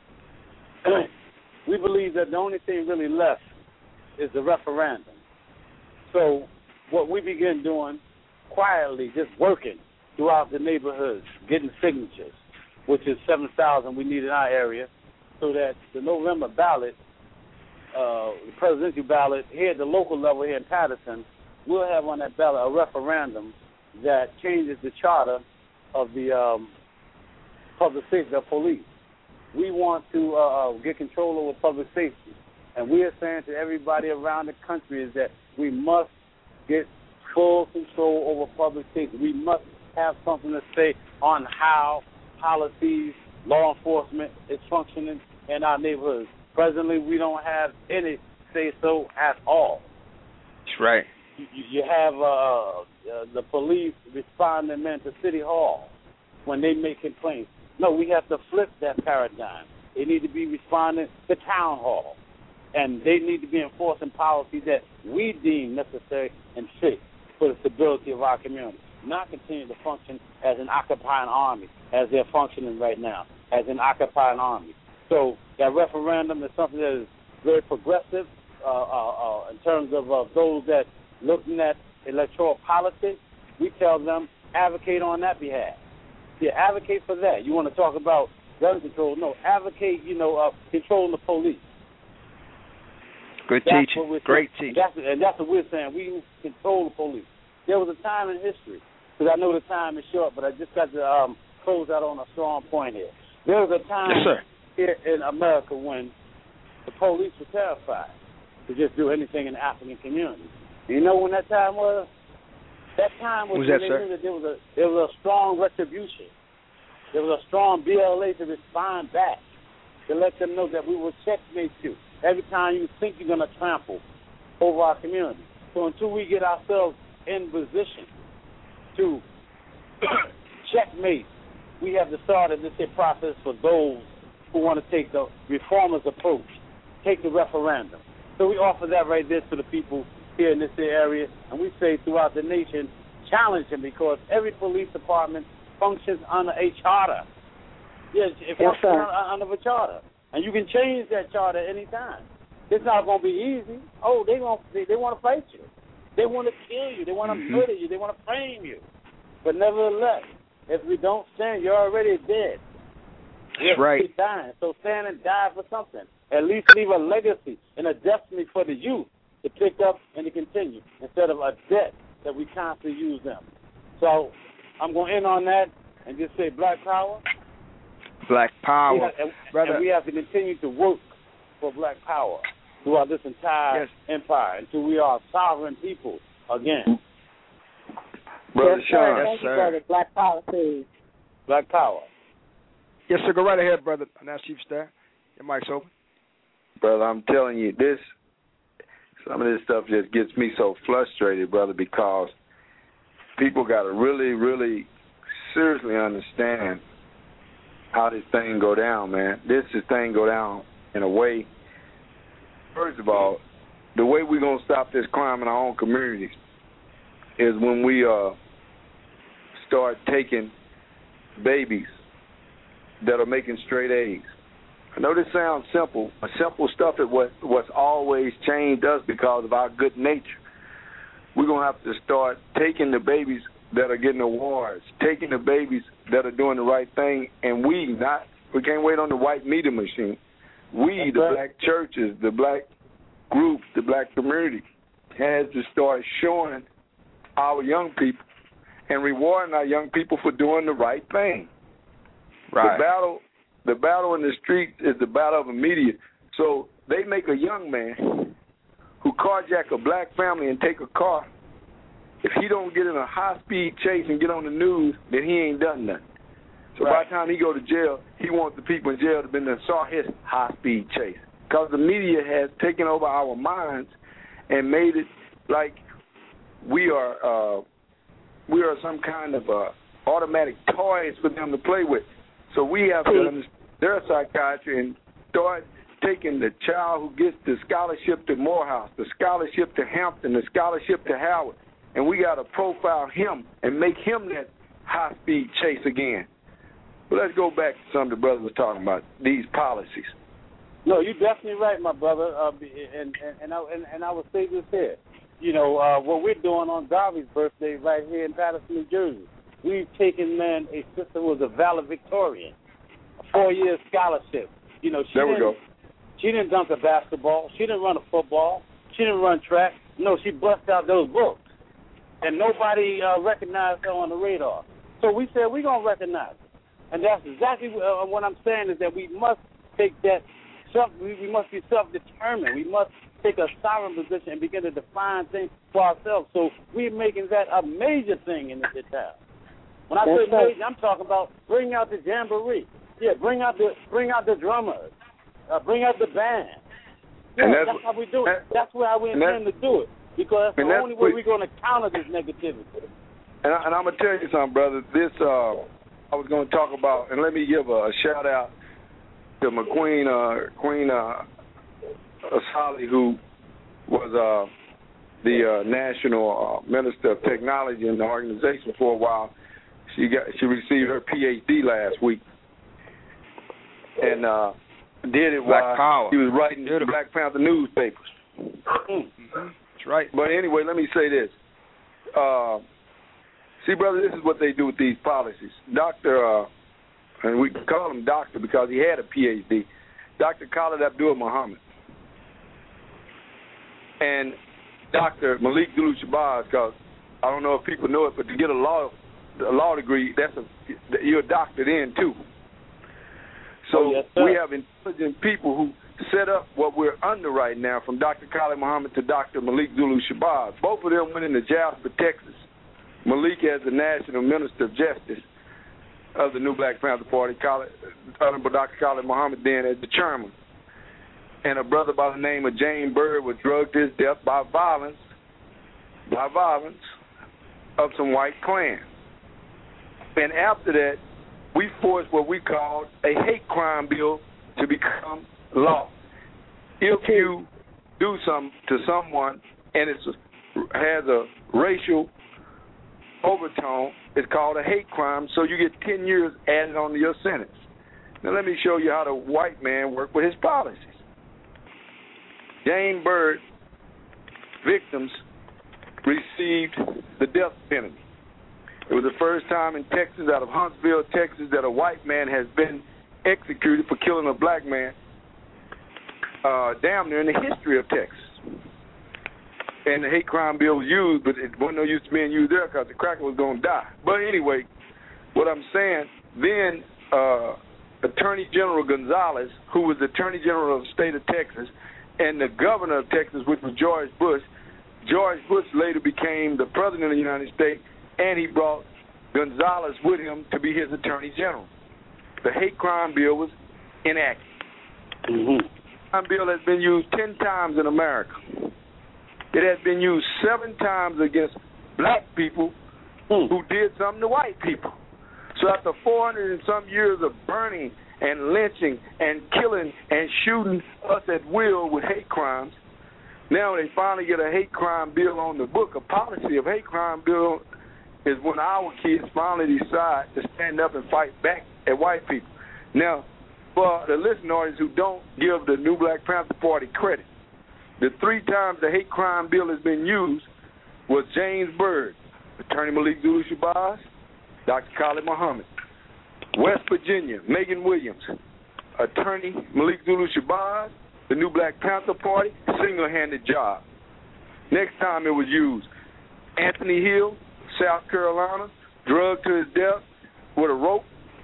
we believe that the only thing really left is the referendum. So what we begin doing quietly, just working throughout the neighborhoods, getting signatures, which is seven thousand we need in our area, so that the November ballot, uh, the presidential ballot here at the local level here in Patterson, we'll have on that ballot a referendum that changes the charter of the um, public safety of police. we want to uh, get control over public safety. And we are saying to everybody around the country is that we must get full control over public safety. We must have something to say on how policies, law enforcement is functioning in our neighborhoods. Presently, we don't have any say-so at all. That's right. You, you have uh, uh, the police responding, man, to City Hall when they make complaints. No, we have to flip that paradigm. They need to be responding to Town Hall. And they need to be enforcing policies that we deem necessary and fit for the stability of our community, not continue to function as an occupying army, as they're functioning right now, as an occupying army. So that referendum is something that is very progressive uh, uh, uh, in terms of uh, those that looking at electoral politics. We tell them, advocate on that behalf. Yeah, advocate for that. You want to talk about gun control? No, advocate, you know, uh, controlling the police. Good that's teaching. Great teaching. That's, and that's what we're saying. We control the police. There was a time in history, because I know the time is short, but I just got to um, close out on a strong point here. There was a time yes, sir. here in America when the police were terrified to just do anything in the African community. You know when that time was? That time was, was when that, they sir? knew that there was a there was a strong retribution. There was a strong B L A to respond back, to let them know that we will checkmate you every time you think you're going to trample over our community. So until we get ourselves in position to checkmate, we have to start this process for those who want to take the reformers approach, take the referendum. So we offer that right there to the people here in this area, and we say throughout the nation, challenge them, because every police department functions under a charter. Yes, it yes, functions under, under a charter, and you can change that charter any time. It's not going to be easy. Oh, they going they, they want to fight you. They want to kill you. They want to mm-hmm. murder you. They want to frame you. But nevertheless, if we don't stand, you're already dead. That's right. You're dying. So stand and die for something. At least leave a legacy and a destiny for the youth to pick up and to continue, instead of a debt that we constantly use them. So I'm going to end on that and just say Black Power. Black Power. We have, and, Brother. and we have to continue to work for Black Power throughout this entire yes. empire until we are sovereign people again. Brother yes, Sean. Sir. Yes, Thank sir. you, brother. Black Power, please. Black Power. Yes, sir. Go right ahead, brother. Now, Chief Staff. Your mic's open. Brother, I'm telling you, this, some of this stuff just gets me so frustrated, brother, because people got to really, really seriously understand how this thing go down, man. This is thing go down in a way, first of all, the way we're going to stop this crime in our own communities is when we uh, start taking babies that are making straight A's. I know this sounds simple, but simple stuff is what, what's always changed us because of our good nature. We're going to have to start taking the babies that are getting awards, taking the babies that are doing the right thing, and we not, we can't wait on the white media machine. We, That's the right. black churches, the black groups, the black community, has to start showing our young people and rewarding our young people for doing the right thing. Right. The battle, the battle in the street is the battle of the media. So they make a young man who carjack a black family and take a car. If he don't get in a high-speed chase and get on the news, then he ain't done nothing. So right. by the time he go to jail, he wants the people in jail to been there saw his high-speed chase. Because the media has taken over our minds and made it like we are uh, we are some kind of uh, automatic toys for them to play with. So we have to understand their psychiatry and start taking the child who gets the scholarship to Morehouse, the scholarship to Hampton, the scholarship to Howard, and we got to profile him and make him that high-speed chase again. But let's go back to something the brother was talking about, these policies. No, you're definitely right, my brother. Uh, and, and, and, I, and, and I will say this here. You know, uh, what we're doing on Garvey's birthday right here in Patterson, New Jersey, we've taken, man, a sister who was a valedictorian, a four-year scholarship. You know, she there we didn't, go. She didn't dunk a basketball. She didn't run a football. She didn't run track. No, she bust out those books. And nobody uh, recognized her on the radar. So we said, we're going to recognize her. And that's exactly uh, what I'm saying is that we must take that, self, we, we must be self-determined. We must take a sovereign position and begin to define things for ourselves. So we're making that a major thing in this town. When I say major, I'm talking about bring out the jamboree. Yeah, bring out the bring out the drummers. Uh, bring out the band. Yeah, that's, that's how we do it. That's how we intend to do it. Because that's the only way we're going to counter this negativity. And, I, and I'm going to tell you something, brother. This, uh, I was going to talk about, and let me give a, a shout-out to my queen, uh, Queen uh, Asali, who was uh, the uh, National uh, Minister of Technology in the organization for a while. She got she received her P H D last week. And uh, did it Black while Power. he was writing the Black Panther newspapers. Mm-hmm. That's right. But anyway, let me say this. Uh, see, brother, this is what they do with these policies. Doctor, uh, and we call him doctor because he had a P H D, Doctor Khalid Abdul Muhammad. And Doctor Malik Zulu Shabazz, because I don't know if people know it, but to get a law a law degree, that's a you're a doctor then, too. So oh, yes, we have intelligent people who set up what we're under right now, from Doctor Khalid Muhammad to Doctor Malik Zulu Shabazz. Both of them went into Jasper, Texas. Malik as the National Minister of Justice of the New Black Panther Party, Khalid, Honorable Doctor Khalid Muhammad then as the chairman. And a brother by the name of James Byrd was drugged to his death by violence, by violence of some white Klan. And after that, we forced what we called a hate crime bill to become law. If you do something to someone and it has a racial overtone, it's called a hate crime, so you get ten years added onto your sentence. Now let me show you how the white man worked with his policies. James Byrd victims received the death penalty. It was the first time in Texas, out of Huntsville, Texas, that a white man has been executed for killing a black man uh, damn near in the history of Texas. And the hate crime bill was used, but it wasn't no use to being used there because the cracker was going to die. But anyway, what I'm saying, then uh, Attorney General Gonzalez, who was the Attorney General of the state of Texas, and the governor of Texas, which was George Bush, George Bush later became the president of the United States, and he brought Gonzalez with him to be his attorney general. The hate crime bill was enacted. Mm-hmm. The hate crime bill has been used ten times in America. It has been used seven times against black people mm. who did something to white people. So after four hundred and some years of burning and lynching and killing and shooting us at will with hate crimes, now they finally get a hate crime bill on the book. A policy of hate crime bill is when our kids finally decide to stand up and fight back at white people. Now, for the listeners who don't give the New Black Panther Party credit, the three times the hate crime bill has been used was James Byrd, Attorney Malik Zulu Shabazz, Doctor Khalid Muhammad. West Virginia, Megan Williams, Attorney Malik Zulu Shabazz, the New Black Panther Party, single-handed job. Next time it was used, Anthony Hill, South Carolina, drugged to his death with a rope.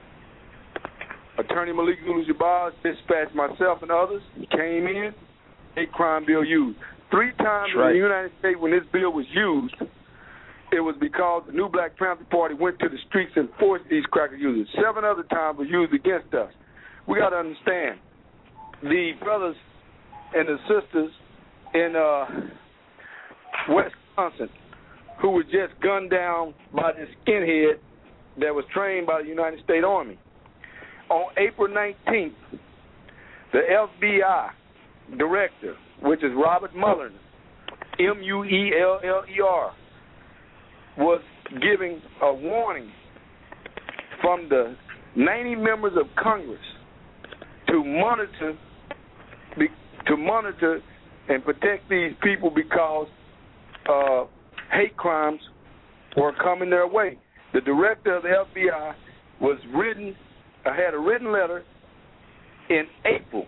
Attorney Malik Zulu Shabazz dispatched myself and others. He came in, hate crime bill used. Three times right. in the United States when this bill was used, it was because the New Black Panther Party went to the streets and forced these cracker users. Seven other times was used against us. We got to understand, the brothers and the sisters in uh, Wisconsin who were just gunned down by this skinhead that was trained by the United States Army. On April nineteenth, the F B I director, which is Robert Mueller, M U E L L E R, was giving a warning from the ninety members of Congress to monitor to monitor and protect these people because uh, hate crimes were coming their way. The director of the F B I was written, uh, had a written letter in April,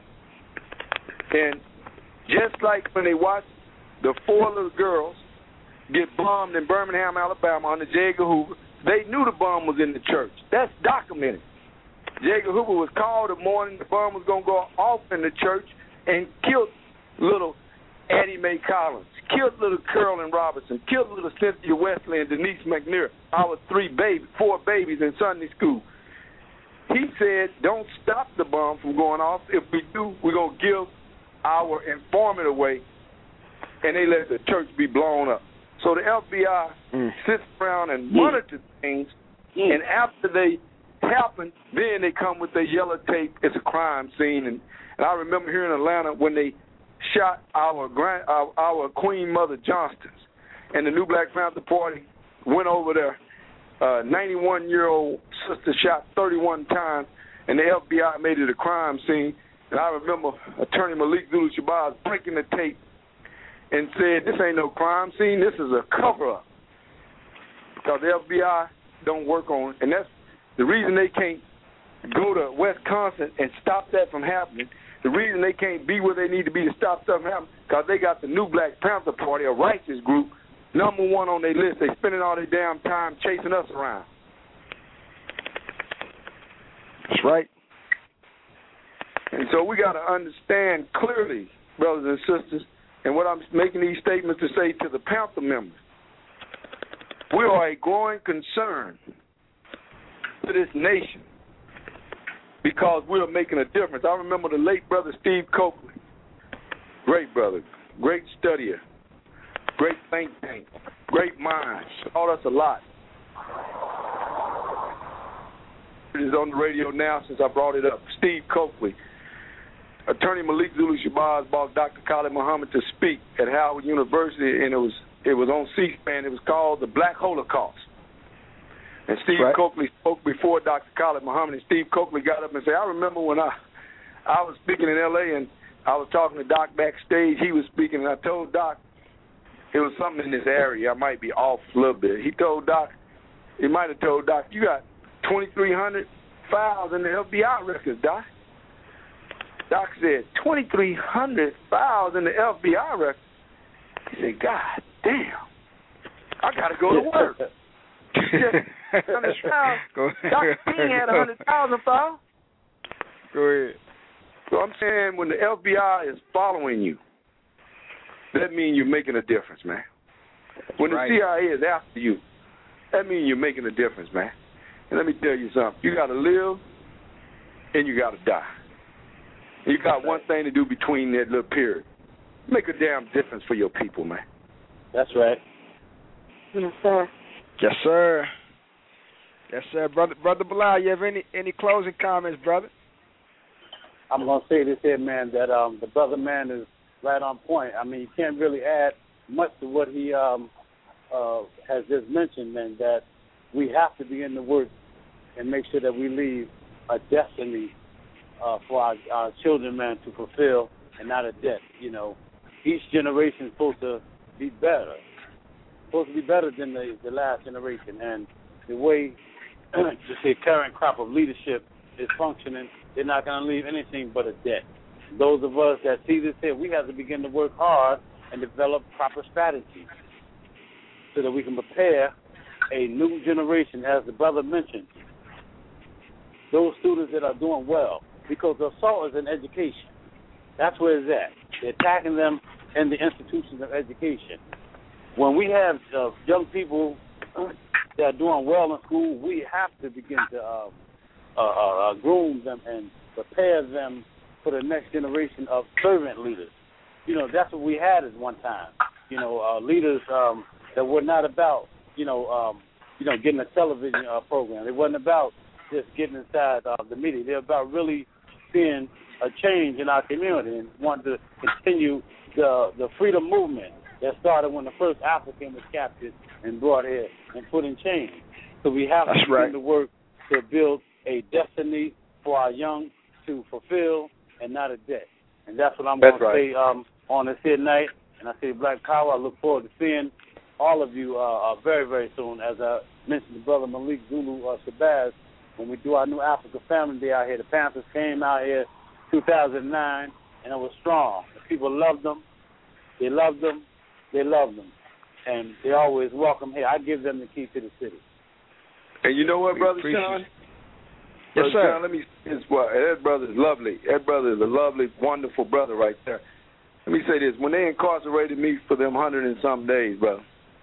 and just like when they watched the four little girls get bombed in Birmingham, Alabama, under J. Edgar Hoover, they knew the bomb was in the church. That's documented. J. Edgar Hoover was called the morning the bomb was going to go off in the church and killed little Addie Mae Collins, killed little Carolyn Robinson, killed little Cynthia Wesley and Denise McNair, our three babies, four babies in Sunday school. He said, don't stop the bomb from going off. If we do, we're going to give our informant away, and they let the church be blown up. So the F B I mm. sits around and mm. monitors things, mm. and after they happen, then they come with their yellow tape. It's a crime scene. And, and I remember here in Atlanta when they shot our grand, our, our Queen Mother Johnston's, and the New Black Panther Party went over there. Uh, ninety-one-year-old sister shot thirty-one times, and the F B I made it a crime scene. And I remember Attorney Malik Zulu Shabazz breaking the tape and said, this ain't no crime scene, this is a cover-up. Because the F B I don't work on it. And that's the reason they can't go to Wisconsin and stop that from happening. The reason they can't be where they need to be to stop stuff from happening, because they got the New Black Panther Party, a righteous group, number one on their list. They spending all their damn time chasing us around. That's right. And so we got to understand clearly, brothers and sisters, and what I'm making these statements to say to the Panther members, we are a growing concern to this nation because we're making a difference. I remember the late brother Steve Coakley, great brother, great studier, great think tank, great mind, taught us a lot. It is on the radio now since I brought it up. Steve Coakley. Attorney Malik Zulu Shabazz brought Doctor Khalid Muhammad to speak at Howard University, and it was it was on C-SPAN. It was called the Black Holocaust. And Steve right. Coakley spoke before Doctor Khalid Muhammad, and Steve Coakley got up and said, I remember when I I was speaking in L A and I was talking to Doc backstage. He was speaking, and I told Doc it was something in this area. I might be off a little bit. He told Doc, he might have told Doc, you got twenty-three hundred files in the F B I records, Doc. Doc said, twenty-three hundred files in the F B I records. He said, God damn, I got to go to work. Doctor King had one hundred thousand files. Go ahead. So I'm saying when the F B I is following you, that means you're making a difference, man. When the right. C I A is after you, that means you're making a difference, man. And let me tell you something. You got to live and you got to die. You got one thing to do between that little period. Make a damn difference for your people, man. That's right. Yes, sir. Yes, sir. Yes, sir. Brother Brother Bilal, you have any, any closing comments, brother? I'm going to say this here, man, that um, the brother man is right on point. I mean, you can't really add much to what he um, uh, has just mentioned, man, that we have to begin to work and make sure that we leave a destiny uh, for our, our children, man, to fulfill and not a debt. You know, each generation is supposed to be better, supposed to be better than the, the last generation. And the way the current crop of leadership is functioning, they're not going to leave anything but a debt. Those of us that see this here, we have to begin to work hard and develop proper strategies so that we can prepare a new generation, as the brother mentioned, those students that are doing well, because the assault is in education. That's where it's at. They're attacking them in the institutions of education. When we have uh, young people that are doing well in school, we have to begin to uh, uh, uh, groom them and prepare them for the next generation of servant leaders. You know, that's what we had at one time. You know, uh, leaders um, that were not about, you know, um, you know, getting a television uh, program. It wasn't about just getting inside uh, the media. They're about really seeing a change in our community and wanting to continue the the freedom movement that started when the first African was captured and brought here and put in chains. So we have That's to begin right. to work to build a destiny for our young to fulfill and not a debt. And that's what I'm That's going right. to say um, on this here night. And I say Black Power. I look forward to seeing all of you uh, uh, very, very soon. As I mentioned to Brother Malik Zulu uh, Shabazz, when we do our new Africa Family Day out here, the Panthers came out here two thousand nine, and it was strong. The people loved them. They loved them. They loved them. And they always welcome here. I give them the key to the city. And you know what, We Brother appreciate Sean? Yes, Brother sir. John, let me say this. Well, that brother is lovely. That brother is a lovely, wonderful brother right there. Let me say this. When they incarcerated me for them hundred and some days, brother,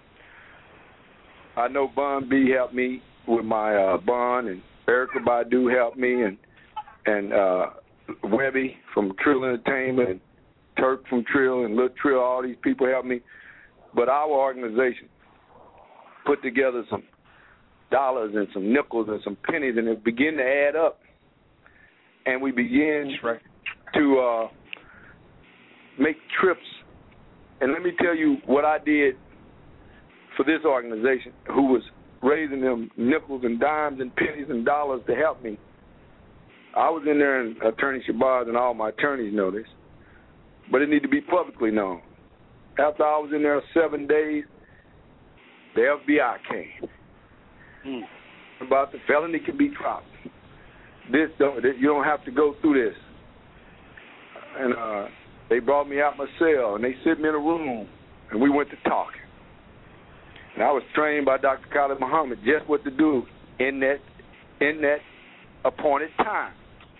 I know Bun B helped me with my uh, bond, and Erykah Badu helped me, and and uh, Webby from Trill Entertainment, and Turk from Trill, and Lil Trill, all these people helped me. But our organization put together some dollars and some nickels and some pennies, and it began to add up. And we began right. to uh, make trips. And let me tell you what I did for this organization, who was raising them nickels and dimes and pennies and dollars to help me. I was in there, and Attorney Shabazz and all my attorneys know this, but it needed to be publicly known. After I was in there seven days, the F B I came. Mm. About the felony can be dropped. This don't you don't have to go through this. And uh, they brought me out my cell, and they sit me in a room, and we went to talk. And I was trained by Doctor Khalid Muhammad just what to do in that in that appointed time.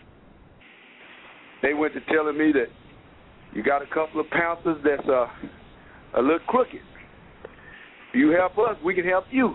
They went to telling me that you got a couple of pouncers that's uh, a little crooked. If you help us, we can help you.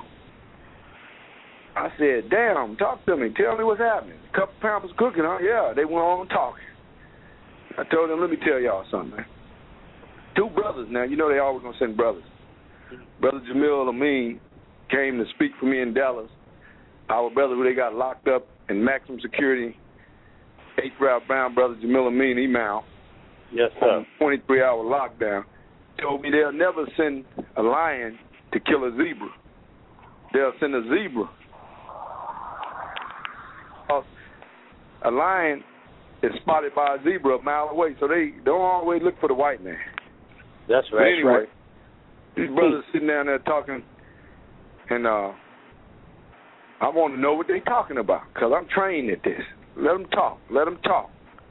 I said, damn, talk to me. Tell me what's happening. A couple pouncers cooking, huh? Yeah, they went on talking. I told them, let me tell y'all something, man. Two brothers now. You know they always going to send brothers. Brother Jamil Amin came to speak for me in Dallas. Our brother who they got locked up in maximum security, eighth route bound brother Jamil Amin, email. Yes, sir. twenty-three hour lockdown. Told me they'll never send a lion to kill a zebra. They'll send a zebra. A lion is spotted by a zebra a mile away, so they don't always look for the white man. That's right. But anyway, right. these brothers sitting down there talking, and uh, I want to know what they're talking about because I'm trained at this. Let them talk. Let them talk.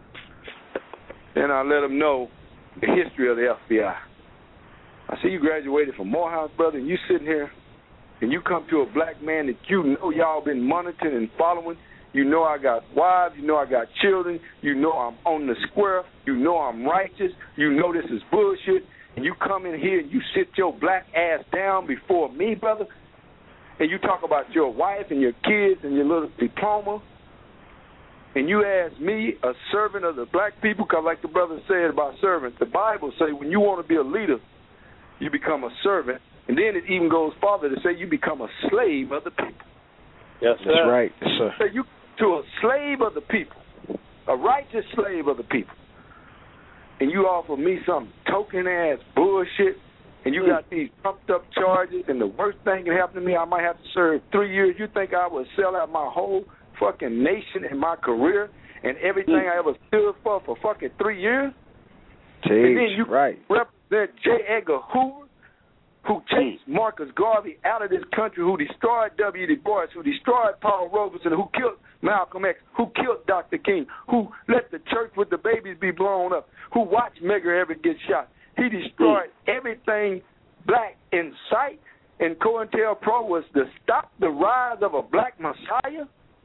Then I let them know the history of the F B I. I see you graduated from Morehouse, brother, and you sitting here, and you come to a black man that you know y'all been monitoring and following. You know I got wives. You know I got children. You know I'm on the square. You know I'm righteous. You know this is bullshit. And you come in here and you sit your black ass down before me, brother, and you talk about your wife and your kids and your little diploma, and you ask me, a servant of the black people, because like the brother said about servants, the Bible say when you want to be a leader, you become a servant. And then it even goes farther to say you become a slave of the people. Yes, sir. That's right. Yes, sir. So you to a slave of the people, a righteous slave of the people, and you offer me some token-ass bullshit, and you mm. got these pumped-up charges, and the worst thing can happen to me, I might have to serve three years. You think I would sell out my whole fucking nation and my career and everything mm. I ever stood for for fucking three years? Jeez, and then you right. represent J. Edgar Hoover, who chased Marcus Garvey out of this country, who destroyed W. Du Bois, who destroyed Paul Robeson, who killed Malcolm X, who killed Doctor King, who let the church with the babies be blown up, who watched Medgar Evers get shot. He destroyed mm. everything black in sight, and COINTELPRO was to stop the rise of a black messiah.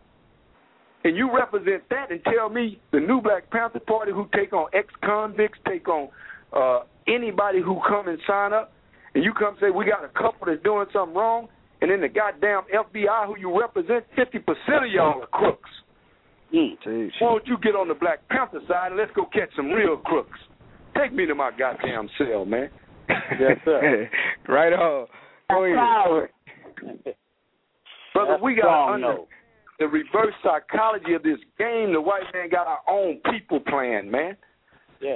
And you represent that and tell me the new Black Panther Party who take on ex-convicts, take on uh, anybody who come and sign up, and you come say we got a couple that's doing something wrong, and then the goddamn F B I who you represent, fifty percent of y'all are crooks. Mm. Why don't you get on the Black Panther side and let's go catch some real crooks? Take me to my goddamn cell, man. Yes, sir. Right on. Brother, That's we got strong, under no. the reverse psychology of this game. The white man got our own people plan, man. Yes.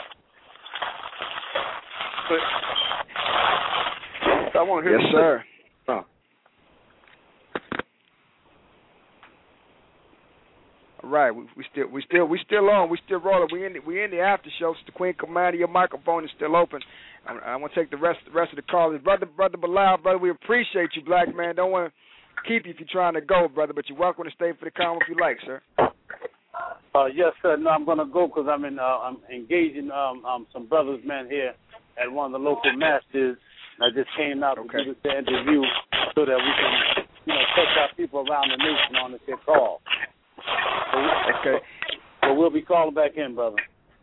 But I want to hear. Yes, sir. Huh. All right, we, we still, we still, we still on. We still rolling. We in, the, we in the after show. So the Queen Commander, your microphone is still open. I, I want to take the rest, the rest of the callers, brother, brother Bilal, brother. We appreciate you, black man. Don't want to keep you if you're trying to go, brother, but you're welcome to stay for the call if you like, sir. Uh, yes, sir. No, I'm gonna go because I'm in. Uh, I'm engaging um, um, some brothers, man, here at one of the local masters. I just came out okay. to do this interview so that we can, you know, touch our people around the nation on this call. be calling back in, brother.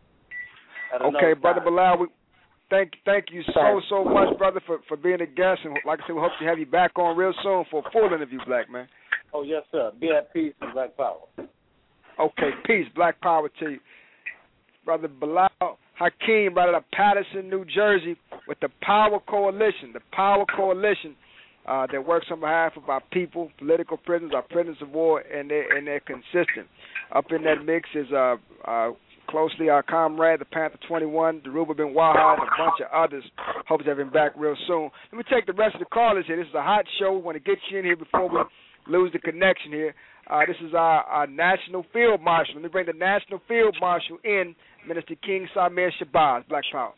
Okay, brother Bilal, we thank thank you so so much, brother, for, for being a guest, and like I said, we hope to have you back on real soon for a full interview, black man. Oh yes, sir. Be at peace and black power. Okay, peace, black power to you, brother Bilal Hakeem, right out of Patterson, New Jersey, with the Power Coalition, the Power Coalition uh, that works on behalf of our people, political prisoners, our prisoners of war, and they're, and they're consistent. Up in that mix is uh, uh, closely our comrade, the Panther twenty-one, Daruba bin Wahad, and a bunch of others. Hope to have him back real soon. Let me take the rest of the callers here. This is a hot show. We want to get you in here before we lose the connection here. Uh, this is our, our National Field Marshal. Let me bring the National Field Marshal in, Minister King Samir Shabazz. Black Power.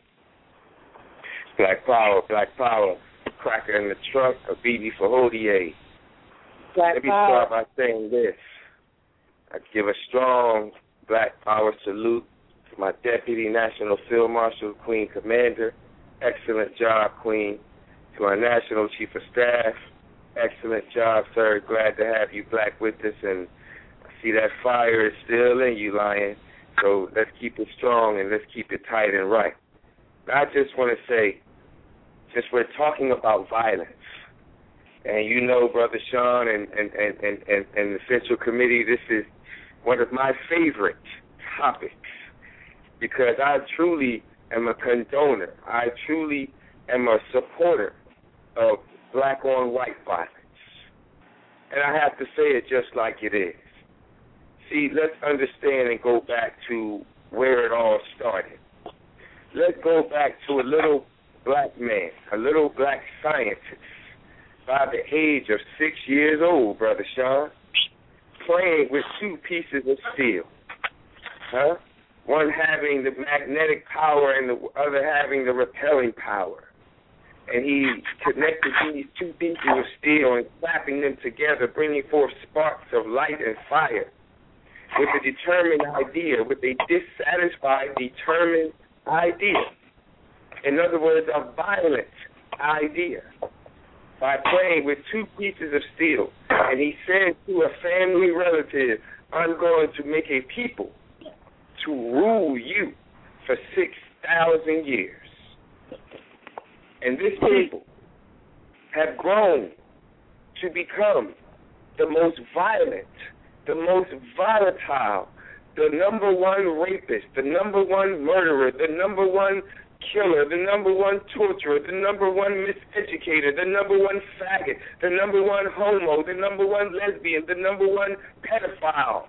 Black Power, Black Power. Cracker in the truck, a B B for Hodier. Black Let me Power. start by saying this. I give a strong Black Power salute to my Deputy National Field Marshal, Queen Commander. Excellent job, Queen. To our National Chief of Staff. Excellent job, sir. Glad to have you back with us. And I see that fire is still in you, Lion. So let's keep it strong and let's keep it tight and right. I just want to say, since we're talking about violence, and you know, Brother Sean and, and, and, and, and, and the Central Committee, this is one of my favorite topics because I truly am a condoner. I truly am a supporter of black-on-white violence. And I have to say it just like it is. See, let's understand and go back to where it all started. Let's go back to a little black man, a little black scientist, by the age of six years old, Brother Sean, playing with two pieces of steel, huh? One having the magnetic power and the other having the repelling power. And he connected these two pieces of steel and slapping them together, bringing forth sparks of light and fire with a determined idea, with a dissatisfied, determined idea. In other words, a violent idea. By playing with two pieces of steel. And he said to a family relative, I'm going to make a people to rule you for six thousand years. And this people have grown to become the most violent, the most volatile, the number one rapist, the number one murderer, the number one killer, the number one torturer, the number one miseducator, the number one faggot, the number one homo, the number one lesbian, the number one pedophile.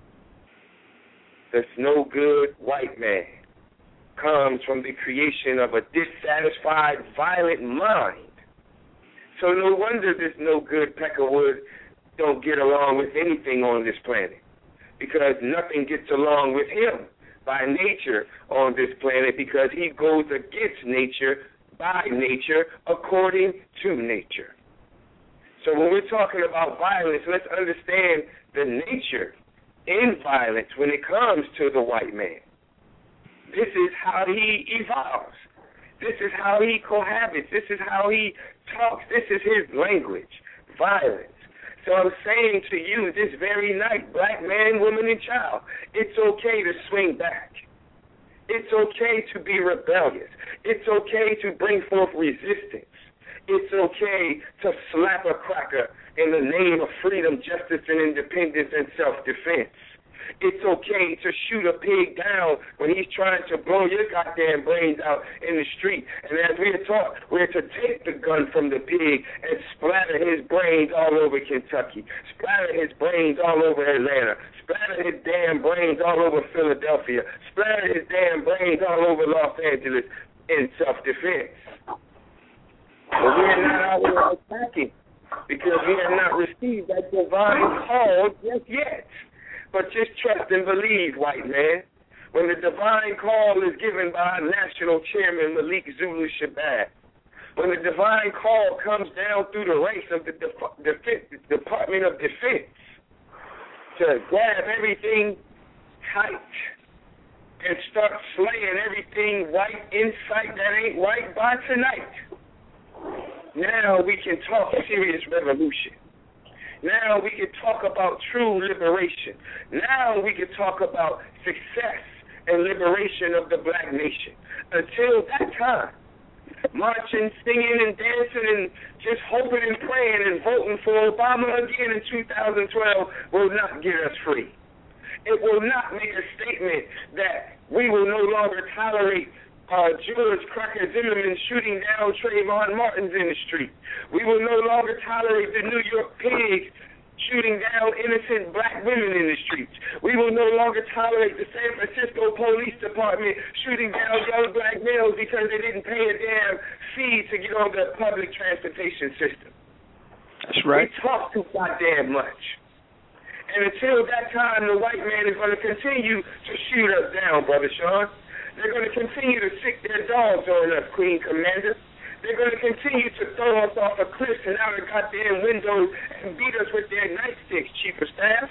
This no good white man comes from the creation of a dissatisfied, violent mind. So no wonder this no good Peckerwood don't get along with anything on this planet, because nothing gets along with him by nature on this planet, because he goes against nature by nature according to nature. So when we're talking about violence, let's understand the nature in violence when it comes to the white man. This is how he evolves. This is how he cohabits. This is how he talks. This is his language, violence. So I'm saying to you this very night, black man, woman, and child, it's okay to swing back. It's okay to be rebellious. It's okay to bring forth resistance. It's okay to slap a cracker in the name of freedom, justice, and independence and self-defense. It's okay to shoot a pig down when he's trying to blow your goddamn brains out in the street. And as we're taught, we're to take the gun from the pig and splatter his brains all over Kentucky, splatter his brains all over Atlanta, splatter his damn brains all over Philadelphia, splatter his damn brains all over Los Angeles in self-defense. But we're not out here attacking because we have not received that divine call just yet. But just trust and believe, white man. When the divine call is given by National Chairman Malik Zulu Shabazz, when the divine call comes down through the ranks of the Def- Def- Department of Defense to grab everything tight and start slaying everything white in sight that ain't right by tonight, now we can talk serious revolution. Now we can talk about true liberation. Now we can talk about success and liberation of the black nation. Until that time, marching, singing, and dancing, and just hoping and praying and voting for Obama again in two thousand twelve will not get us free. It will not make a statement that we will no longer tolerate uh, George Crocker Zimmerman shooting down Trayvon Martin's in the street. We will no longer tolerate the New York pigs shooting down innocent black women in the streets. We will no longer tolerate the San Francisco Police Department shooting down young black males because they didn't pay a damn fee to get on the public transportation system. That's right. We talk too goddamn much. And until that time, the white man is going to continue to shoot us down, Brother Sean. They're going to continue to sick their dogs on us, Queen Commander. They're going to continue to throw us off of cliffs and out of goddamn windows and beat us with their nightsticks, Chief of Staff.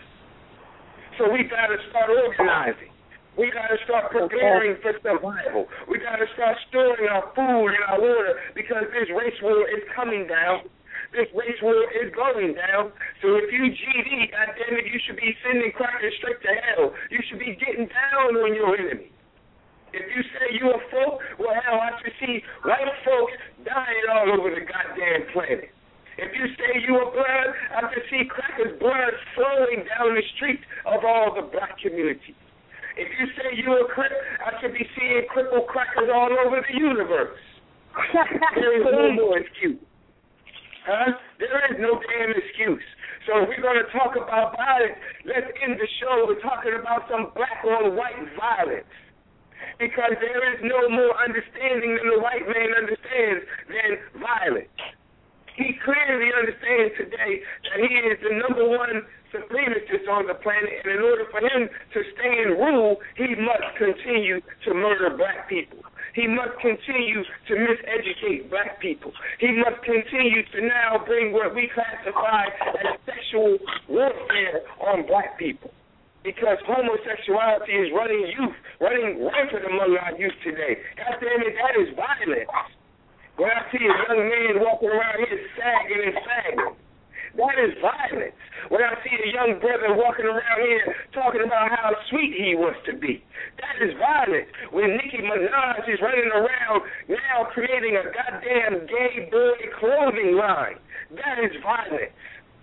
So we got to start organizing. We got to start preparing for survival. We got to start storing our food and our water because this race war is coming down. This race war is going down. So if you G D, goddammit, you should be sending crackers straight to hell. You should be getting down on your enemy. If you say you a folk, well, hell, I should see white folks dying all over the goddamn planet. If you say you a blood, I should see crackers' blood flowing down the streets of all the black communities. If you say you a crip, I should be seeing crippled crackers all over the universe. There is no more excuse. Huh? There is no damn excuse. So if we're going to talk about violence, let's end the show with talking about some black on white violence. Because there is no more understanding than the white man understands than violence. He clearly understands today that he is the number one supremacist on the planet, and in order for him to stay in rule, he must continue to murder black people. He must continue to miseducate black people. He must continue to now bring what we classify as sexual warfare on black people. Because homosexuality is running youth, running rampant among our youth today. God damn it, that is violence. When I see a young man walking around here sagging and sagging, that is violence. When I see a young brother walking around here talking about how sweet he wants to be, that is violence. When Nicki Minaj is running around now creating a goddamn gay boy clothing line, that is violence.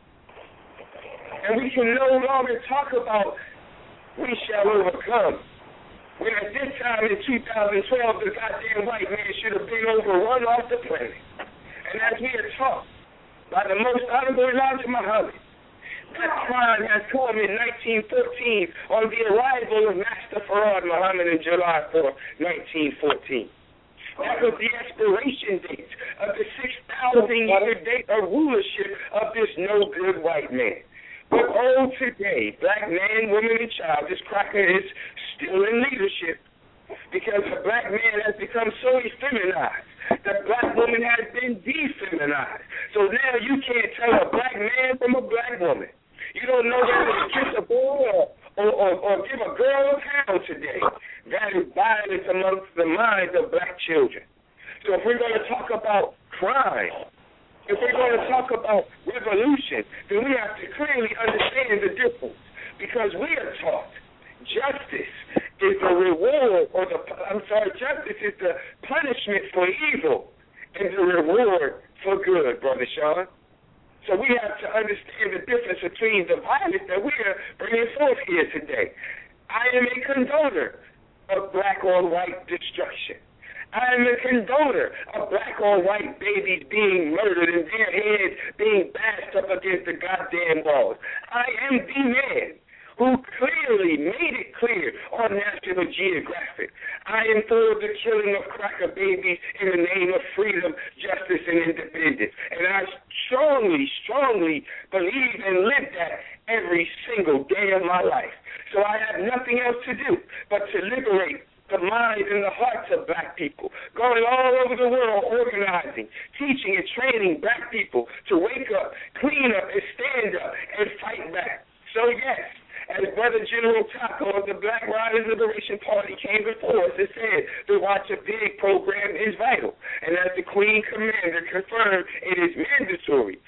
And we can no longer talk about we shall overcome. When at this time in two thousand twelve, the goddamn white man should have been overrun off the planet. And as we are taught by the most honorable Elijah Muhammad, that time has come in nineteen fourteen on the arrival of Master Farad Muhammad in July fourth, nineteen fourteen. That was the expiration date of the six thousand year date of rulership of this no-good white man. But oh, today, black man, woman, and child, this cracker is still in leadership because the black man has become so effeminized. The black woman has been defeminized. So now you can't tell a black man from a black woman. You don't know whether to kiss a boy or, or, or, or give a girl a pound today. That is violence amongst the minds of black children. So if we're going to talk about crime, if we're going to talk about revolution, then we have to clearly understand the difference. Because we are taught justice is the reward, or the, I'm sorry, justice is the punishment for evil and the reward for good, Brother Sean. So we have to understand the difference between the violence that we are bringing forth here today. I am a condoner of black on white destruction. I am a condoner of black on white babies being murdered and their heads being bashed up against the goddamn walls. I am the man who clearly made it clear on National Geographic. I am for the killing of cracker babies in the name of freedom, justice, and independence. And I strongly, strongly believe and live that every single day of my life. So I have nothing else to do but to liberate the minds and the hearts of black people, going all over the world organizing, teaching and training black people to wake up, clean up, and stand up and fight back. So yes, as Brother General Taco of the Black Riders Liberation Party came before us and said, to watch a big program is vital. And as the Queen Commander confirmed, it is mandatory. God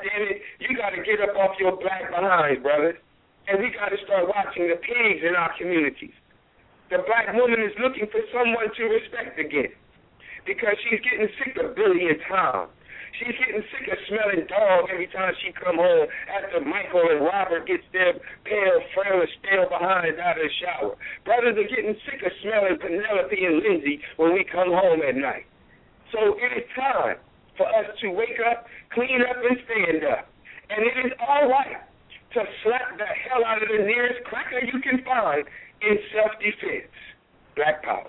damn it, you got to get up off your black behind, brother. And we got to start watching the pigs in our communities. The black woman is looking for someone to respect again because she's getting sick a billion times. She's getting sick of smelling dog every time she come home after Michael and Robert gets their pale, frail, and stale behinds out of the shower. Brothers are getting sick of smelling Penelope and Lindsay when we come home at night. So it is time for us to wake up, clean up, and stand up. And it is all right to slap the hell out of the nearest cracker you can find in self-defense. Black power.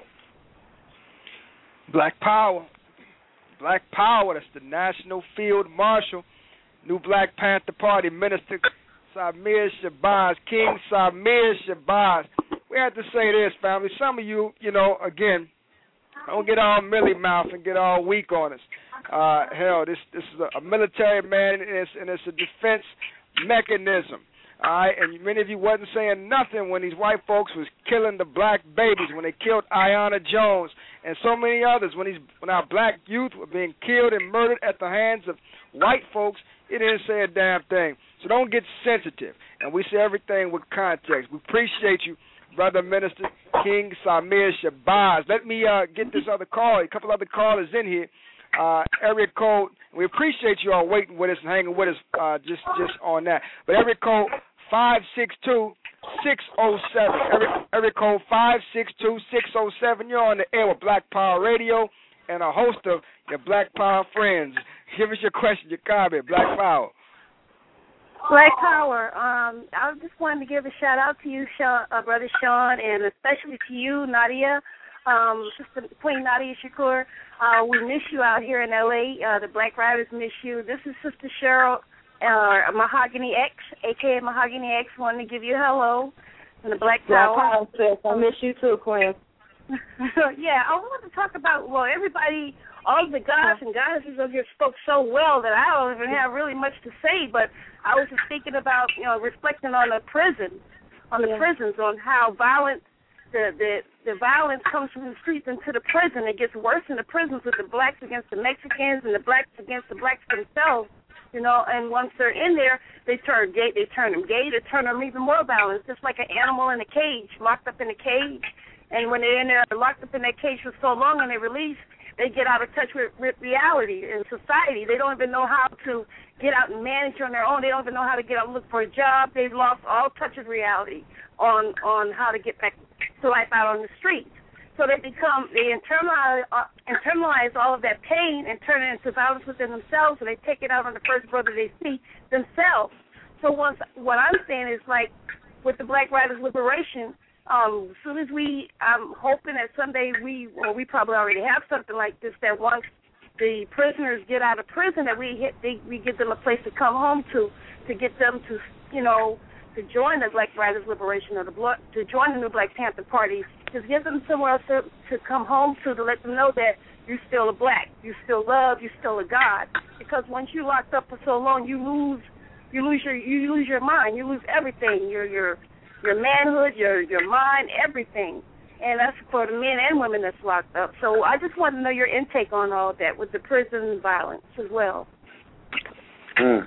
Black power. Black Power, that's the National Field Marshal, new Black Panther Party Minister Samir Shabazz, King Samir Shabazz. We have to say this, family. Some of you, you know, again, don't get all milly mouth and get all weak on us. Uh, hell, this this is a, a military man, and it's, and it's a defense mechanism. All right, and many of you wasn't saying nothing when these white folks was killing the black babies, when they killed Aiyana Jones and so many others, when these when our black youth were being killed and murdered at the hands of white folks. It didn't say a damn thing. So don't get sensitive, and we say everything with context. We appreciate you, Brother Minister King Samir Shabazz. Let me uh, get this other call, a couple other callers in here. Uh, area code, we appreciate you all waiting with us and hanging with us uh, just, just on that. But area code five six two, six oh seven. Area, area code five six two, six oh seven. You're on the air with Black Power Radio and a host of your Black Power friends. Give us your question, your comment. Black Power. Black Power. Um, I just wanted to give a shout out to you, Sean, uh, Brother Sean, and especially to you, Nadia, um, Sister Queen Nadia Shakur. Uh, we miss you out here in L A. Uh, the Black Riders miss you. This is Sister Cheryl, uh, Mahogany X, a k a. Mahogany X, wanting to give you a hello. And the Black Power. Black Power, I miss you too, Queen. Yeah, I wanted to talk about, well, everybody, all the gods and goddesses of here spoke so well that I don't even have really much to say, but I was just thinking about, you know, reflecting on the prison, on the yeah. prisons, on how violent the, the the violence comes from the streets into the prison. It gets worse in the prisons with the blacks against the Mexicans and the blacks against the blacks themselves, you know, and once they're in there, they turn gay, they turn them gay, they turn them even more violent, just like an animal in a cage, locked up in a cage. And when they're in there, locked up in that cage for so long and they release, they get out of touch with, with reality and society. They don't even know how to get out and manage on their own. They don't even know how to get out and look for a job. They've lost all touch with reality on on how to get back to life out on the streets. So they become, they internalize, uh, internalize all of that pain and turn it into violence within themselves, and they take it out on the first brother they see, themselves. So once, what I'm saying is, like, with the Black Riders Liberation, Um, as soon as we, I'm hoping that someday we, well, we probably already have something like this, that once the prisoners get out of prison, that we hit, they, we give them a place to come home to, to get them to, you know, to join the Black Riders Liberation or the blood, to join the new Black Panther Party, just give them somewhere else to, to come home to, to let them know that you're still a black, you still love, you're still a God. Because once you're locked up for so long, you lose, you lose your, you lose your mind, you lose everything, your, your. your manhood, your your mind, everything. And that's for the men and women that's locked up. So I just want to know your intake on all of that with the prison violence as well. Mm.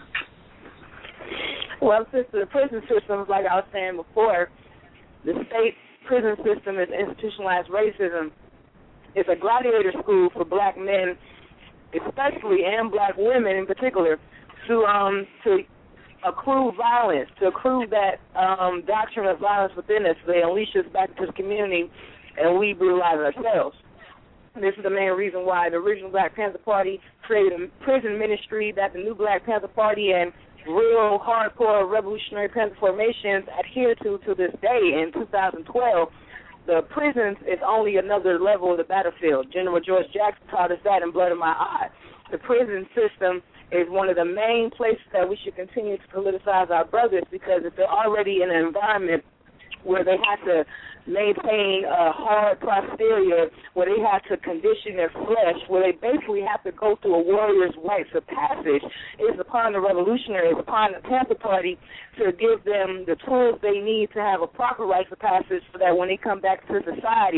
Well, sister, the prison system, like I was saying before, the state prison system is institutionalized racism. It's a gladiator school for black men, especially, and black women in particular, to um to accrue violence, to accrue that um, doctrine of violence within us. They unleash us back into the community, and we brutalize ourselves. This is the main reason why the original Black Panther Party created a prison ministry that the new Black Panther Party and real hardcore revolutionary Panther formations adhere to to this day. In two thousand twelve, the prisons is only another level of the battlefield. General George Jackson taught us that in Blood of My Eye. The prison system is one of the main places that we should continue to politicize our brothers, because if they're already in an environment where they have to maintain a hard posterior, where they have to condition their flesh, where they basically have to go through a warrior's rites of passage, it's upon the revolutionaries, upon the Panther Party, to give them the tools they need to have a proper rites of passage so that when they come back to society,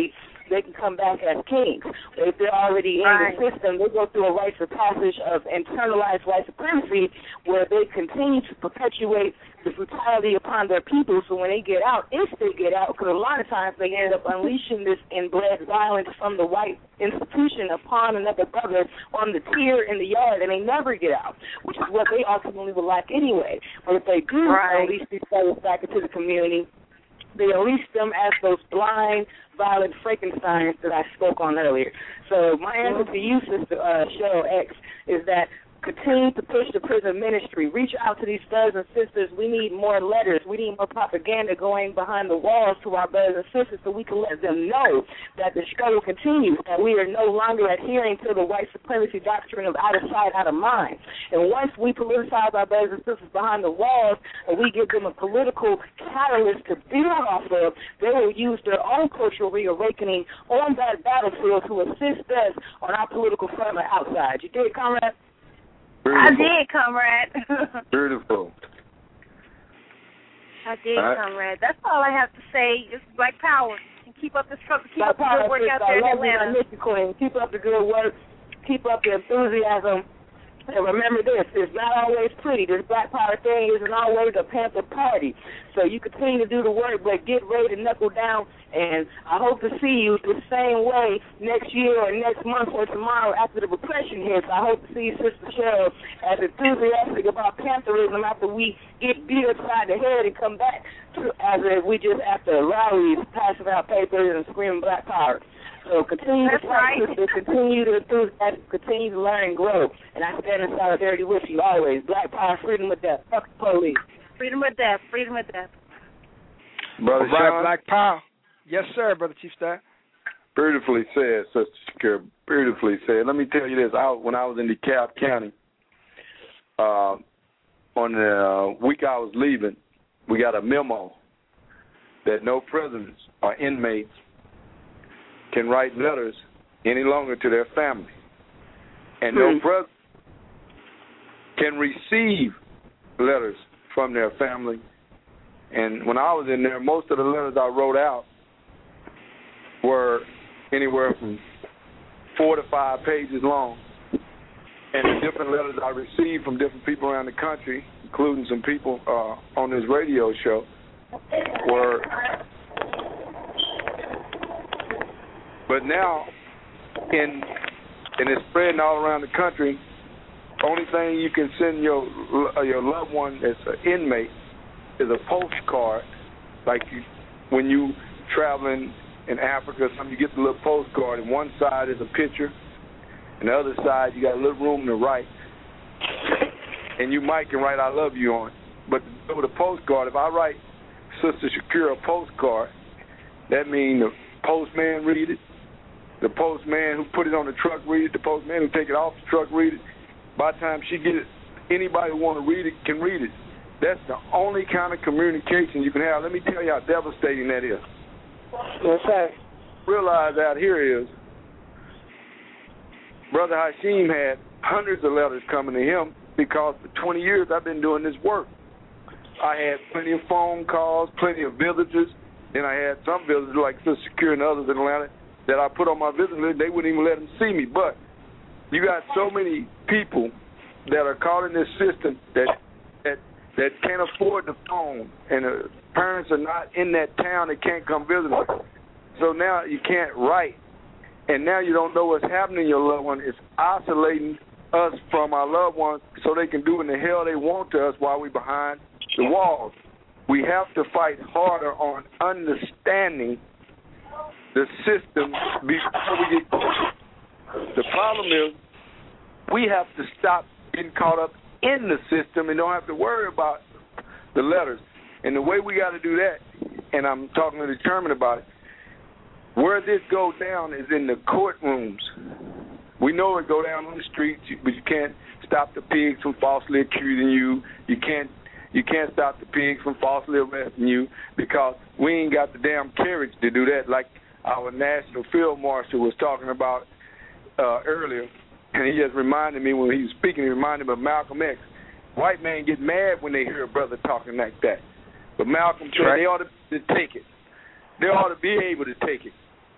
they can come back as kings. If they're already in right. the system, they go through a rites of passage of internalized white supremacy where they continue to perpetuate the brutality upon their people. So when they get out, if they get out, because a lot of times they end up unleashing this inbred violence from the white institution upon another brother on the tier in the yard, and they never get out, which is what they ultimately would like anyway. But if they do right. release these brothers back into the community, they unleash them as those blind, violent Frankensteins that I spoke on earlier. So my answer to you, Sister uh, Cheryl X, is that continue to push the prison ministry. Reach out to these brothers and sisters. We need more letters. We need more propaganda going behind the walls to our brothers and sisters so we can let them know that the struggle continues, that we are no longer adhering to the white supremacy doctrine of out of sight, out of mind. And once we politicize our brothers and sisters behind the walls and we give them a political catalyst to build off of, they will use their own cultural reawakening on that battlefield to assist us on our political front outside. You did, comrade? Beautiful. I did, comrade. Beautiful. I did, all right. comrade. That's all I have to say. Just Black Power. And keep up the struggle. Keep Black up the good work out there in Atlanta. I miss you, Queen. Keep up the good work. Keep up the enthusiasm. And remember this, it's not always pretty. This Black Power thing isn't always a Panther party. So you continue to do the work, but get ready to knuckle down. And I hope to see you the same way next year or next month or tomorrow after the repression hits. I hope to see Sister Cheryl as enthusiastic about Pantherism after we get beat upside the head and come back to, as if we just after rallies passing out papers and screaming Black Power. So continue That's to right. practice, continue to enthusiasm, continue to learn and grow. And I stand in solidarity with you always. Black Power, freedom or death. Fuck the police. Freedom or death. Freedom or death. Brother All right, Sean? Black Power. Yes, sir, Brother Chief Staff. Beautifully said, Sister Shakira. Beautifully said. Let me tell you this. I, when I was in DeKalb County, uh, on the uh, week I was leaving, we got a memo that no prisoners or inmates can write letters any longer to their family. And hmm. no president can receive letters from their family. And when I was in there, most of the letters I wrote out were anywhere from four to five pages long. And the different letters I received from different people around the country, including some people uh, on this radio show, were... But now, in and it's spreading all around the country, only thing you can send your your loved one that's an inmate is a postcard. Like you, when you traveling in Africa or something, you get the little postcard, and one side is a picture, and the other side you got a little room to write. And you might can write "I love you" on it. But with a postcard, if I write Sister Shakira a postcard, that means the postman read it. The postman who put it on the truck read it. The postman who take it off the truck read it. By the time she get it, anybody who want to read it can read it. That's the only kind of communication you can have. Let me tell you how devastating that is. Yes, sir. Realize out here is Brother Hashim had hundreds of letters coming to him because for twenty years I've been doing this work. I had plenty of phone calls, plenty of visitors. Then I had some visitors like Sister Secure and others in Atlanta that I put on my visitor list. They wouldn't even let them see me. But you got so many people that are caught in this system that that that can't afford the phone, and the parents are not in that town. They can't come visit them. So now you can't write, and now you don't know what's happening to your loved one. It's isolating us from our loved ones so they can do what the hell they want to us while we're behind the walls. We have to fight harder on understanding the system before we get. The problem is we have to stop getting caught up in the system and don't have to worry about the letters. And the way we got to do that, and I'm talking to the chairman about it, where this goes down is in the courtrooms. We know it go down on the streets, but you can't stop the pigs from falsely accusing you. You can't you can't stop the pigs from falsely arresting you because we ain't got the damn courage to do that, like our National Field Marshal was talking about uh, earlier. And he just reminded me when he was speaking, he reminded me of Malcolm X. White men get mad when they hear a brother talking like that. But Malcolm said right. they ought to, to take it. They ought to be able to take it.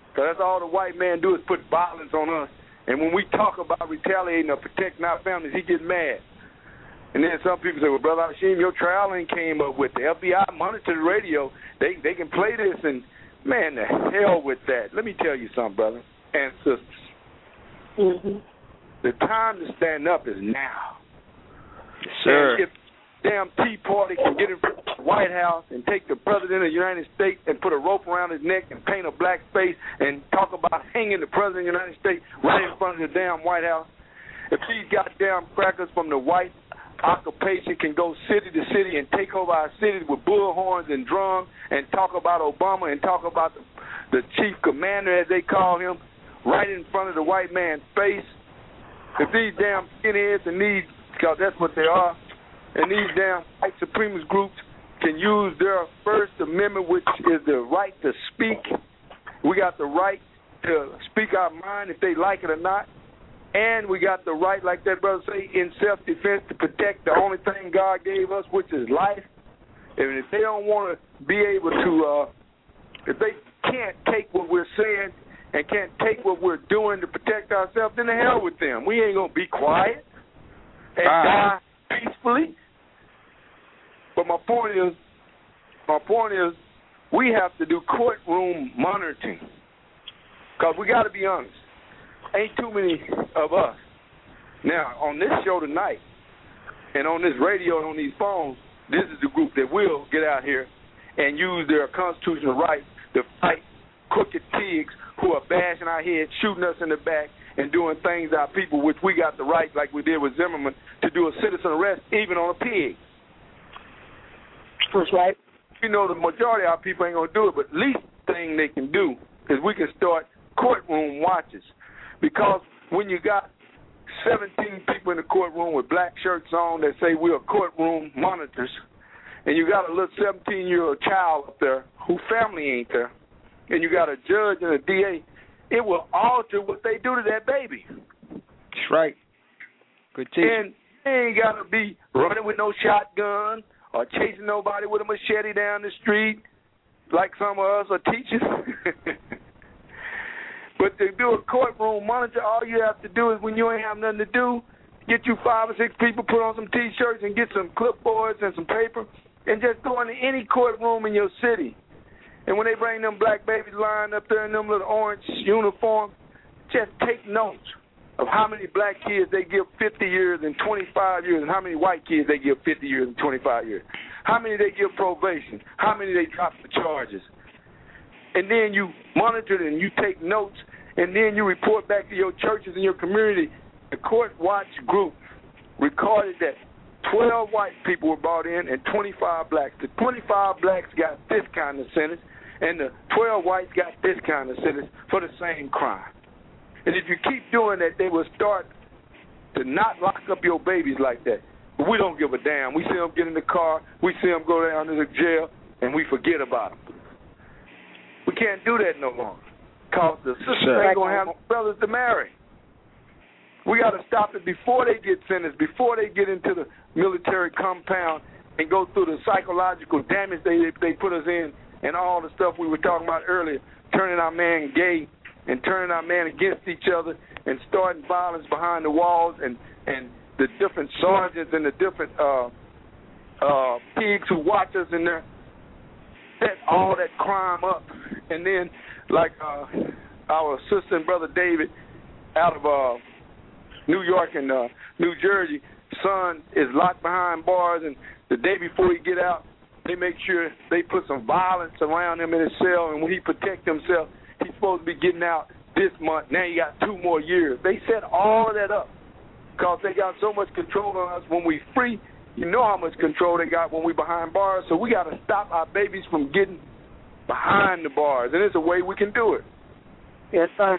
Because that's all the white man do is put violence on us. And when we talk about retaliating or protecting our families, he gets mad. And then some people say, well, Brother Hashim, your trial ain't came up with the F B I monitor the radio. They they can play this, and, man, the hell with that. Let me tell you something, brother and sisters. Mm-hmm. The time to stand up is now. Yes, sir. And if damn Tea Party can get in front of the White House and take the President of the United States and put a rope around his neck and paint a black face and talk about hanging the President of the United States right in front of the damn White House, if these goddamn crackers from the white occupation can go city to city and take over our cities with bullhorns and drums and talk about Obama and talk about the, the chief commander, as they call him, right in front of the white man's face, if these damn skinheads and these, because that's what they are, and these damn white supremacist groups can use their First Amendment, which is the right to speak. We got the right to speak our mind if they like it or not. And we got the right, like that brother say, in self-defense to protect the only thing God gave us, which is life. And if they don't want to be able to, uh, if they can't take what we're saying and can't take what we're doing to protect ourselves, then the hell with them. We ain't going to be quiet and die peacefully. But my point is, my point is, we have to do courtroom monitoring. Because we got to be honest. Ain't too many of us. Now, on this show tonight, and on this radio and on these phones, this is the group that will get out here and use their constitutional right to fight crooked pigs who are bashing our heads, shooting us in the back, and doing things to our people, which we got the right, like we did with Zimmerman, to do a citizen arrest even on a pig. That's right. You know, the majority of our people ain't going to do it, but least thing they can do is we can start courtroom watches. Because when you got seventeen people in the courtroom with black shirts on that say we're courtroom monitors, and you got a little seventeen-year-old child up there whose family ain't there, and you got a judge and a D A, it will alter what they do to that baby. That's right. Good teaching. And they ain't got to be running with no shotgun or chasing nobody with a machete down the street like some of us are teachers. But to do a courtroom monitor, all you have to do is when you ain't have nothing to do, get you five or six people, put on some T-shirts and get some clipboards and some paper, and just go into any courtroom in your city. And when they bring them black babies lying up there in them little orange uniforms, just take notes of how many black kids they give fifty years and twenty-five years, and how many white kids they give fifty years and twenty-five years. How many they give probation, how many they drop the charges. And then you monitor it and you take notes, and then you report back to your churches and your community. The Court Watch group recorded that twelve white people were brought in and twenty-five blacks. The twenty-five blacks got this kind of sentence, and the twelve whites got this kind of sentence for the same crime. And if you keep doing that, they will start to not lock up your babies like that. But we don't give a damn. We see them get in the car, we see them go down to the jail, and we forget about them. We can't do that no more. Because the sisters sure. ain't going to have no brothers to marry. We got to stop it before they get sentenced, before they get into the military compound and go through the psychological damage they they put us in and all the stuff we were talking about earlier, turning our man gay and turning our man against each other and starting violence behind the walls and, and the different sergeants and the different uh, uh, pigs who watch us in there. Set all that crime up. And then, like uh, our sister and brother David out of uh, New York and uh, New Jersey, son is locked behind bars, and the day before he get out, they make sure they put some violence around him in his cell, and when he protect himself, he's supposed to be getting out this month. Now he got two more years. They set all of that up because they got so much control on us. When we free, you know how much control they got when we behind bars, so we got to stop our babies from getting behind the bars, and there's a way we can do it. Yes, sir.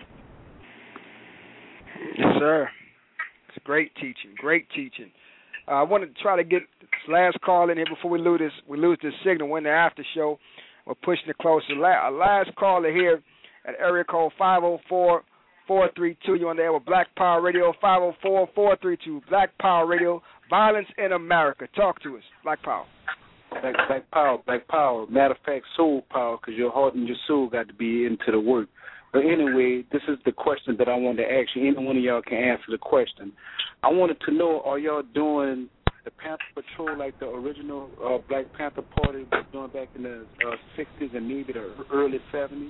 Yes, sir. It's great teaching, great teaching. Uh, I want to try to get this last call in here before we lose this. We lose this signal. We're in the after show. We're pushing it closer. Our last caller here at area code five oh four, four three two. You're on the air with Black Power Radio, five oh four, four three two. Black Power Radio, violence in America. Talk to us, Black Power. Black, black power, black power. Matter of fact, soul power, because your heart and your soul got to be into the work. But anyway, this is the question that I wanted to ask you. Any one of y'all can answer the question. I wanted to know, are y'all doing the Panther Patrol like the original uh, Black Panther Party was doing back in the uh, sixties and maybe the early seventies?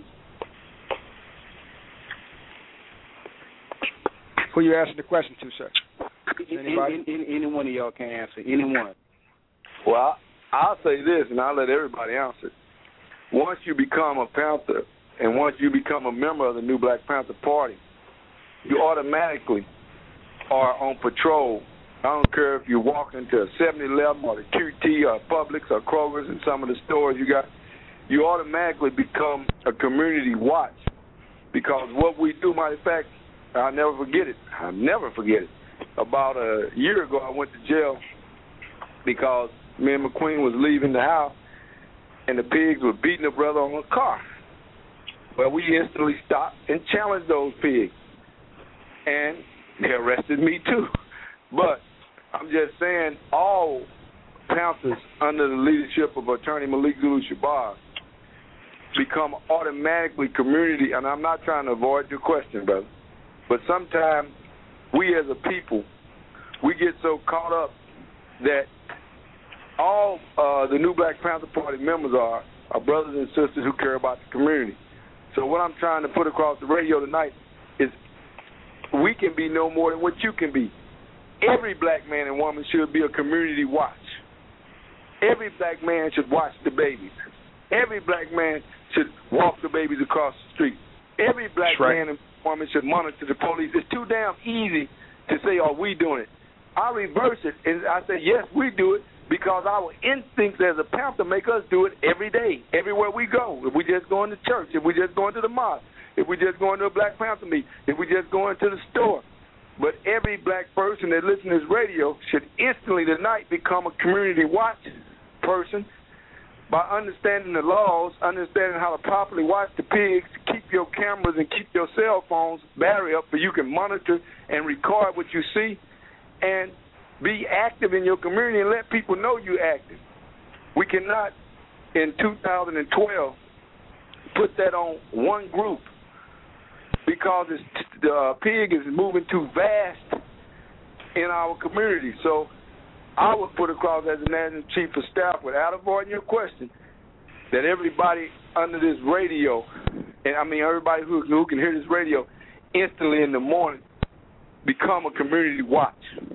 Who you asking the question to, sir? Anybody? Any, any, any one of y'all can answer. Anyone. Well, I'll say this, and I'll let everybody answer. Once you become a Panther, and once you become a member of the new Black Panther Party, you automatically are on patrol. I don't care if you walk into a seven eleven or the Q T or Publix or Kroger's and some of the stores you got, you automatically become a community watch. Because what we do, matter of fact, I'll never forget it. I'll never forget it. About a year ago, I went to jail because me and McQueen was leaving the house, and the pigs were beating a brother on a car. Well, we instantly stopped and challenged those pigs, and they arrested me too. But I'm just saying, all Panthers under the leadership of Attorney Malik Zulu Shabazz become automatically community, and I'm not trying to avoid your question, brother, but sometimes we as a people, we get so caught up that all uh, the new Black Panther Party members are, are brothers and sisters who care about the community. So what I'm trying to put across the radio tonight is we can be no more than what you can be. Every black man and woman should be a community watch. Every black man should watch the babies. Every black man should walk the babies across the street. Every black right. man and woman should monitor the police. It's too damn easy to say, are we doing it? I reverse it, and I say, yes, we do it, because our instincts as a Panther make us do it every day, everywhere we go. If we just go into church, if we just go into the mosque, if we just go into a Black Panther meet, if we just go into the store. But every black person that listens to this radio should instantly tonight become a community watch person by understanding the laws, understanding how to properly watch the pigs, keep your cameras and keep your cell phones battery up so you can monitor and record what you see, and be active in your community and let people know you're active. We cannot, in two thousand twelve, put that on one group because it's, the uh, pig is moving too fast in our community. So I would put across as the National Chief of Staff, without avoiding your question, that everybody under this radio, and I mean everybody who, who can hear this radio, instantly in the morning become a community watch.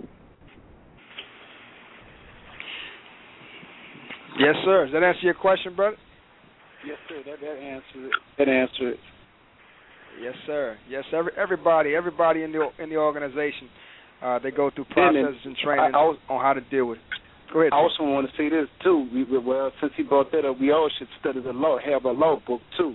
Yes, sir. Does that answer your question, brother? Yes, sir. That, that answers it. That answers it. Yes, sir. Yes, every, everybody, everybody in the in the organization, uh, they go through processes and training I, I was, on how to deal with it. Go ahead. I also want to say this too. We, well, since he brought that up, we all should study the law, have a law book too.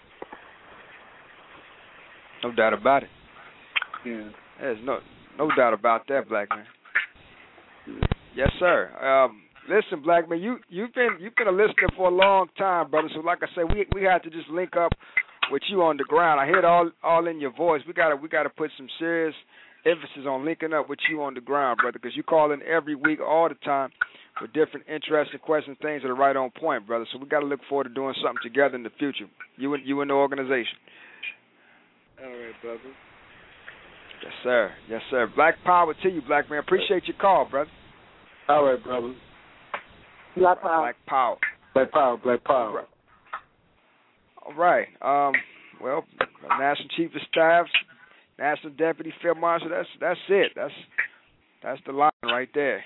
No doubt about it. Yeah. There's no no doubt about that, black man. Yes, sir. Um, listen, black man, you you've been you've been a listener for a long time, brother. So, like I said, we we had to just link up with you on the ground. I hear it all all in your voice. We gotta we gotta put some serious emphasis on linking up with you on the ground, brother, because you call in every week, all the time, with different interesting questions, things that are right on point, brother. So we got to look forward to doing something together in the future. You and you and the organization. All right, brother. Yes, sir. Yes, sir. Black power to you, black man. Appreciate your call, brother. All right, brother. Black power. Black power. Black power. Black power. All right. Um. Well, National Chief of Staff, National Deputy Field Marshal. That's that's it. That's that's the line right there.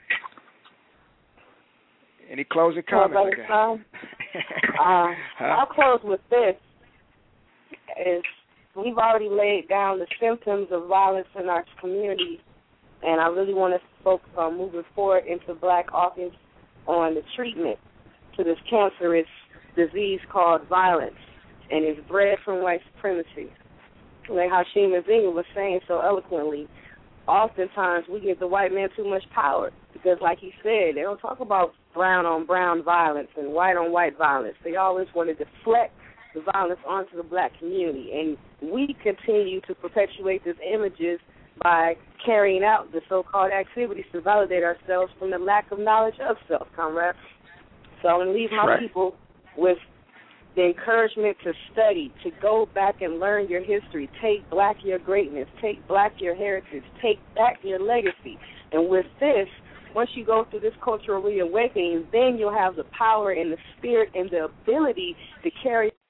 Any closing comments? Well, uh, I'll close with this. Is we've already laid down the symptoms of violence in our community, and I really want to focus on moving forward into Black Caucus on the treatment to this cancerous disease called violence, and it's bred from white supremacy. Like Hashim Nzinga was saying so eloquently, oftentimes we give the white man too much power because, like he said, they don't talk about brown on brown violence and white on white violence. They always want to deflect the violence onto the black community, and we continue to perpetuate these images by carrying out the so-called activities to validate ourselves from the lack of knowledge of self, comrade. So I'm going to leave my right. people with the encouragement to study, to go back and learn your history. Take back your greatness. Take back your heritage. Take back your legacy. And with this, once you go through this cultural reawakening, then you'll have the power and the spirit and the ability to carry